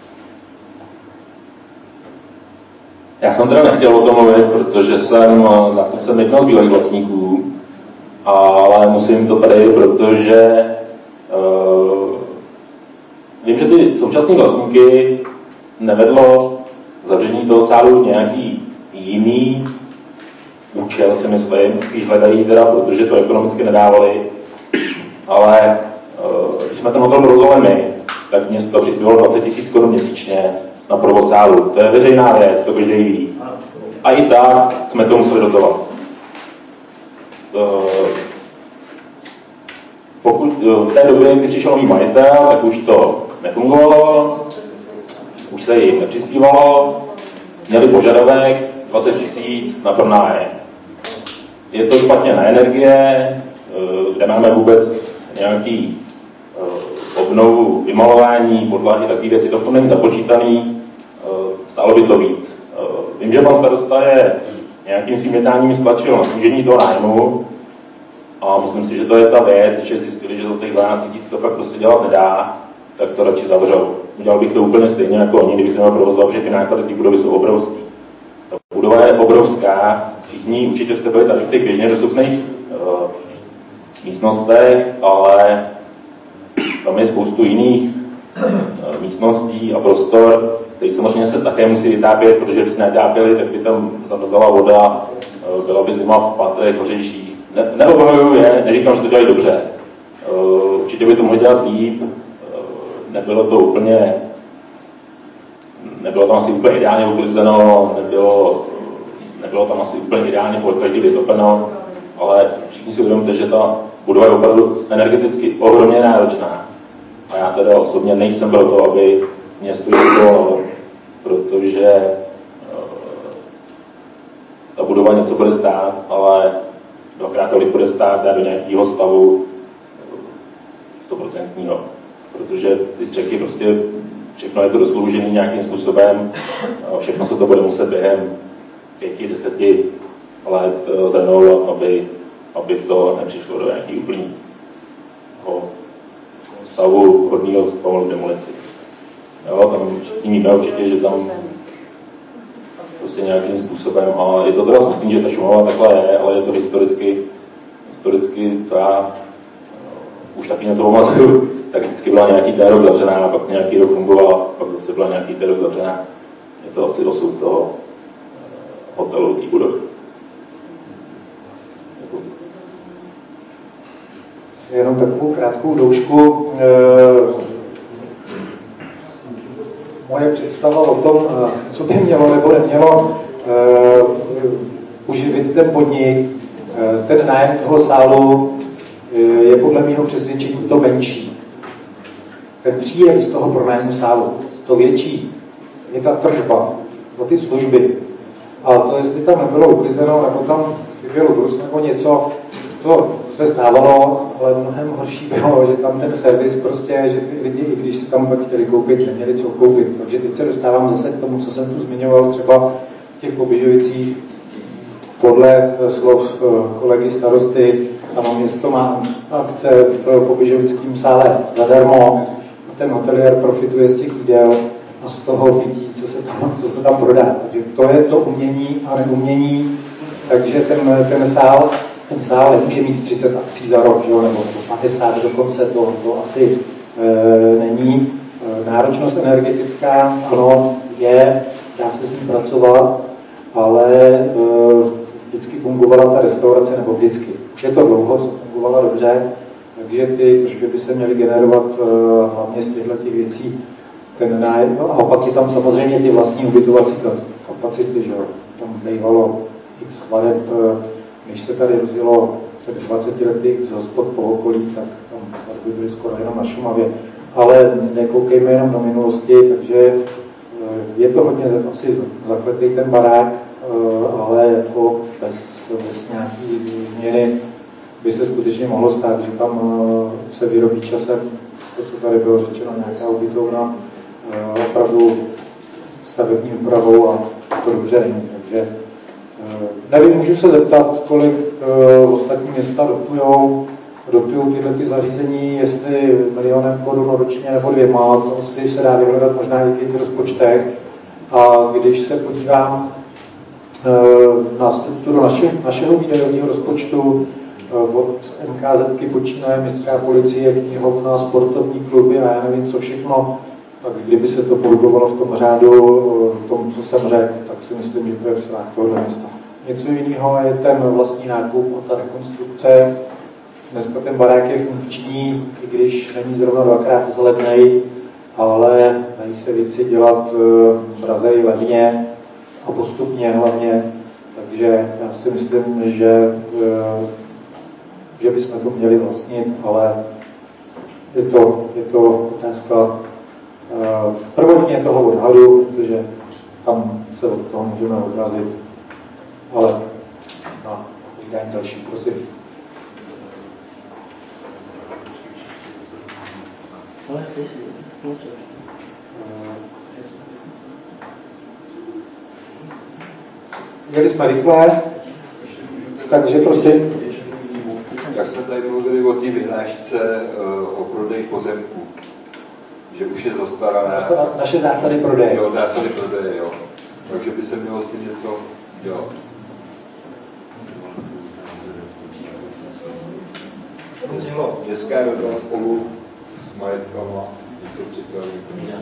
Já jsem teda nechtěl o tom mluvit, protože jsem zástupcem jednoho z bývalých vlastníků, ale musím to tady, protože vím, že ty současné vlastníky nevedlo zavření toho sálu nějaký jiný účel, si myslím, spíš hledají teda, protože to ekonomicky nedávali, ale když jsme ten hotel rozhodli my, tak město přispělo 20 000 korun měsíčně na provoz sálu. To je veřejná věc, to každý ví. A i tak jsme to museli dotovat. Pokud v té době, kdy přišel nový majitel, tak už to nefungovalo, už se jim nepřispívalo, měli požadavek 20 000 na pronájem. Je to špatně na energie, kde máme vůbec nějaký obnovu, vymalování, podlahy, takové věci, to v tom není započítaný. stálo by to víc. Vím, že pan starosta je nějakým svým jednáním stlačil na snížení toho nájmu a myslím si, že to je ta věc, že zjistili, že za těch 12 000 to fakt prostě dělat nedá, tak to radši zavřou. Udělal bych to úplně stejně jako oni, kdybych neměl provozovat, že ty náklady té budovy jsou obrovský. Ta budova je obrovská, všichni určitě jste byli tady v těch běžně dostupných místnostech, ale tam je spoustu jiných místností a prostor, který samozřejmě se také musí vytápět, protože kdyby se nevytápěli, tak by tam zamrzala voda, byla by zima v patrech hořejších. Neobhajuju je, neříkám, že to dělají dobře. Určitě by to mohli dělat líp, nebylo tam asi úplně ideálně uklizeno, nebylo tam asi úplně ideálně každý vytopeno, ale všichni si uvědomíte, že ta budova je opravdu energeticky ohromně náročná. A já teda osobně nejsem pro to, aby město to, protože ta budova něco bude stát, ale dvakrát tolik bude stát dát do nějakého stavu 100%. Protože ty střechy prostě, všechno je to dosloužené nějakým způsobem, všechno se to bude muset během 5-10 let zrenovovat, aby to nepřišlo do nějaký úplný stavu hodného pomalu demolici. Jo, tam všichni víme určitě, že tam prostě nějakým způsobem, a je to teda smutný, že ta Šumava takhle je, ale je to historicky, co já už taky něco pamatuju, tak vždycky byla nějaký ten rok zavřená, pak nějaký rok fungovala, pak zase byla nějaký ten rok zavřená. Je to asi osud toho hotelu, té budovy. Jenom takovou krátkou doušku. Moje představa o tom, co by mělo nebo nemělo uživit ten podnik, ten nájem toho sálu je podle mého přesvědčení to menší. Ten příjem z toho pronájmu sálu, to větší, je ta tržba o ty služby. A to, jestli tam nebylo uklizeno, nebo tam chybělo brus nebo něco, to se stávalo, ale mnohem horší bylo, že tam ten servis prostě, že ty lidi, i když se tam pak chtěli koupit, neměli co koupit. Takže teď se dostávám zase k tomu, co jsem tu zmiňoval, třeba těch Poběžovicích. Podle slov kolegy starosty, tam město má akce v Poběžovickém sále zadarmo a ten hotelier profituje z těch jídel a z toho vidí, co se tam prodá. Takže to je to umění a neumění, takže ten sál nemůže mít 30 akcí za rok, že? Nebo 50 dokonce, to asi není. Náročnost energetická, ano, dá se s ní pracovat, ale vždycky fungovala ta restaurace, nebo vždycky. Už je to dlouho, co fungovala dobře, takže ty tržby by se měly generovat hlavně z těchto věcí. A pak je tam samozřejmě ty vlastní ubytovací kapacity, že? Tam bývalo x vareb, když se tady rozjelo před 20 lety x hospod po okolí, tak tam svatby byly skoro jenom na Šumavě. Ale nekoukejme jenom do minulosti, takže je to hodně asi zakletý ten barák, ale jako bez nějaký změny by se skutečně mohlo stát, že tam se vyrobí časem to, co tady bylo řečeno, nějaká ubytovna, opravdu stavební úpravou a to dobře není. Takže nevím, můžu se zeptat, kolik ostatní města dotují tyhle ty zařízení, jestli 1 000 000 korun ročně nebo 2, to asi se dá vyhledat možná i v těch rozpočtech. A když se podívám na strukturu našeho výdajového rozpočtu, od NKZ počínaje městská policie, knihovna, sportovní kluby a já nevím co všechno, tak kdyby se to pohybovalo v tom řádu, tom, co jsem řekl, tak si myslím, že to je v silách tohoto města. Něco jiného je ten vlastní nákup a ta rekonstrukce. Dneska ten barák je funkční, i když není zrovna 2krát zlevnej, ale dají se věci dělat drazeji, levně a postupně hlavně. Takže já si myslím, že bychom to měli vlastnit, ale je to otázka prvotně toho odhadu, protože tam se od toho můžeme odrazit, ale na povídání další, prosím. Jeli jsme rychle, takže prosím. Jak jsme tady mluvili o té vyhlášce o prodeji pozemků, že už je zastaralé. Naše zásady prodeje. Jo, zásady prodeje, jo. Takže by se mělo s tím něco dělat. Městská rada spolu s majetkama něco připraví.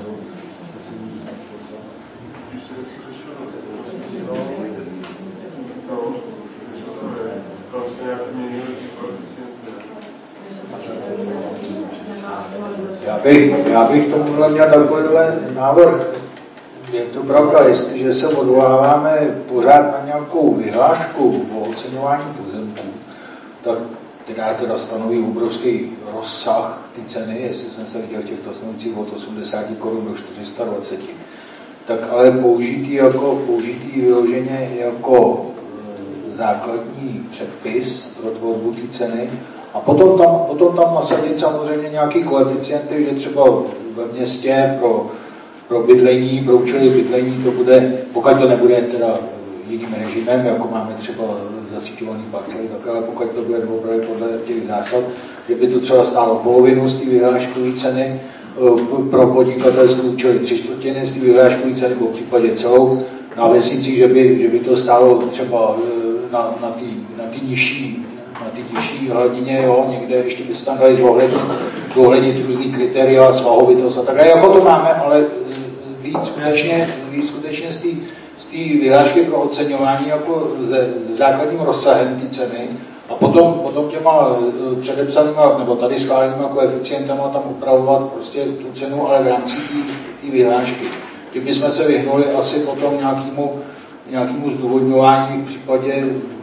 Já bych tomuhle měl takovýhle návrh. Je to pravda, jestliže se odvoláváme pořád na nějakou vyhlášku o oceňování pozemků, tak která teda stanoví obrovský rozsah té ceny, jestli jsem se viděl v těchto stanovicích od 80 korun do 420. Tak ale použitý vyloženě jako základní předpis pro tvorbu té ceny a potom tam nasadit samozřejmě nějaký koeficienty, že třeba ve městě pro bydlení, pro účely bydlení to bude, pokud to nebude teda jiným režimem, jako máme třeba zasíťovaný parcely, tak ale pokud to bude opravdu podle těch zásad, že by to třeba stálo polovinu z té vyhláškové ceny pro podnikatelské účely, 3/4 z té vyhláškové ceny, po případě celou na vesnicích, že by to stálo třeba na té nižší hladině, jo, někde ještě by se tam dali zohlednit různý kritéria, svahovitost a tak dále, jako to máme, ale víc skutečně z té vyhlášky pro oceňování jako s základním rozsahem té ceny a potom těma předepsanýma nebo tady schválenýma koeficientama tam upravovat prostě tu cenu, ale v rámci té vyhlášky. Kdybychom se vyhnuli asi potom nějakému zdůvodňování v případě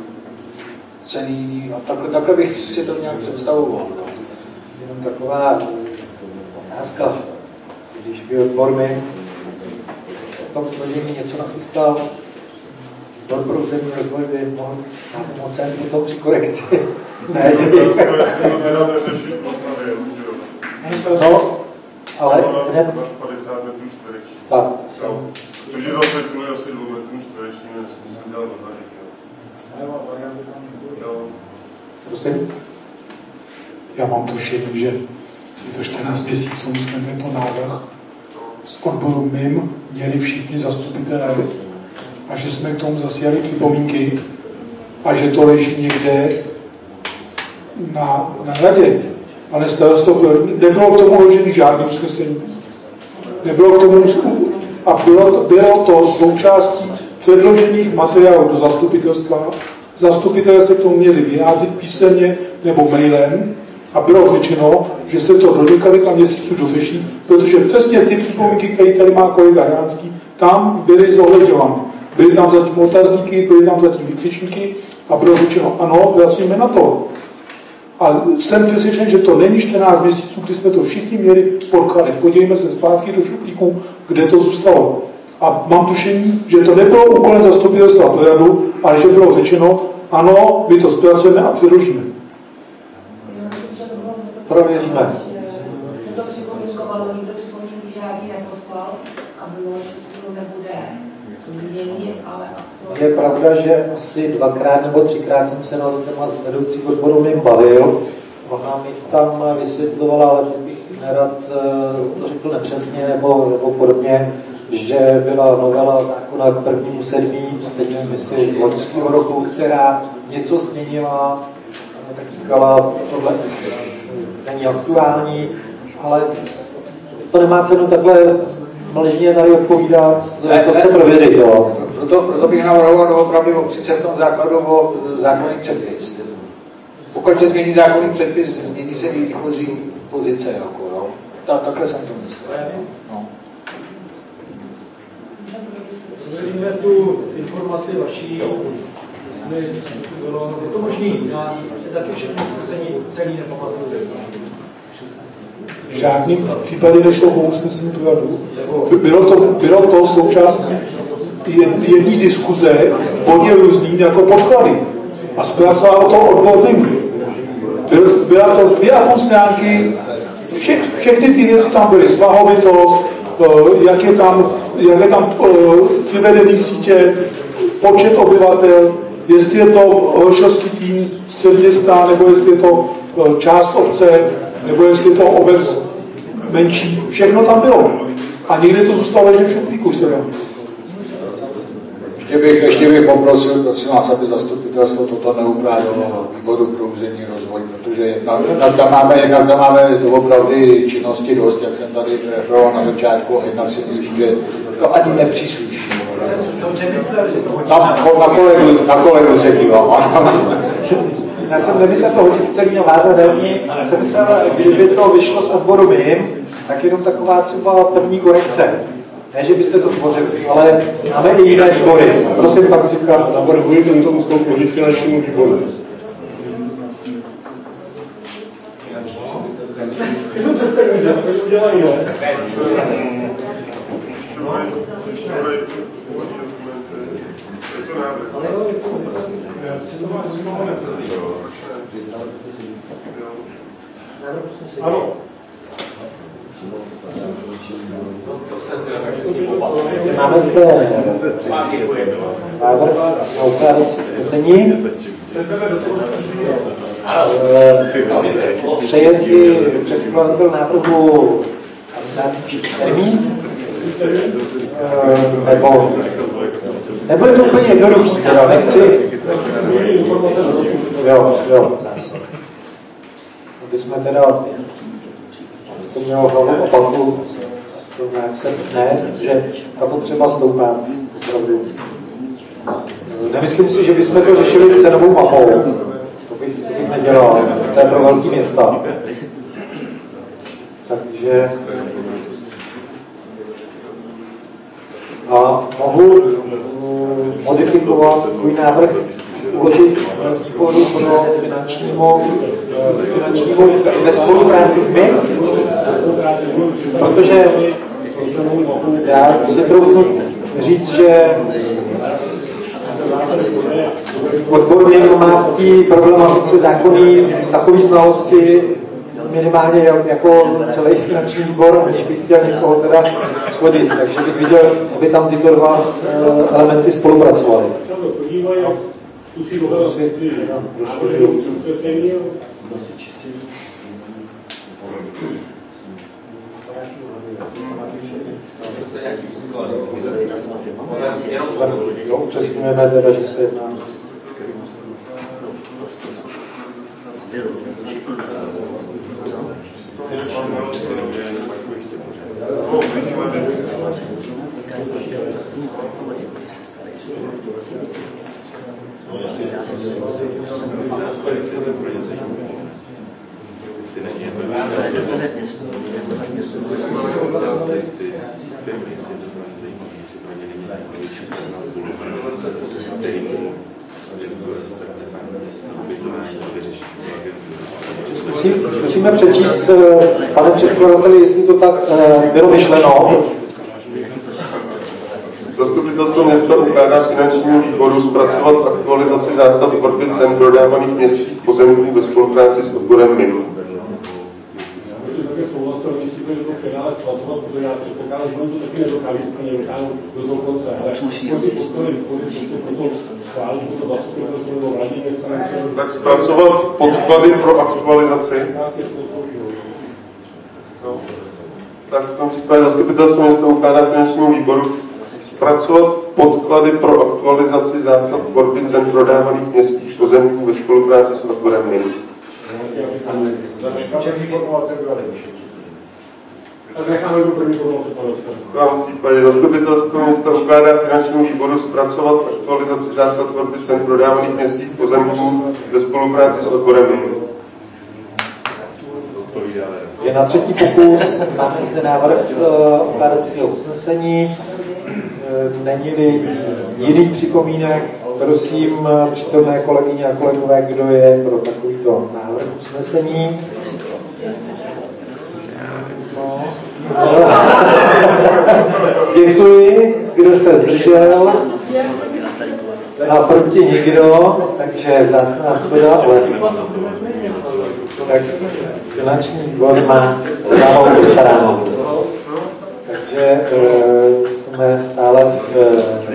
ceny a takhle bych si to nějak představoval. Jenom taková otázka, když by odborný v tom složení něco nachystal, výbor pro územní rozvoj by mohl pomoct potom při korekci. Ne, že by... No, ale hned... 50 metrů čtverečních. Tak. Protože zase kvůli asi 2 metrů čtverečním jsem dělal do tady. Prosím? Já mám tušení, že je to 14 měsíců, jsme tento návrh s odboru MIM měli všichni zastupitelé a že jsme k tomu zasílali připomínky a že to leží někde na radě. Pane starosto, nebylo k tomu ložený žádný usnesení. Nebylo k tomu a bylo to součástí předložených materiálů do zastupitelstva. Zastupitelé se k tomu měli vyjádřit písemně nebo mailem a bylo řečeno, že se to do několika měsíců dořeší, protože přesně ty připomínky, které tady má kolega Jánský, tam byly zohledňovány. Byly tam zatím otazníky, byly tam zatím vykřičníky a bylo řečeno, ano, vracíme na to. A jsem přesvědčen, že to není 14 měsíců, kdy jsme to všichni měli podklady. Podívejme se zpátky do šuplíku, kde to zůstalo. A mám tušení, že to nebylo úkolem zastupitelstva Pořadu, ale že bylo řečeno, ano, my to zpracujeme a předložíme. Prověříme. Se to připomínkovalo, nikdo připomínky žádný neposlal a bylo, že se to nebude měnit, ale aktuálně. Je pravda, že asi 2krát nebo 3krát jsem se na to téma s vedoucí odboru mým bavil. Ona mi tam vysvětlovala, ale teď bych nerad to řekl nepřesně nebo podobně, že byla novela zákona k 1.7., teď nevím, jestli loňského roku, která něco změnila, tak říkala, tohle už není aktuální, ale to nemá cenu takhle mlžně tady odpovídat, to chce prověřit. Jo. Proto bych navrhoval opravdu opřít se v tom základu o zákonný předpis. Pokud se změní zákonný předpis, změní se i výchozí pozice. Jako, jo. Takhle jsem to myslel. No. Zřejmě tu informaci vaší, je to možný, já si taky všechno celý nepamatuju. V žádným případě nešlo o usnesení Pořadu. Bylo to součástí jedné diskuze, bodě různým jako podklady. A zpracoval to odborným. Byla to 2,5 stránky, všechny ty věci tam byly, svahovitost, jak je tam přivedený sítě, počet obyvatel, jestli je to Holešovský tým, střed města, nebo jestli je to část obce, nebo jestli je to obec menší. Všechno tam bylo. A někdy to zůstalo ležet v šuplíku. Ještě bych poprosil, prosím vás, aby zastupitelstvo toto neukládalo výboru pro územní rozvoj, protože jednak tam máme doopravdy činnosti dost, jak jsem tady referoval na začátku, a jednak si myslím, že to ani nepřísluší. Na kolegu se dívám. Já jsem nemyslel to hodit celý vázadelní, já jsem myslel, kdyby to vyšlo z odboru mým, tak jenom taková třeba první korekce. Ne, že byste to tvořili, ale máme i jiné výbory. Prosím, pan Cipka. Navrhuji tento úkol vhodit finančnímu výboru. Jenom před peníze, protože udělají jiné. Ano. Máme zde návrh na ukládací usnesení. Přeje si předkladatel návrhu termín? Nebo nebude to úplně jednoduchý, teda nechci. Jo. Aby jsme teda to mělo hlavu opaku, to nějak se ne, že ta potřeba stoupá opravdu. Nemyslím si, že bychom to řešili cenovou mapou. To bych nedělal. To je pro velký města. Takže a mohu modifikovat svůj návrh, uložit výboru pro finančnímu ve spolupráci s my, protože já si troufnu říct, že odborně má v té problematice zákonný takové znalosti minimálně jako celý finanční výbor, aniž bych chtěl někoho teda shodit. Takže bych viděl, aby tam tyto dva elementy spolupracovaly. Upřesňujeme teda, že se jedná. Musíme přečíst, pane předkladateli, jestli to tak bylo myšleno. Zastupitelstvo města ukládá finančnímu výboru zpracovat aktualizaci zásad tvorby cen prodávaných městských pozemků ve spolupráci s odborem MIM. Tak zpracovat podklady pro aktualizaci. No. Tak v tom případě zastupitelstvo města ukládá finančnímu výboru zpracovat podklady pro aktualizaci zásad tvorby cen prodávaných městských pozemků ve spolupráci s odborem MIM. V tom případě zastupitelstvo města ukládá finančnímu výboru zpracovat aktualizaci zásad tvorby cen prodávaných městských pozemků ve spolupráci s odborem MIM. Je na třetí pokus, máme zde návrh ukládacího usnesení. Není-li jiných připomínek, prosím přítomné kolegyně a kolegové, kdo je pro takovýto návrh usnesení. Děkuji, kdo se zdržel. Naproti nikdo, takže vzácná shoda, ale tak finanční výbor má zábavu postaráno. Takže jsme stále v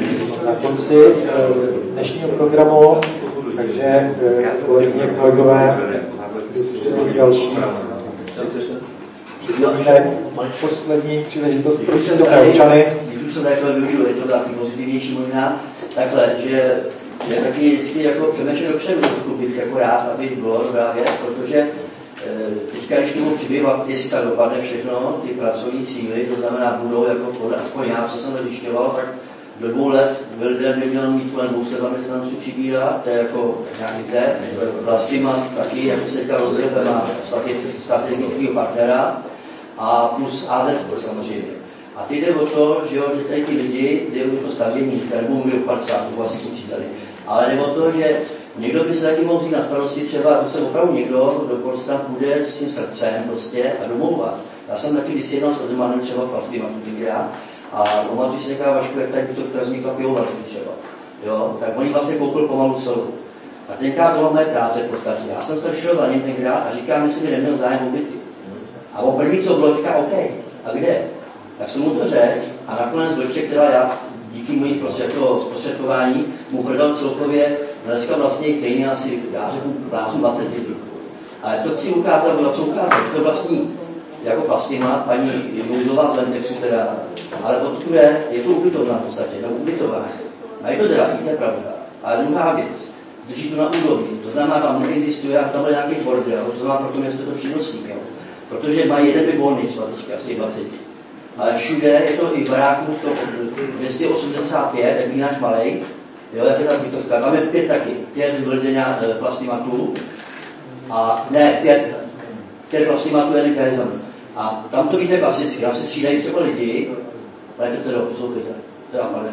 na konci dnešního programu, takže kolegyně, kolegové, vysvětlení další připomínek, poslední příležitost pro přítomné občany. Když už jsem takhle využil, je to takový pozitivnější možná, takhle, že já taky vždycky jako přemýšlím dopředu, bych jako rád, aby bylo dobrá věc, protože teďka, když tomu přibývat, jestli tak dopadne všechno, ty pracovní síly, to znamená budou jako podle, aspoň já, co jsem zjišťoval, tak do 2 let Wilder by měl mít kolem 200 zaměstnanců přibírat, to je jako nějaký ze, vlastně má taky, jako se teďka rozhodne, má strategického partnera a plus AZ samozřejmě. A ty jde o to, že tady ty lidi, jde o to stavění, tady budou mít 50, vlastně počítali. Ale jde o to, že někdo by se taky mohl vzít na starosti třeba, to se opravdu někdo, kdo tam půjde s tím srdcem prostě a domlouvat. Já jsem taky když jednal s Odemanem třeba Plastimatu tenkrát a pamatuji si říká Vašku, jak tady by to v Krazníka pivovarský třeba. Jo? Tak oni vlastně koupil pomalu celou. A tenkrát byla moje práce v podstatě. Já jsem se šel za ním tenkrát a říkám, jestli by neměl zájem o byty. A on první, co bylo, říká, OK, a kde? Tak jsem mu to řekl a nakonec Vlček, která já díky mojí zprostředkování mu prodal celkově dneska vlastně stejně asi, já řeknu, bláznu 20 bytů. Ale to chci ukázat, co ukázat, že to vlastní jako Plastima, paní Jouzová z Lentexu teda, ale odkudé je to ubytovná v podstatě, nebo ubytová. A je to drahý, to je pravda. Ale druhá věc, drží to na úrovni, to znamená, tam neexistuje, a tam byl nějaký bordel, to znamená, proto město to přínosník, jo. Protože mají jeden byt volný, asi 20. Ale všude je to i v baráku v tom 285, jak by náš malej, jo, jak je ta bytovka, tam je 5 taky, 5 vleděná Plastimatů, a ne, 5 Plastimatů, jeden Kajzan. A tam to víte klasicky, tam se střídají třeba lidi, pane předsedo, poslouchejte, teda pane,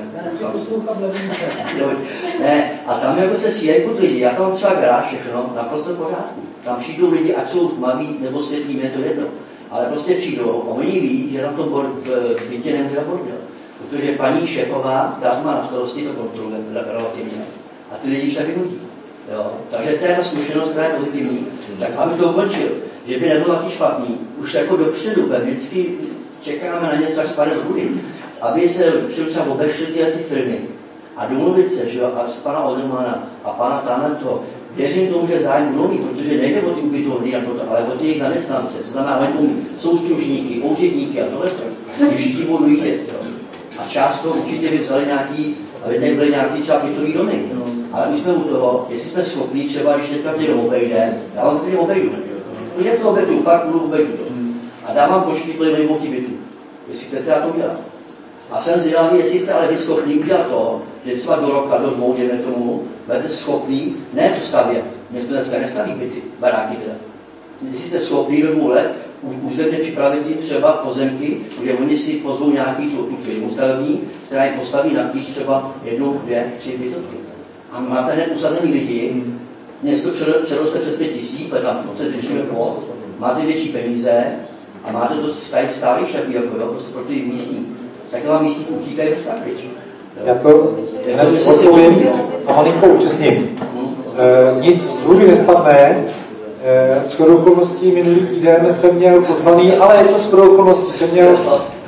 ne, a tam jako se střídají furt lidi, já tam třeba garáž všechno, naprosto v pořádku. Tam přijdou lidi, ať jsou tmaví nebo světlí, mě to jedno. Ale prostě přijdou a oni ví, že na tom bytě nemůže bordel. Protože paní šéfová, ta má na starosti to kontroluje relativně. A ty lidi se vynutí. Takže to je ta zkušenost, která je pozitivní. Tak aby to ukončil, že by nebylo taky špatný, už jako dopředu, vždycky čekáme na něco, až spadne z hůry, aby se třeba obešly ty firmy a domluvit se, že a z pana Odermana a pana Támento, věřím tomu, že zájem budou mít, protože nejde o ty ubytovny, ale o ty jejich zaměstnance. To znamená, oni jsou služníky, úředníky a tohle. Když všichni budou vidět. A část toho určitě by vzali nějaký, aby nebyly nějaký třeba bytový domy. Ale my jsme u toho, jestli jsme schopni, třeba když teďka ty dom obejde, já vám ty obejdu. Klidně se obejdu, fakt budu obejdu to. A dávám počty, kolik mimo ty bytů. Jestli chcete to udělat. A jsem zvědavý, jestli jste ale vy schopni udělat to, že třeba do roka, do 2, jdeme tomu, budete schopni, ne to stavět, město dneska nestaví byty, baráky teda. Jestli jste schopni do 2 let územně připravit jim třeba pozemky, kde oni si pozvou nějaký tu firmu stavební, která jim postaví na klíč třeba 1, 2, 3 bytovky. A máte hned usazený lidi, město přeroste přes 5 000, ale tam se držíme pod, máte větší peníze a máte to stálý šapí, jako jo, prostě pro ty místní. Tak vám místní utíkají bez pryč. Já to hned odpovím a malinko upřesním. Nic z hůry nespadne. Shodou okolností minulý týden jsem měl pozvaný, ale jako shodou okolností jsem měl,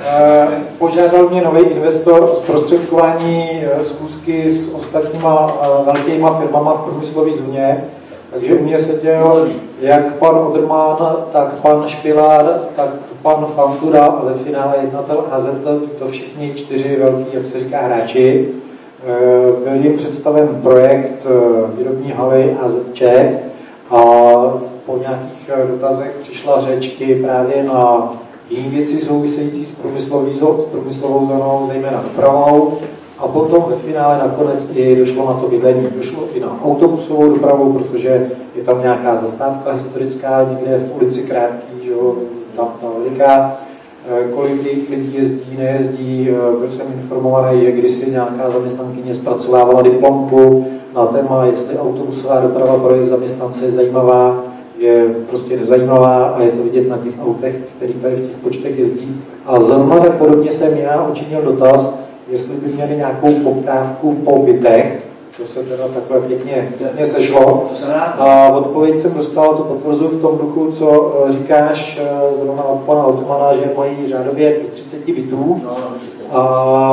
požádal mě nový investor o zprostředkování schůzky s ostatníma velkýma firmama v průmyslové zóně. Takže u mě seděl jak pan Oderman, tak pan Špilár, tak pan Fantura a ve finále jednatel AZ, to všichni 4 velký, jak se říká, hráči. Byl jim představen projekt výrobní haly AZČ a po nějakých dotazech přišla řečky právě na jiné věci související s průmyslovou zónou, zejména dopravou. A potom ve finále nakonec i došlo na to bydlení. Došlo i na autobusovou dopravu, protože je tam nějaká zastávka historická někde v ulici Krátký, že jo, tam ta veliká. Kolik jejich lidí jezdí, nejezdí. Byl jsem informovaný, že kdysi nějaká zaměstnankyně zpracovávala diplomku na téma, jestli autobusová doprava pro jejich zaměstnance je zajímavá, je prostě nezajímavá a je to vidět na těch autech, který tady v těch počtech jezdí. A zrovna tak podobně jsem já učinil dotaz, jestli by měli nějakou poptávku po bytech, to se teda takhle pěkně sešlo. A odpověď jsem dostal, to potvrzuji v tom duchu, co říkáš zrovna od pana Otmana, že mají řádově 30 bytů. A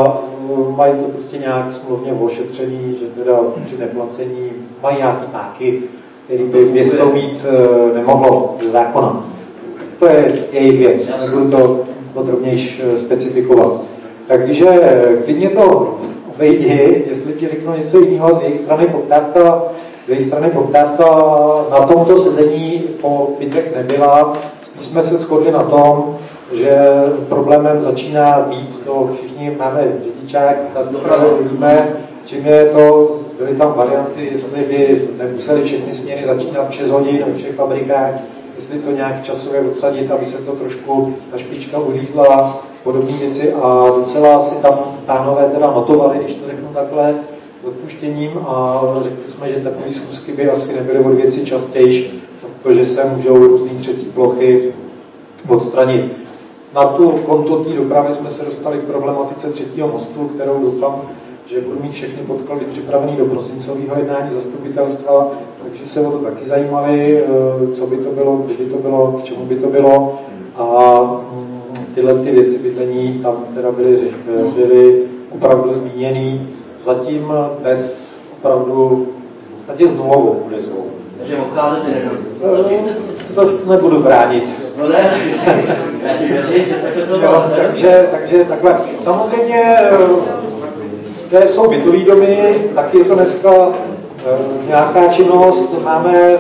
mají to prostě nějak smluvně ošetřený, že teda při neplacení mají nějaký páky, který by město mít nemohlo ze zákona. To je jejich věc, nebudu to podrobnější specifikovat. Takže klidně to obejdi, jestli ti řeknu něco jiného z jejich strany poptávka na tomto sezení po bytech nebyla. Spíš jsme se shodli na tom, že problémem začíná být, to všichni máme řidičák, tak víme, čím je to, byly tam varianty, jestli by nemuseli všechny směny začínat 6 hodin ve všech fabrikách, jestli to nějak časově odsadit, aby se to trošku ta špička uřízla, podobné věci a docela si tam pánové teda notovali, když to řeknu takhle, odpuštěním a řekli jsme, že takové schůzky by asi nebyly od věci častější, protože se můžou různý třecí plochy odstranit. Na tu konto té dopravy jsme se dostali k problematice 3. mostu, kterou doufám, že budu mít všechny podklady připravený do prosincového jednání zastupitelstva, takže se o to taky zajímali, co by to bylo, kdy by to bylo, k čemu by to bylo. A tyhle ty věci bydlení tam teda byly opravdu zmíněný, zatím bez opravdu, zatím s nulovou budesou. Takže obcházet nejenom. To nebudu bránit. No ne, já ti věřím, že takhle to bylo. Takže takhle. Samozřejmě, kde jsou bytový domy, tak je to dneska nějaká činnost. Máme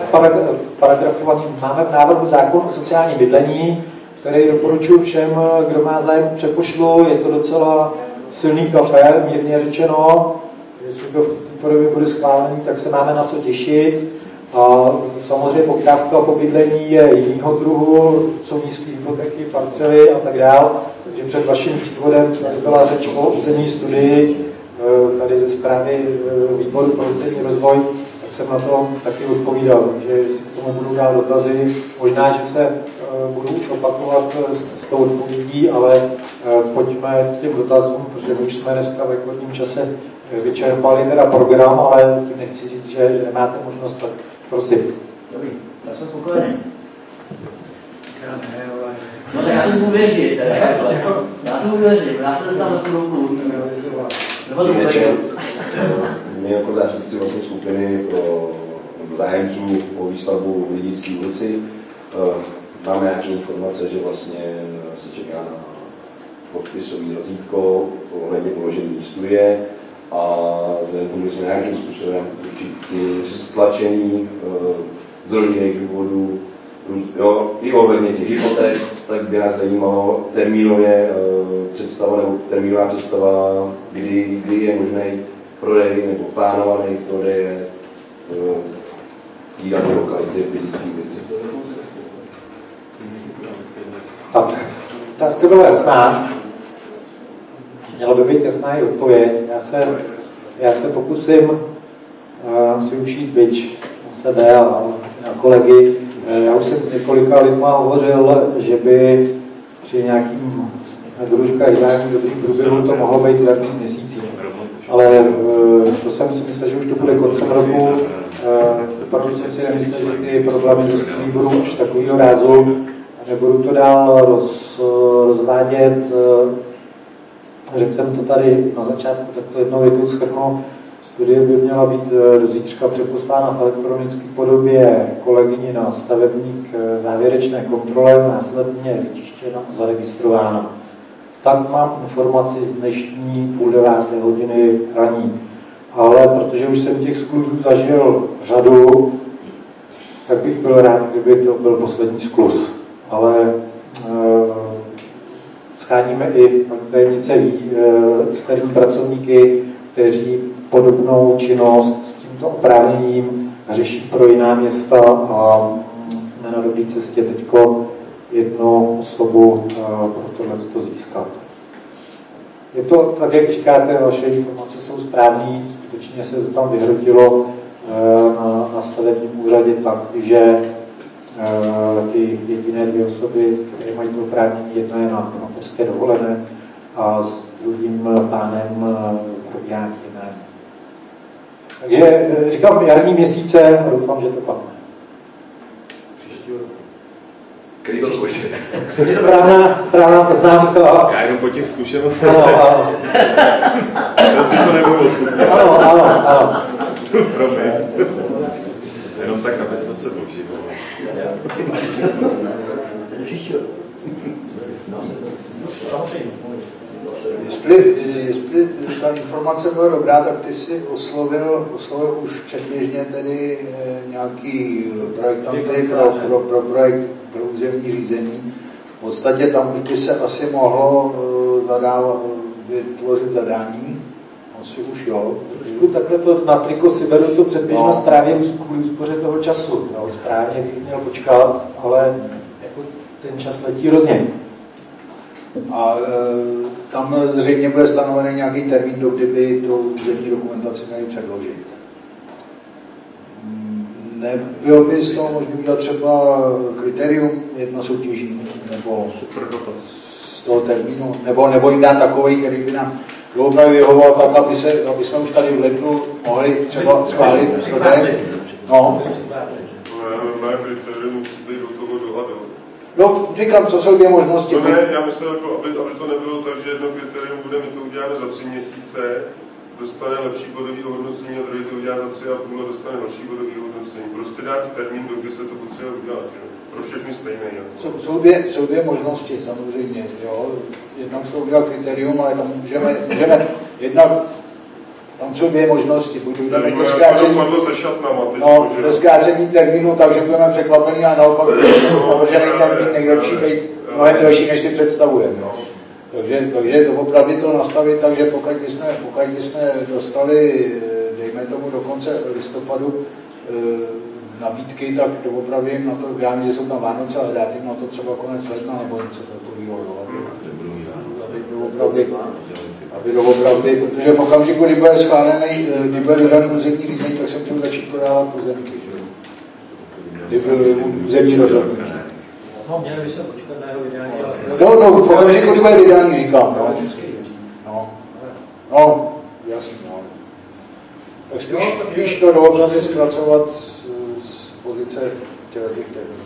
v návrhu zákon o sociálním bydlení, který doporučuji všem, kdo má zájem, přepošlu. Je to docela silný kafe, mírně řečeno. Jestli to v té podobě bude schválený, tak se máme na co těšit. A samozřejmě poptávka po bydlení je jinýho druhu, jsou nízké hypotéky, parcely a tak dále. Takže před vaším přívodem tady byla řeč o územní studii, tady ze zprávy výboru pro územní rozvoj, tak jsem na to taky odpovídal. Takže jestli k tomu budou dál dotazy, možná, že se budu už opakovat s tou odpovědí, ale pojďme k těm dotazům, protože my už jsme dneska v rekordním čase vyčerpali teda program, ale tím nechci říct, že nemáte možnost, tak prosím. Dobrý, já jsem spokojený. No tak já tomu věřím, já tomu věřím, já se tam na tu ruku. My jako zástupci vlastně skupiny pro zájemců o výstavbu v Lidické ulici máme nějaké informace, že vlastně se čeká na podpisový razítko ohledně uložení studie a vzhledem k tomu, že jsme nějakým způsobem určitý stlačený z rodinných důvodů, jo, i ohledně těch hypoték, tak by nás zajímalo termínově představa nebo termínová představa, kdy je možný prodej nebo plánovaný prodej té dané lokality v Lidické ulici. Tak, otázka byla jasná. Měla by být jasná i odpověď. Já se pokusím si učit bič na sebe a na kolegy. Já už jsem s několika lidma hovořil, že by při nějakým, nebudu říkat ideálním dobrým průběhu, to mohlo být v jarních měsících. Ale to jsem si myslel, že už to bude koncem roku. Opravdu jsem si nemyslel, že ty problémy ze strany budou až takovýho rázu. Nebudu to dál rozvádět. Řekl jsem to tady na začátku, tak to jednou větou shrnu. Studie by měla být do zítřka přeposlána v elektronické podobě kolegyni na stavebník závěrečné kontrole, následně vyčištěna a zaregistrována. Tak mám informaci z dnešní 8:30 raní. Ale protože už jsem těch skluzů zažil řadu, tak bych byl rád, kdyby to byl poslední skluz. Ale scháníme i, paní tajemnice ví, externí pracovníky, kteří podobnou činnost s tímto oprávněním řeší pro jiná města a jsme na dobré cestě teďko jednu osobu pro tohle získat. Je to, tak jak říkáte, vaše informace jsou správné, skutečně se to tam vyhrotilo na stavebním úřadě tak, že ty jediné 2 osoby, které mají to oprávnění, jedna je na mateřské dovolené a s druhým pánem probíhá jednání. Takže říkám jarní měsíce a doufám, že to padne. Správná poznámka. Já jenom po těch zkušenostech to si to nebudu odpustit. Ano. Promiň. Jenom tak, aby jsme se doživili. Jestli ta informace byla dobrá, tak ty si oslovil už předběžně tedy nějaký projektanty pro projekt pro územní řízení. V podstatě tam už by se asi mohlo vytvořit zadání. Asi už jo. Trošku takhle to na triko si beru tu předběžnost právě kvůli úspoře toho času. No, správně bych měl počkat, ale jako ten čas letí hrozně. A tam zřejmě bude stanovený nějaký termín, do kdyby tu územní dokumentaci měli předložit. Nebylo by z toho možná udělat třeba kritérium jednosoutěží nebo z toho termínu, nebo jim dát takový, který by nám doopravdy vyhovoval tak, aby jsme už tady v lednu mohli třeba schválit prodej. No. No, říkám, co jsou dvě možnosti. No ne, já myslím, jako, aby to nebylo tak, že jedno kritérium bude, my to uděláme za 3 měsíce, dostane lepší bodový hodnocení a druhý to udělá za 3,5 a dostane horší bodový hodnocení. Prostě dát termín, do kdy se to potřeba udělat. Jo? Pro všechny stejné. Jsou dvě možnosti, samozřejmě. Jo? Jednak se udělat kritérium, ale tam můžeme jednak tam jsou dvě možnosti. Buď jdeme ke zkrácení, ze zkrácení termínu, takže budeme překvapení a naopak navržený termín nejlepší být mnohem delší, než si představujeme. Takže opravdu to nastavit tak, že pokud bychom dostali, dejme tomu do konce listopadu, nabídky, tak doopravdy jim na to, já vím, že jsou tam Vánoce, ale dát jim na to třeba konec ledna nebo něco takového, aby doopravdy, protože v okamžiku, kdy bude schválený, kdy bude vydaný územní řízení, tak se můžou začít prodávat pozemky, kdy bude územní rozhodnutí. No, měli by se počkat na jeho vydání, ale... No, v okamžiku, kdy bude vydání, říkám, no, jasně, no. Tak spíš to doopravdy zpracovat z pozice těch termínů.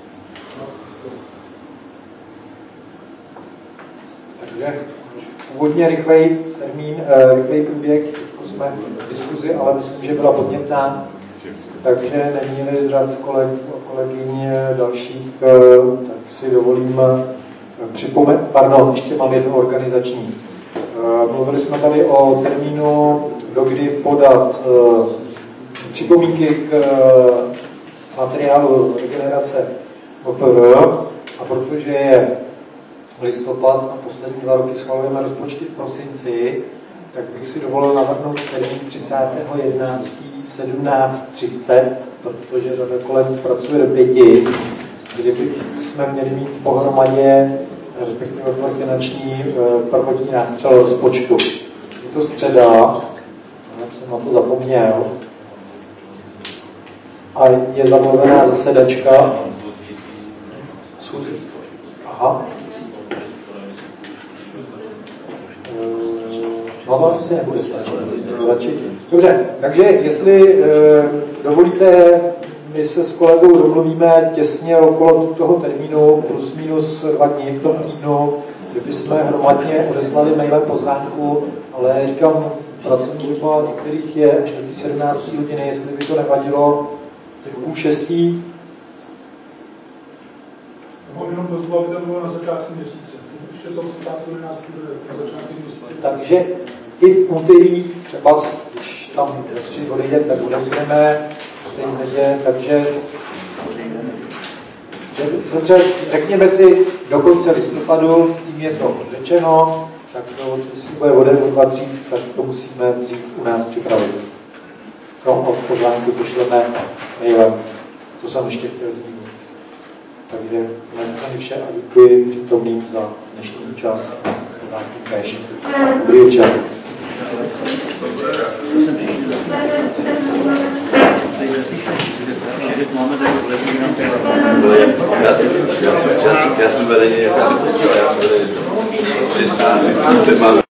Takže původně rychlej termín, rychlej průběh, jako jsme v diskuzi, ale myslím, že byla podnětná, takže není-li z řad kolegyň dalších, tak si dovolím ještě mám jednu organizační. Mluvili jsme tady o termínu, dokdy podat připomínky k materiálu regenerace OPR, a protože je listopad a poslední 2 roky schvalujeme rozpočty v prosinci, tak bych si dovolil navrhnout termín 30.11. v 17:30, protože řada kolem pracuje do 5, kdyby jsme měli mít pohromadě, respektive finanční prvotní nástřel rozpočtu. Je to středa, já jsem na to zapomněl, a je zamluvená zasedačka. Aha. No to asi nebude stačit. Dobře, takže jestli dovolíte, my se s kolegou domluvíme těsně okolo toho termínu, plus minus 2 dny v tom týdnu, kdyby jsme hromadně odeslali mailem pozvánku, ale říkám, pracovní doba některých je až do 17 hodiny, jestli by to nevadilo, tak 5:30. Mám jenom dozvu, aby to bylo na začátku měsíce. Ještě to 30. bude na začátku měsíce. Takže i v úterý, třeba když tam 3 odejde, tak budeme se nic neděje, takže dobře, řekněme si do konce listopadu, tím je to řečeno, tak to, jestli bude o 2 dřív, tak to musíme dřív u nás připravit. No, od pozvánky pošleme mailem. To jsem ještě chtěl zmínit. Takže z mé strany vše a děkuji přítomným za dnešní čas. Dobrý večer. Já jsem vedení nějaká vypustila, já jsem vedení přistání.